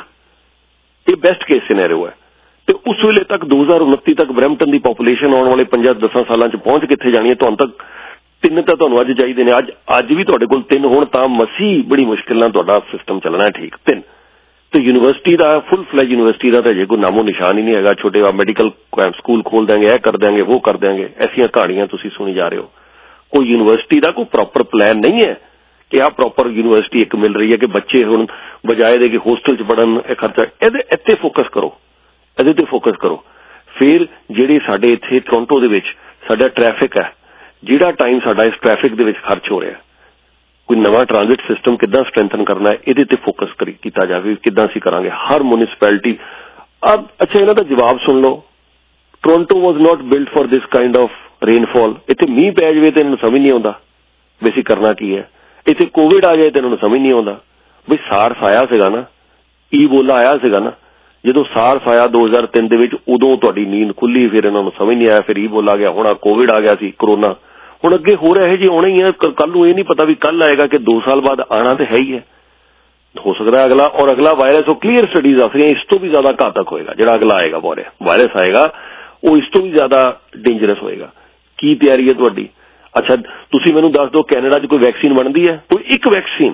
[SPEAKER 3] ਇਹ ਬੈਸਟ ਕੇਸ ਸਿਨੈਰੀਓ ਹੈ। ਤੇ ਉਸ ਵੇਲੇ ਤੱਕ ਦੋ ਹਜ਼ਾਰ ਉਨੱਤੀ ਤੱਕ ਬਰੈਂਪਟਨ ਦੀ ਪਾਪੂਲੇਸ਼ਨ ਆਉਣ ਵਾਲੇ ਪੰਜਾਂ ਦਸਾਂ ਸਾਲਾਂ 'ਚ ਪਹੁੰਚ ਕਿੱਥੇ ਜਾਣੀ ਹੈ? ਤੁਹਾਨੂੰ ਤੱਕ ਤਿੰਨ ਤਾਂ ਤੁਹਾਨੂੰ ਅੱਜ ਚਾਹੀਦੇ ਨੇ, ਅੱਜ ਅੱਜ ਵੀ ਤੁਹਾਡੇ ਕੋਲ ਤਿੰਨ ਹੋਣ ਤਾਂ ਮਸੀ ਬੜੀ ਮੁਸ਼ਕਿਲ ਨਾਲ ਤੁਹਾਡਾ ਸਿਸਟਮ ਚੱਲਣਾ ਠੀਕ। ਤਿੰਨ ਤੇ ਯੂਨੀਵਰਸਿਟੀ ਦਾ ਫੁੱਲ ਫਲੈਜ ਯੂਨੀਵਰਸਿਟੀ ਦਾ ਤਾਂ ਅਜੇ ਕੋਈ ਨਾਮੋ ਨਿਸ਼ਾਨ ਹੀ ਨਹੀਂ ਹੈਗਾ। ਛੋਟੇ ਮੈਡੀਕਲ ਸਕੂਲ ਖੋਲ ਦੇਂਗੇ, ਇਹ ਕਰ ਦੇਂਗੇ, ਉਹ ਕਰ ਦੇਂਗੇ, ਐਸੀਆਂ ਕਹਾਣੀਆਂ ਤੁਸੀਂ ਸੁਣੀ ਜਾ ਰਹੇ ਹੋ। ਕੋਈ ਯੂਨੀਵਰਸਿਟੀ ਦਾ ਕੋਈ ਪ੍ਰੋਪਰ ਪਲਾਨ ਨਹੀਂ ਹੈ ਕਿ ਆਹ ਪ੍ਰੋਪਰ ਯੂਨੀਵਰਸਿਟੀ ਇੱਕ ਮਿਲ ਰਹੀ ਹੈ ਕਿ ਬੱਚੇ ਹੁਣ ਬਜਾਏ ਦੇ ਕਿ ਹੋਸਟਲ 'ਚ ਪੜ੍ਹਨ, ਇਹ ਖਰਚਾ, ਇਹਦੇ ਇੱਥੇ ਫੋਕਸ ਕਰੋ, ਇਹਦੇ ਤੇ ਫੋਕਸ ਕਰੋ। ਫਿਰ ਜਿਹੜੀ ਸਾਡੇ ਇੱਥੇ ਟੋਰਾਂਟੋ ਦੇ ਵਿੱਚ ਸਾਡਾ ਟ੍ਰੈਫਿਕ ਹੈ, ਜਿਹੜਾ ਟਾਈਮ ਸਾਡਾ ਇਸ ਟ੍ਰੈਫਿਕ ਦੇ ਵਿੱਚ ਖਰਚ ਹੋ ਰਿਹਾ, ਕੋਈ ਨਵਾਂ ਟ੍ਰਾਂਜ਼ਿਟ ਸਿਸਟਮ ਕਿੱਦਾਂ ਸਟਰੈਂਥਨ ਕਰਨਾ ਹੈ, ਇਹਦੇ ਤੇ ਫੋਕਸ ਕਰੀ ਕੀਤਾ ਜਾਵੇ। ਕਿੱਦਾਂ ਅਸੀਂ ਕਰਾਂਗੇ ਹਰ ਮਿਊਨਿਸਪੈਲਿਟੀ। ਅੱਛਾ, ਇਹਨਾਂ ਦਾ ਜਵਾਬ ਸੁਣ ਲਓ। Toronto was not built for this kind of rainfall. ਇੱਥੇ ਮੀਂਹ ਪੈ ਜਾਵੇ ਤੇ ਇਹਨਾਂ ਨੂੰ ਸਮਝ ਨਹੀਂ ਆਉਂਦਾ ਵੀ ਅਸੀਂ ਕਰਨਾ ਕੀ ਹੈ। ਇੱਥੇ ਕੋਵਿਡ ਆ ਜਾਏ ਤੇ ਇਹਨਾਂ ਨੂੰ ਸਮਝ ਨਹੀਂ ਆਉਂਦਾ ਵੀ ਸਾਰਸ ਆਇਆ ਸੀਗਾ ਨਾ, ਈਬੋਲਾ ਆਇਆ ਸੀਗਾ ਨਾ, ਜਦੋਂ ਸਾਰਸ ਆਇਆ ਦੋ ਹਜ਼ਾਰ ਤਿੰਨ ਦੇ ਵਿੱਚ, ਉਦੋਂ ਤੁਹਾਡੀ ਨੀਂਦ ਖੁੱਲੀ, ਫਿਰ ਇਹਨਾਂ ਨੂੰ ਸਮਝ ਨਹੀਂ ਆਇਆ, ਫਿਰ ਈਬੋਲਾ ਆ ਗਿਆ, ਹੁਣ ਕੋਵਿਡ ਆ ਗਿਆ ਸੀ, ਕਰੋਨਾ, ਹੁਣ ਅੱਗੇ ਹੋਰ ਇਹੋ ਜਿਹੇ ਆਉਣੇ ਹੀ ਆ। ਕੱਲ ਨੂੰ ਇਹ ਨਹੀਂ ਪਤਾ ਵੀ ਕੱਲ ਆਏਗਾ ਕਿ ਦੋ ਸਾਲ ਬਾਅਦ ਆਣਾ ਤੇ ਹੈ ਹੀ ਹੈ, ਹੋ ਸਕਦਾ ਅਗਲਾ, ਔਰ ਅਗਲਾ ਵਾਇਰਸ ਉਹ ਕਲੀਅਰ ਸਟੱਡੀਜ਼ ਦੱਸ ਰਹੀਆਂ ਇਸ ਤੋਂ ਵੀ ਜ਼ਿਆਦਾ ਘਾਤਕ ਹੋਏਗਾ। ਜਿਹੜਾ ਅਗਲਾ ਆਏਗਾ ਵਾਇਰਸ ਆਏਗਾ ਉਹ ਇਸ ਤੋਂ ਵੀ ਜ਼ਿਆਦਾ ਡੇਂਜਰਸ ਹੋਏਗਾ। ਕੀ ਤਿਆਰੀ ਹੈ ਤੁਹਾਡੀ? ਅੱਛਾ, ਤੁਸੀਂ ਮੈਨੂੰ ਦੱਸ ਦਿਓ ਕੈਨੇਡਾ 'ਚ ਕੋਈ ਵੈਕਸੀਨ ਬਣਦੀ ਹੈ? ਕੋਈ ਇੱਕ ਵੈਕਸੀਨ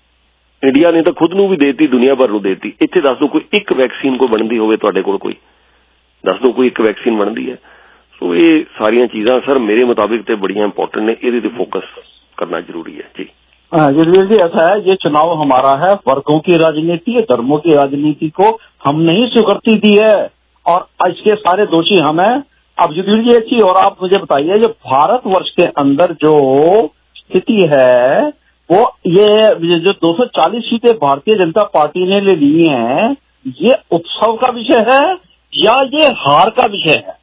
[SPEAKER 3] ਇੰਡੀਆ ਨੇ ਤਾਂ ਖੁਦ ਨੂੰ ਵੀ ਦੇਤੀ, ਦੁਨੀਆ ਭਰ ਨੂੰ ਦੇਤੀ। ਇੱਥੇ ਦੱਸ ਦਿਓ ਕੋਈ ਇੱਕ ਵੈਕਸੀਨ ਕੋਈ ਬਣਦੀ ਹੋਵੇ ਤੁਹਾਡੇ ਕੋਲ, ਕੋਈ ਦੱਸ ਦਿਓ ਕੋਈ ਇੱਕ ਵੈਕਸੀਨ ਬਣਦੀ ਹੈ। ਸੋ ਇਹ ਸਾਰੀਆਂ ਚੀਜ਼ਾਂ सर मेरे मुताबिक तो बड़ियां इंपॉर्टेंट ने, ये फोकस करना जरूरी है जी।
[SPEAKER 19] जलील जी, ऐसा है, ये चुनाव हमारा है, वर्गों की राजनीति है, धर्मों की राजनीति को हम नहीं स्वीकृति दी है और इसके सारे दोषी हम हैं। अब जलील जी अच्छी, और आप मुझे बताइए, जो भारतवर्ष के अंदर जो स्थिति है वो ये जो दो सौ चालीस सीटें भारतीय जनता पार्टी ने ले ली हैं, ये उत्सव का विषय है या ये हार का विषय है?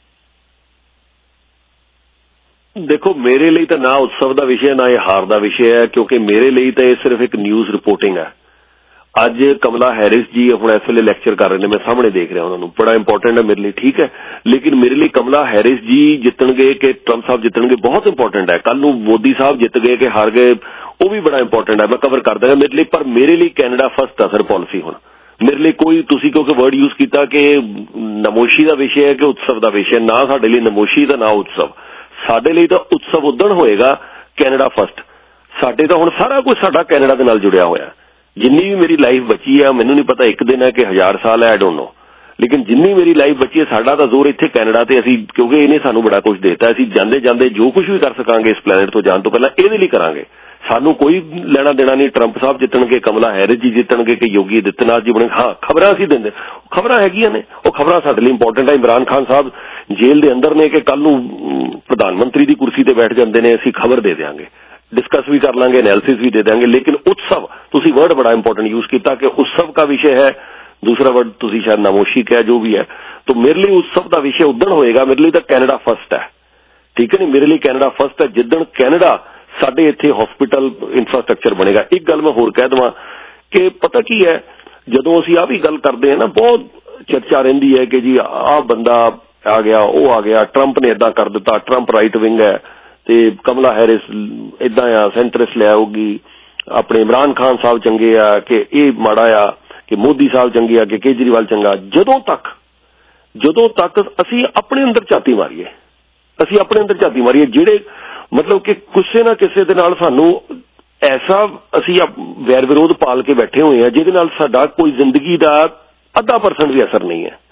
[SPEAKER 3] देखो, मेरे लिए तो ना उत्सव का विषय ना ये हार का विषय है, क्योंकि मेरे लिए तो ये सिर्फ एक न्यूज़ रिपोर्टिंग है। अज कमला हैरिस जी हम इस वे लैक्चर कर रहे हैं, मैं सामने देख रहा उन्होंने, बड़ा इंपॉर्टेंट है मेरे लिए, ठीक है। लेकिन मेरे लिए कमला हैरिस जी जितणगे कि ट्रंप साहब जितणगे बहुत इंपॉर्टेंट है। कल नूं मोदी साहब जित गए कि हार गए, वो भी बड़ा इंपॉर्टेंट है, मैं कवर कर देंगे मेरे लिए। पर मेरे लिए कैनेडा फर्स्ट है सर पॉलिसी। हुण मेरे लिए कोई तुसी क्योंकि वर्ड यूज किया कि नमोशी का विषय है कि उत्सव का विषय, ना साडे लिए नमोशी का ना उत्सव। साडे लिए तो उत्सव उदण होएगा कैनेडा फर्स्ट। साडे तो हुण सारा कुछ साडा कैनेडा दे नाल जुड़िया होया। जिन्नी भी मेरी लाइफ बची है, मैनूं नहीं पता एक दिन है कि हजार साल है, आई डोंट नो, लेकिन जिन्नी मेरी लाइफ बची है, साडा तो जोर इत्थे कैनेडा ते असीं, क्योंकि इहने सानूं बड़ा कुछ देता, असीं जांदे जांदे जो कुछ भी कर सकांगे इस प्लैनेट तो जाण तो पहला इहदे लई करांगे। सानूं कोई लेना देना नहीं, ट्रंप साहब जितणगे, कमला हैरिस जी जितणगे कि योगी आदित्यनाथ जी बने। हाँ, खबरां असीं दिंदे, खबरां हैगियां ने, वो खबरां साडे लई इंपॉर्टेंट है। इमरान खान साहब जेल दे अंदर ने कि कल नूं प्रधानमंत्री की कुर्सी ते बैठ जांदे ने, असीं खबर दे देंगे, डिस्कस भी कर लांगे, एनालिसिस भी दे देंगे। लेकिन उत्सव, तुसी वर्ड बड़ा इंपॉर्टेंट यूज किया कि उत्सव का विषय है, दूसरा वर्ड तुसी शायद नामोशी कहा, जो भी है। तो मेरे लिए उत्सव का विषय उदण होएगा, मेरे लिए तो कैनेडा फर्स्ट है, ठीक है नहीं। मेरे लिए कैनेडा फर्स्ट है जिदण कैनेडा साडे इत्थे हॉस्पिटल इंफ्रास्ट्रक्चर बनेगा। एक गल मैं होर कह देवां कि पता की है, जदों असीं आ भी गल करदे हैं ना, बहुत चर्चा रहिंदी है कि जी आ बंदा आ गया, वो आ गया, ट्रंप ने इदां कर दिता, ट्रंप राइट विंग है ते कमला हैरिस इदां आ, सेंटरिस्ट ले आऊगी, अपने इमरान खान साहब चंगे आ कि ये माड़ा आ, कि मोदी साहब चंगे आ कि केजरीवाल चंगा। जदों तक जदों तक असीं अपने अंदर झाती मारीए, असीं अपने अंदर झाती मारीए, जिहड़े मतलब कि किसी ना किसी दे नाल सानू ऐसा असीं वैर विरोध पाल के बैठे हुए हैं जिहदे नाल साडा कोई जिंदगी का अद्धा परसेंट भी असर नहीं है।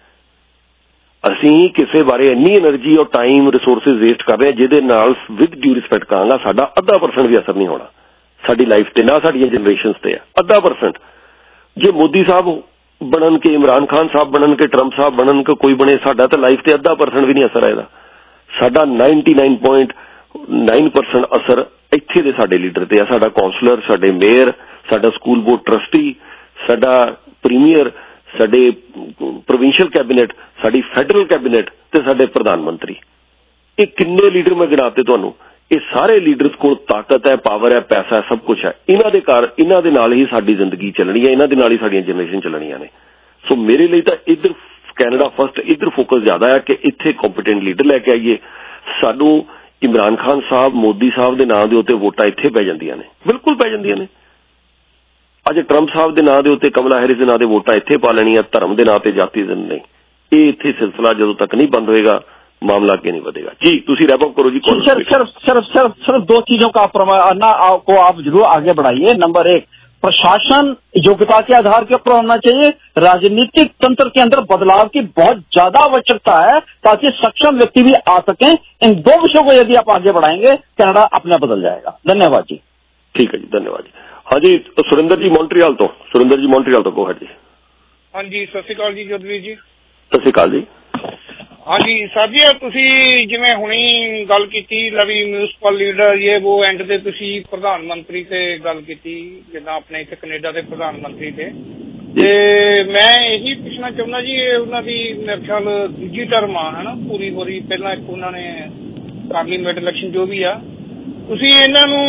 [SPEAKER 3] असीं किसी बारे इन्नी एनर्जी और टाइम रिसोर्सिस वेस्ट कर रहे हैं जिहदे नाल विद ड्यू रिस्पैक्ट कहांगा साडा अद्धा परसेंट भी असर नहीं होना साडी लाइफ ते, ना साडीआं जनरेशनस ते है अद्धा परसेंट। जे मोदी साहब बनन के इमरान खान साहब बनन के ट्रंप साहब बनन के कोई बने साडा तो लाइफ ते अद्धा परसेंट भी नहीं असर आएगा साडा ninety nine point nine percent असर इत्थे दे साडे लीडर ते आ साडा काउंसलर साडे मेयर साडा स्कूल बोर्ड ट्रस्टी साडा प्रीमियर साडे प्रोविंशियल कैबिनेट साडी फैडरल कैबिनेट ते साडे प्रधानमंत्री ये किन्ने लीडर मैं गिनाते तुहानू ये सारे लीडर्स कोल ताकत है पावर है पैसा है सब कुछ है इन्हां दे कार इन्हां दे नाल ही साडी जिंदगी चलनी है इन्हां दे नाल ही साडीआं जनरेशन चलणीआं ने सो मेरे लिए तो इधर कैनेडा फर्स्ट इधर फोकस ज्यादा है कि इत्थे कॉम्पिटेंट लीडर लैके आइए सानू इमरान खान साहब मोदी साहब के नाम के उत्ते वोटां इत्थे पै जांदियां ने बिल्कुल पै जांदियां ने अज ट्रंप साहब के नाम के उत्ते कमला हैरिस के नाम के वोटां इत्थे पा लैणियां धर्म के नाम ते जाति दे नहीं ये इत्थे सिलसिला जदों तक नहीं बंद होएगा मामला आगे नहीं बढ़ेगा जी तुसी रैप अप करो जी
[SPEAKER 19] सिर्फ सिर्फ सिर्फ सिर्फ सिर्फ दो चीजों का ना को आप जरूर आगे बढ़ाइए नंबर एक प्रशासन योग्यता के आधार के ऊपर होना चाहिए राजनीतिक तंत्र के अंदर बदलाव की बहुत ज्यादा आवश्यकता है ताकि सक्षम व्यक्ति भी आ सकें इन दो विषयों को यदि आप आगे बढ़ाएंगे कनाडा अपने बदल जाएगा धन्यवाद जी
[SPEAKER 3] ठीक है जी धन्यवाद जी हाँ जी सुरेंद्र जी मॉन्ट्रियल तो सुरेंद्र जी मॉन्ट्रियल तो गो है जी
[SPEAKER 20] हाँ जी सत श्री अकाल जी जोधवीर जी
[SPEAKER 3] सत श्री अकाल जी
[SPEAKER 20] हाँ जी सर जी तुसी जिवें हुणी गल कीती लवी म्यूनसिपल लीडर ये वो एंड ते तुसी प्रधानमंत्री ते गल कीती जिद्दां अपने इत्थे कनेडा दे प्रधानमंत्री ते ते मैं यही पुछना चाहुंदा जी उन्हां दी मेरे ख्याल दूजी टर्म आ है ना पूरी हो रही पहला एक उन्हां ने पार्लीमेंट इलेक्शन जो भी आ तुसी इन्हां नूं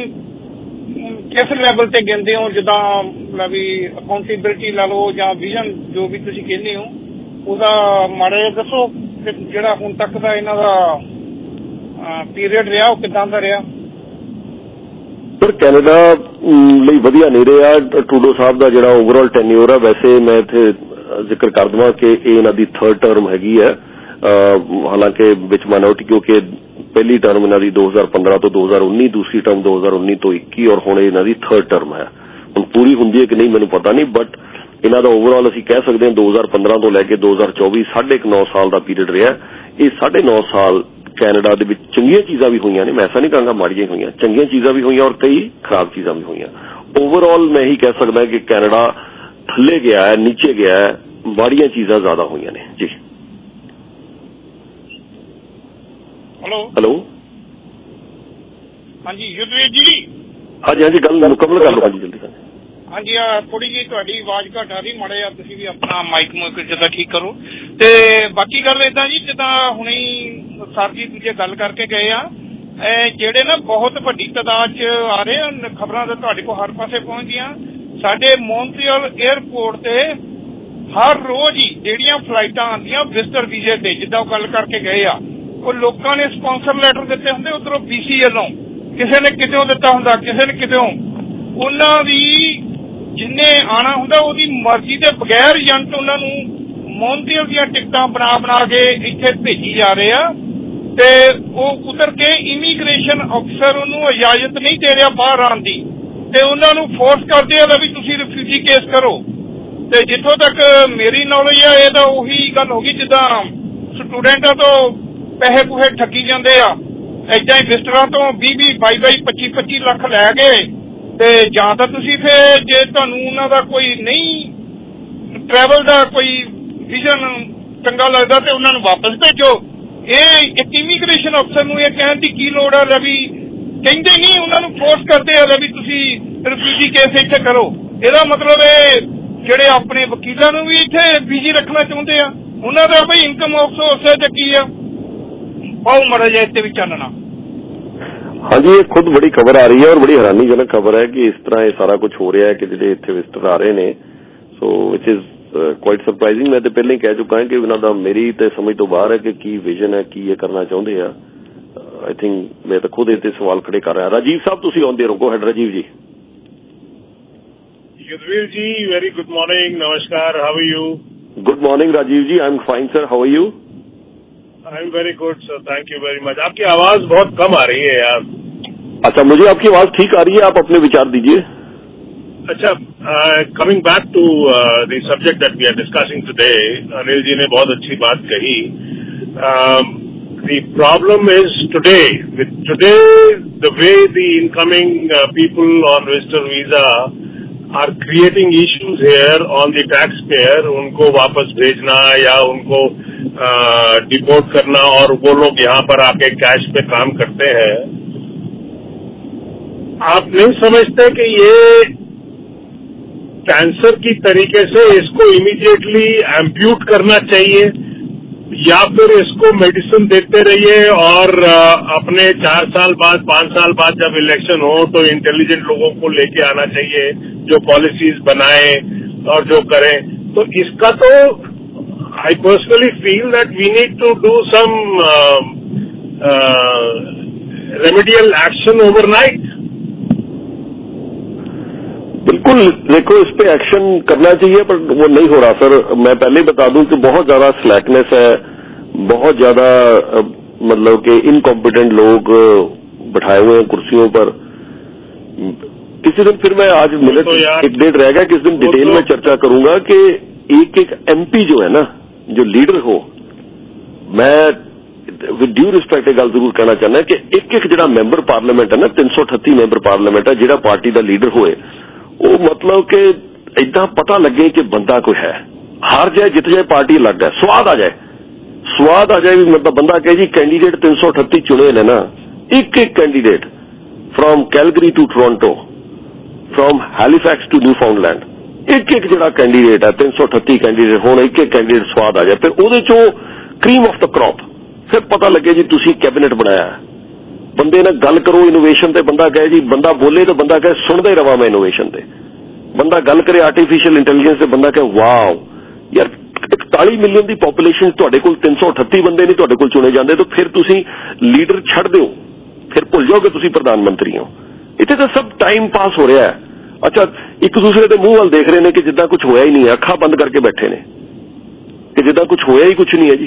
[SPEAKER 20] किस लैवल ते गिनदे हो जिद्दां लवी अकाउंटेबिलिटी ला लो जां विजन जो भी तुसी कहंदे हो ਉਹਦਾ ਮਾੜੇ ਦੱਸੋ ਜਿਹੜਾ ਹੁਣ ਤੱਕ ਦਾ ਇਹਨਾਂ ਦਾ ਪੀਰੀਅਡ ਰਿਹਾ ਉਹ ਕਿਦਾਂ ਦਾ ਰਿਹਾ
[SPEAKER 3] ਪਰ ਕੈਨੇਡਾ ਲਈ ਵਧੀਆ ਨਹੀਂ ਰਿਹਾ ਟਰੂਡੋ ਸਾਹਿਬ ਦਾ ਜਿਹੜਾ ਓਵਰਆਲ ਟੈਨਿਓਰ ਆ ਵੈਸੇ ਮੈਂ ਇੱਥੇ ਜ਼ਿਕਰ ਕਰ ਦਵਾਂ ਕਿ ਇਹ ਇਹਨਾਂ ਦੀ ਥਰਡ ਟਰਮ ਹੈਗੀ ਹੈ ਹਾਲਾਂਕਿ ਵਿੱਚ ਮਾਈਨੋਰਟੀ ਕਿਉਂਕਿ ਪਹਿਲੀ ਟਰਮ ਇਹਨਾਂ ਦੀ ਦੋ ਹਜ਼ਾਰ ਪੰਦਰਾਂ ਤੋਂ ਦੋ ਹਜ਼ਾਰ ਉੱਨੀ ਦੂਸਰੀ ਟਰਮ ਦੋ ਹਜ਼ਾਰ ਉੱਨੀ ਤੋਂ ਇੱਕੀ ਔਰ ਹੁਣ ਇਹਨਾਂ ਦੀ ਥਰਡ ਟਰਮ ਹੈ ਹੁਣ ਪੂਰੀ ਹੁੰਦੀ ਹੈ ਕਿ ਨਹੀਂ ਮੈਨੂੰ ਪਤਾ ਨਹੀਂ ਬਟ इन्हों का ओवरऑल असीं कह सकते हैं दो हज़ार पंद्रह तो लैके दो हज़ार चौबीस साढ़े नौ साल का पीरियड रहा ये साढ़े नौ साल कैनेडा दे विच चंगियां चीज़ां भी हुई ने मैं ऐसा नहीं कहूँगा माड़ियां हुई चंगियां चीज़ां भी हुई और कई खराब चीज़ां भी हुई ओवरऑल मैं ही कह सकता कि कैनेडा थले गया है नीचे गया है माड़ियां चीज़ां ज्यादा हुई ने जी
[SPEAKER 20] हेलो
[SPEAKER 3] हेलो
[SPEAKER 20] हाँ जी युद्धवीर जी
[SPEAKER 3] हाँ जी हाँ जी गल मुकम्मल कर लो हाँ जी जल्दी से
[SPEAKER 20] हाँ जी थोड़ी जी तुहाडी आवाज घट आ रही माड़े आ तुसीं भी अपना माइक मूक जिद्दां ठीक करो ते बाकी गल इदां जी जिद्दां हुणे सर जी दूजे गल करके गए आ जिहड़े ना बहुत वड्डी तादाद च आ रहे हैं खबरां तां तुहाडे कोल हर पासे पहुंचदियां साडे मॉन्ट्रियल एयरपोर्ट ते हर रोज ही जिहड़ियां फ्लाइटां आंदियां विजिटर वीजे ते जिद्दां गल करके गए आ ਉਹ ਲੋਕਾਂ ਨੇ ਸਪਾਂਸਰ ਲੈਟਰ ਦਿੱਤੇ ਹੁੰਦੇ ਉਧਰੋਂ ਬੀਸੀ ਵੱਲੋਂ ਕਿਸੇ ਨੇ ਕਿਤੋਂ ਦਿੱਤਾ ਹੁੰਦਾ ਕਿਸੇ ਨੇ ਕਿਤੋਂ ਉਹਨਾਂ ਦੀ ਜਿੰਨੇ ਆਣਾ ਹੁੰਦਾ ਉਹਦੀ ਮਰਜ਼ੀ ਦੇ ਬਗੈਰ ਏਜੰਟ ਉਹਨਾਂ ਨੂੰ ਮੌਂਟਰੀਅਲ ਦੀਆਂ ਟਿਕਟਾਂ ਬਣਾ ਬਣਾ ਕੇ ਇੱਥੇ ਭੇਜੀ ਜਾ ਰਹੇ ਆ ਤੇ ਉਹ ਉਤਰ ਕੇ ਇਮੀਗ੍ਰੇਸ਼ਨ ਅਫਸਰ ਉਹਨੂੰ ਇਜਾਜ਼ਤ ਨਹੀਂ ਦੇ ਰਿਹਾ ਬਾਹਰ ਆਉਣ ਦੀ ਤੇ ਉਹਨਾਂ ਨੂੰ ਫੋਰਸ ਕਰਦੇ ਆ ਵੀ ਤੁਸੀਂ ਰਿਫਿਊਜੀ ਕੇਸ ਕਰੋ ਤੇ ਜਿੱਥੋਂ ਤੱਕ ਮੇਰੀ ਨੌਲੇਜ ਆ ਇਹ ਤਾਂ ਉਹੀ ਗੱਲ ਹੋ ਗਈ ਜਿੱਦਾਂ ਸਟੂਡੈਂਟਾਂ ਤੋਂ ਪੈਸੇ ਪੂਹੇ ਠੱਗੀ ਜਾਂਦੇ ਆ ਏਦਾਂ ਹੀ ਵਿਜ਼ਟਰਾਂ ਤੋਂ ਵੀਹ ਵੀਹ ਬਾਈ ਬਾਈ ਪੱਚੀ ਪੱਚੀ ਲੱਖ ਲੈ ਗਏ ਤੇ ਜਾਂ ਤਾਂ ਤੁਸੀਂ ਫਿਰ ਜੇ ਤੁਹਾਨੂੰ ਉਹਨਾਂ ਦਾ ਕੋਈ ਨਹੀਂ ਟਰੈਵਲ ਦਾ ਕੋਈ ਵਿਜ਼ਨ ਚੰਗਾ ਲੱਗਦਾ ਤੇ ਉਹਨਾਂ ਨੂੰ ਵਾਪਸ ਭੇਜੋ ਇਹ ਇੱਕ ਇਮੀਗ੍ਰੇਸ਼ਨ ਅਫਸਰ ਨੂੰ ਇਹ ਕਹਿਣ ਦੀ ਕੀ ਲੋੜ ਆ ਵੀ ਕਹਿੰਦੇ ਨਹੀਂ ਉਹਨਾਂ ਨੂੰ ਫੋਰਸ ਕਰਦੇ ਆ ਵੀ ਤੁਸੀਂ ਰਿਫਿਊਜੀ ਕੇਸ ਇੱਥੇ ਕਰੋ ਇਹਦਾ ਮਤਲਬ ਇਹ ਜਿਹੜੇ ਆਪਣੇ ਵਕੀਲਾਂ ਨੂੰ ਵੀ ਇੱਥੇ ਬਿਜੀ ਰੱਖਣਾ ਚਾਹੁੰਦੇ ਆ ਉਹਨਾਂ ਦਾ ਬਈ ਇਨਕਮ ਆਫ ਸੋਰਸ ਤੇ ਕੀ ਆ ਬਹੁਤ ਮੜਾ ਜਾ ਇੱਥੇ ਵੀ ਚਾਨਣਾ
[SPEAKER 3] हाँ जी ये खुद बड़ी खबर आ रही है और बड़ी हैरानीजनक खबर है कि इस तरह ये सारा कुछ हो रहा है कि जिहड़े इत्थे विजिटर आ रहे ने so which is quite surprising मैं तो पहले ही कह चुका है कि इन्हां दा मेरी तो समझ तो बाहर है कि की विजन है की ये करना चाहते हैं आई थिंक मैं तो खुद इत्थे सवाल खड़े कर रहा राजीव साहब तुसीं आउंदे रहो हैड Rajeev ji
[SPEAKER 21] Yudhveer ji very good morning नमस्कार how are you
[SPEAKER 3] good morning Rajeev ji I am fine sir how are you
[SPEAKER 21] I am very good sir thank you very much आपकी आवाज बहुत कम आ रही है यार
[SPEAKER 3] अच्छा मुझे आपकी आवाज ठीक आ रही है आप अपने विचार दीजिए
[SPEAKER 21] अच्छा coming back to the subject that we are discussing today Anil ji ने बहुत अच्छी बात कही the problem is today with today the way the incoming people on visitor visa are creating issues here on the tax payer, उनको वापस भेजना या उनको डिपोर्ट करना और वो लोग यहाँ पर आके कैश पे काम करते हैं। आप नहीं समझते कि ये कैंसर की तरीके से इसको इमीडिएटली एम्प्यूट करना चाहिए या फिर इसको मेडिसिन देते रहिए और अपने चार साल बाद पांच साल बाद जब इलेक्शन हो तो इंटेलिजेंट लोगों को लेके आना चाहिए जो पॉलिसीज बनाए और जो करें। तो इसका तो I personally feel that we need to do some remedial action overnight.
[SPEAKER 3] बिल्कुल, देखो इस पे एक्शन करना चाहिए पर वो नहीं हो रहा सर। मैं पहले ही बता दूं कि बहुत ज्यादा स्लैकनेस है, बहुत ज्यादा मतलब कि इनकॉम्पिटेंट लोग बैठाए हुए हैं कुर्सियों पर। किसी दिन फिर मैं आज मिनट तो एक डेढ़ रह गया, किस दिन डिटेल तो में चर्चा करूंगा कि एक एक एमपी जो है ना, जो लीडर हो, मैं विद ड्यू रिस्पेक्ट एक गल जरूर कहना चाहना कि एक एक जो मैंबर पार्लीमेंट है ना, तीन सौ अठत्ती मैंबर पार्लीमेंट है, जो पार्टी का लीडर होए वो मतलब कि इदा पता लगे कि बंदा कोई है। हार जाए जित जाए पार्टी अलग है, स्वाद आ जाए स्वाद आ जाए भी मतलब बंदा कहे जी कैंडीडेट तीन सौ अठत्ती चुने ने ना, एक एक candidate from Calgary to Toronto, from Halifax to Newfoundland, एक एक जो कैंडीडेट है तीन सौ अठत्ती कैंडीडेट होने, एक एक कैंडीडेट स्वाद आ जाए, फिर वो चो क्रीम ऑफ द क्रॉप, फिर पता लगे जी तुसी कैबिनेट बनाया है। बंदे ने गल करो इनोवेशन ते, बंदा कहे जी, बंदा बोले तो बंदा कहे सुनदा ही रवा मैं इनोवेशन ते, बंदा गल करे आर्टिफिशियल इंटैलीजेंस से, बंदा कहे वाओ यार इकताली मिलियन की पॉपुलेशन तुहाडे कोल तीन सौ अठत्ती बंदे नहीं तुहाडे कोल चुने जाते, तो फिर तुसी लीडर छड़ दो, फिर भुल जाओगे तुसी प्रधानमंत्री हो। इत्थे तो सब टाइम पास हो रहा है। अच्छा, एक दूसरे के मुंह वाल देख रहे हैं कि जिद्दां कुछ होया ही नहीं है, अखा बंद करके बैठे ने कि जिद्दां कुछ होया ही कुछ नहीं है जी।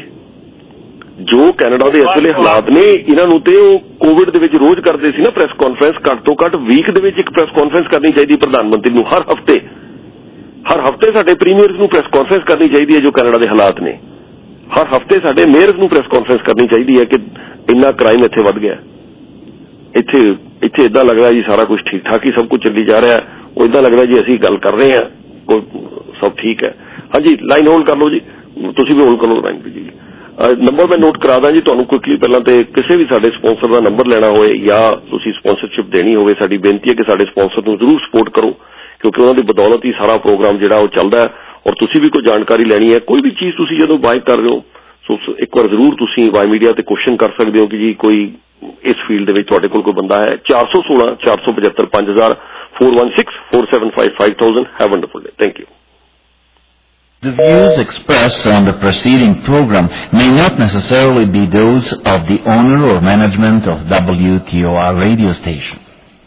[SPEAKER 3] जो कैनेडा के इस वे हालात ने, इन्हों तो कोविड के रोज करते सी ना प्रेस कॉन्फ्रेंस, घट तो घट वीक के एक प्रेस कॉन्फ्रेंस करनी चाहिए प्रधानमंत्री को, हर हफ्ते हर हफ्ते साडे प्रीमियर्स को प्रेस कॉन्फ्रेंस करनी चाहिए है जो कैनेडा के हालात ने, हर हफ्ते साडे मेयर्स को प्रेस कॉन्फ्रेंस करनी चाहिए है कि इन्ना क्राइम इत्थे वध गया। इत्थे इत्थे इदां लग रहा है जी सारा कुछ ठीक ठाक ही सब कुछ चली जा रहा है, वो इदां लग रहा है जी असीं गल कर रहे हैं कोई सब ठीक है। हाँ जी, लाइन होल्ड कर लो जी, तुसीं भी होल्ड कर लो लाइन जी। नंबर मैं नोट करा दा जी तुहानूं क्विकली, पहलां ते किसी भी साडे स्पॉन्सर का नंबर लेना होए या तुसीं स्पॉन्सरशिप देनी होवे, साडी बेनती है कि साडे स्पॉन्सर नूं जरूर सपोर्ट करो, क्योंकि उन्हां दी बदौलत ही सारा प्रोग्राम जिहड़ा वो चलदा है। और तुसीं भी कोई जानकारी लैनी है, कोई भी चीज़ तुसीं जदों बाय कर रहे हो, सो एक बार जरूर तुसीं वाई मीडिया ते क्वेश्चन कर सकते हो कि जी कोई इस फील्ड दे विच तुहाडे कोल कोई बंदा है। चार सौ सोलह चार सौ पचहत्तर पांच हजार four one six four seven five five thousand. Have a wonderful day. Thank you.
[SPEAKER 1] The views expressed on the preceding program may not necessarily be those of the owner or management of W T O R radio station.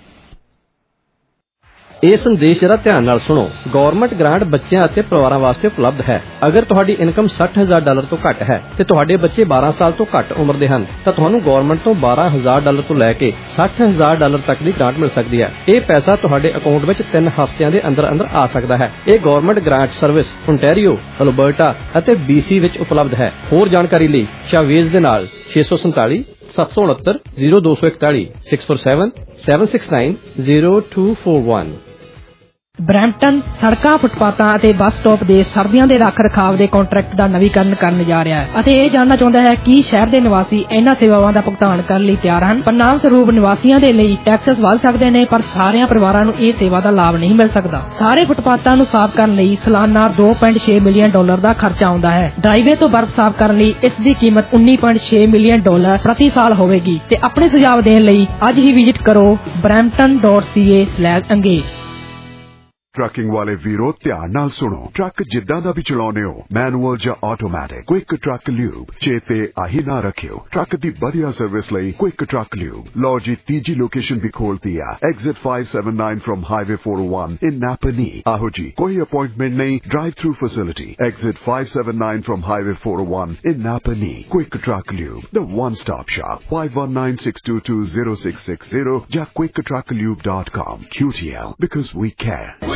[SPEAKER 15] ਇਹ ਸੰਦੇਸ਼ ਜਰਾ ਧਿਆਨ ਨਾਲ ਸੁਣੋ। Government grant ਬੱਚਿਆਂ ਅਤੇ ਪਰਿਵਾਰਾਂ ਵਾਸਤੇ ਉਪਲਬਧ ਹੈ। ਅਗਰ ਤੁਹਾਡੀ ਇਨਕਮ ਸੱਠ ਹਜ਼ਾਰ ਡਾਲਰ ਤੋਂ ਘੱਟ ਹੈ ਤੇ ਤੁਹਾਡੇ ਬੱਚੇ ਬਾਰਾਂ ਸਾਲ ਤੋਂ ਘੱਟ ਉਮਰ ਦੇ ਹਨ ਤਾਂ ਤੁਹਾਨੂੰ ਗਵਰਨਮੈਂਟ ਤੋਂ ਬਾਰਾਂ ਹਜ਼ਾਰ ਡਾਲਰ ਤੋਂ ਲੈ ਕੇ ਸੱਠ ਹਜ਼ਾਰ ਡਾਲਰ ਤੱਕ ਦੀ ਗ੍ਰਾਂਟ ਮਿਲ ਸਕਦੀ ਹੈ। ਇਹ ਪੈਸਾ ਤੁਹਾਡੇ ਅਕਾਊਂਟ ਵਿੱਚ ਤਿੰਨ ਹਫ਼ਤਿਆਂ ਦੇ ਅੰਦਰ ਅੰਦਰ ਆ ਸਕਦਾ ਹੈ। ਇਹ government grant service Ontario, Alberta ਅਤੇ ਬੀਸੀ ਵਿੱਚ ਉਪਲਬਧ ਹੈ। ਹੋਰ ਜਾਣਕਾਰੀ ਲਈ ਸ਼ਾਵੇਜ਼ ਦੇ ਨਾਲ ਛੇ ਸੌ ਸੰਤਾਲੀ ਸੱਤ ਸੌ ਉਨੱਤਰ ਜ਼ੀਰੋ ਦੋ ਸੌ ਇਕਤਾਲੀ six four seven seven six nine zero two four one.
[SPEAKER 14] Brampton ਸੜਕਾਂ, ਫੁੱਟਪਾਥਾਂ ਅਤੇ ਬੱਸ ਸਟਾਪ ਦੇ ਸਰਦੀਆਂ ਦੇ ਰੱਖ ਰਖਾਵ ਦੇ ਕੰਟਰੈਕਟ ਦਾ ਨਵੀਕਰਨ ਕਰਨ ਜਾ ਰਿਹਾ ਹੈ ਅਤੇ ਇਹ ਜਾਣਨਾ ਚਾਹੁੰਦਾ ਹੈ ਕਿ ਸ਼ਹਿਰ ਦੇ ਨਿਵਾਸੀ ਇਹਨਾਂ ਸੇਵਾਵਾਂ ਦਾ ਭੁਗਤਾਨ ਕਰਨ ਲਈ ਤਿਆਰ ਹਨ। ਪਰਿਣਾਮ ਸਰੂਪ ਨਿਵਾਸੀਆਂ ਦੇ ਲਈ ਟੈਕਸਸ ਵਧ ਸਕਦੇ ਨੇ, ਪਰ ਸਾਰਿਆਂ ਪਰਿਵਾਰਾਂ ਨੂੰ ਇਹ ਸੇਵਾ ਦਾ ਲਾਭ ਨਹੀਂ ਮਿਲ ਸਕਦਾ। ਸਾਰੇ ਫੁੱਟਪਾਥਾਂ ਨੂੰ ਸਾਫ਼ ਕਰਨ ਲਈ ਸਾਲਾਨਾ ਦੋ ਪੁਆਇੰਟ ਛੇ ਮਿਲੀਅਨ ਡਾਲਰ ਦਾ ਖਰਚਾ ਆਉਂਦਾ ਹੈ। ਡਰਾਈਵੇ ਤੋਂ ਬਰਫ਼ ਸਾਫ਼ ਕਰਨ ਲਈ ਇਸ ਦੀ ਕੀਮਤ ਉੱਨੀ ਪੁਆਇੰਟ ਛੇ ਮਿਲੀਅਨ ਡਾਲਰ ਪ੍ਰਤੀ ਸਾਲ ਹੋਵੇਗੀ। ਤੇ ਆਪਣੇ ਸੁਝਾਅ ਦੇਣ ਲਈ ਅੱਜ ਹੀ ਵਿਜ਼ਿਟ ਕਰੋ Brampton dot C A slash engage.
[SPEAKER 22] Trucking वाले वीरो ध्यान नाल सुनो। ट्रक जिद्दां दा भी चलाउने हो, मैनुअल या ऑटोमैटिक, क्विक ट्रक ल्यूब चेते आही ना रखियो। ट्रक दी बढ़िया सर्विस लई क्विक ट्रक ल्यूब। लो जी तीजी लोकेशन भी खोलती है, exit five seven nine from highway four O one in Napanee. आहो जी, कोई अपॉइंटमेंट नहीं, drive through facility, exit five seven nine from highway four O one in Napanee. Quick truck lube, the one stop shop. Five one nine six two two zero six six zero या quick truck lube dot com. Q T L, because we care.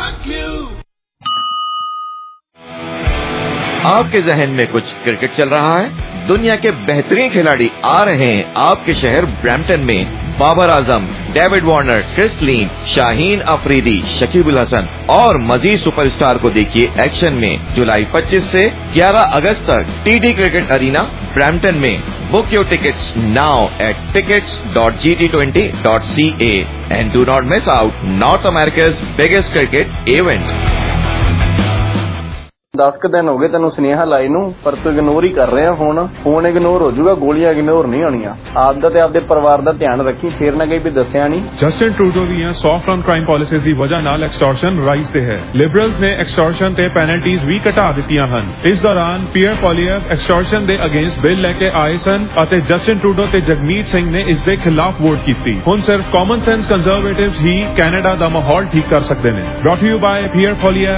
[SPEAKER 13] आपके जहन में कुछ cricket चल रहा है? दुनिया के बेहतरीन खिलाड़ी आ रहे हैं आपके शहर ब्रैम्पटन में Babar Azam, David Warner, Chris Lynn, Shaheen Afridi, Shakib उल हसन और मजीद सुपरस्टार को देखिए एक्शन में जुलाई पच्चीस से ग्यारह अगस्त तक टीडी क्रिकेट अरीना ब्रैम्पटन में। Book your tickets now at tickets dot g t twenty dot c a and do not miss out North America's biggest cricket event.
[SPEAKER 2] दस ਕ ਦਿਨ ਹੋ ਗਏ ਤੈਨੂੰ ਸੁਨੇਹਾ ਲਾਈ ਨੂੰ, ਪਰ ਤੂੰ ਇਗਨੋਰ ਹੀ ਕਰ ਰਿਹਾ ਫੋਨ ਫੋਨ ਇਗਨੋਰ ਹੋ ਜਾਊਗਾ, ਗੋਲੀਆਂ ਇਗਨੋਰ ਨਹੀਂ ਹੋਣੀਆਂ। ਆਪਦਾ ਤੇ ਆਪਦੇ ਪਰਿਵਾਰ ਦਾ ਧਿਆਨ ਰੱਖੀ, ਫੇਰ ਨਾ ਕਹੀਂ ਵੀ ਦੱਸਿਆ ਨਹੀਂ।
[SPEAKER 6] ਜਸਟਿਨ ਟਰੂਡੋ ਦੀਆਂ ਸੌਫਟ ਔਨ ਕ੍ਰਾਈਮ ਪਾਲਿਸੀਜ਼ ਦੀ ਵਜ੍ਹਾ ਨਾਲ ਐਕਸਟੋਰਸ਼ਨ ਰਾਈਜ਼ ਤੇ ਹੈ। ਲਿਬਰਲਸ ਨੇ ਐਕਸਟੋਰਸ਼ਨ ਤੇ ਪੈਨਲਟੀਜ਼ ਵੀ ਘਟਾ ਦਿੱਤੀਆਂ ਹਨ। ਇਸ ਦੌਰਾਨ ਪੀਅਰ ਪੋਲੀਅਰ ਐਕਸਟੋਰਸ਼ਨ ਦੇ ਅਗੇਂਸਟ ਬਿੱਲ ਲੈ ਕੇ ਆਏ ਸਨ ਅਤੇ ਜਸਟਿਨ ਟਰੂਡੋ ਤੇ ਜਗਮੀਤ ਸਿੰਘ ਨੇ ਇਸ ਦੇ ਖਿਲਾਫ ਵੋਟ ਕੀਤੀ। ਹੁਣ ਸਿਰਫ ਕਾਮਨ ਸੈਂਸ ਕੰਜ਼ਰਵੇਟਿਵਸ ਹੀ ਕੈਨੇਡਾ ਦਾ ਮਾਹੌਲ ਠੀਕ ਕਰ ਸਕਦੇ ਨੇ। Brought you by Pierre ਪੋਲੀਅਰ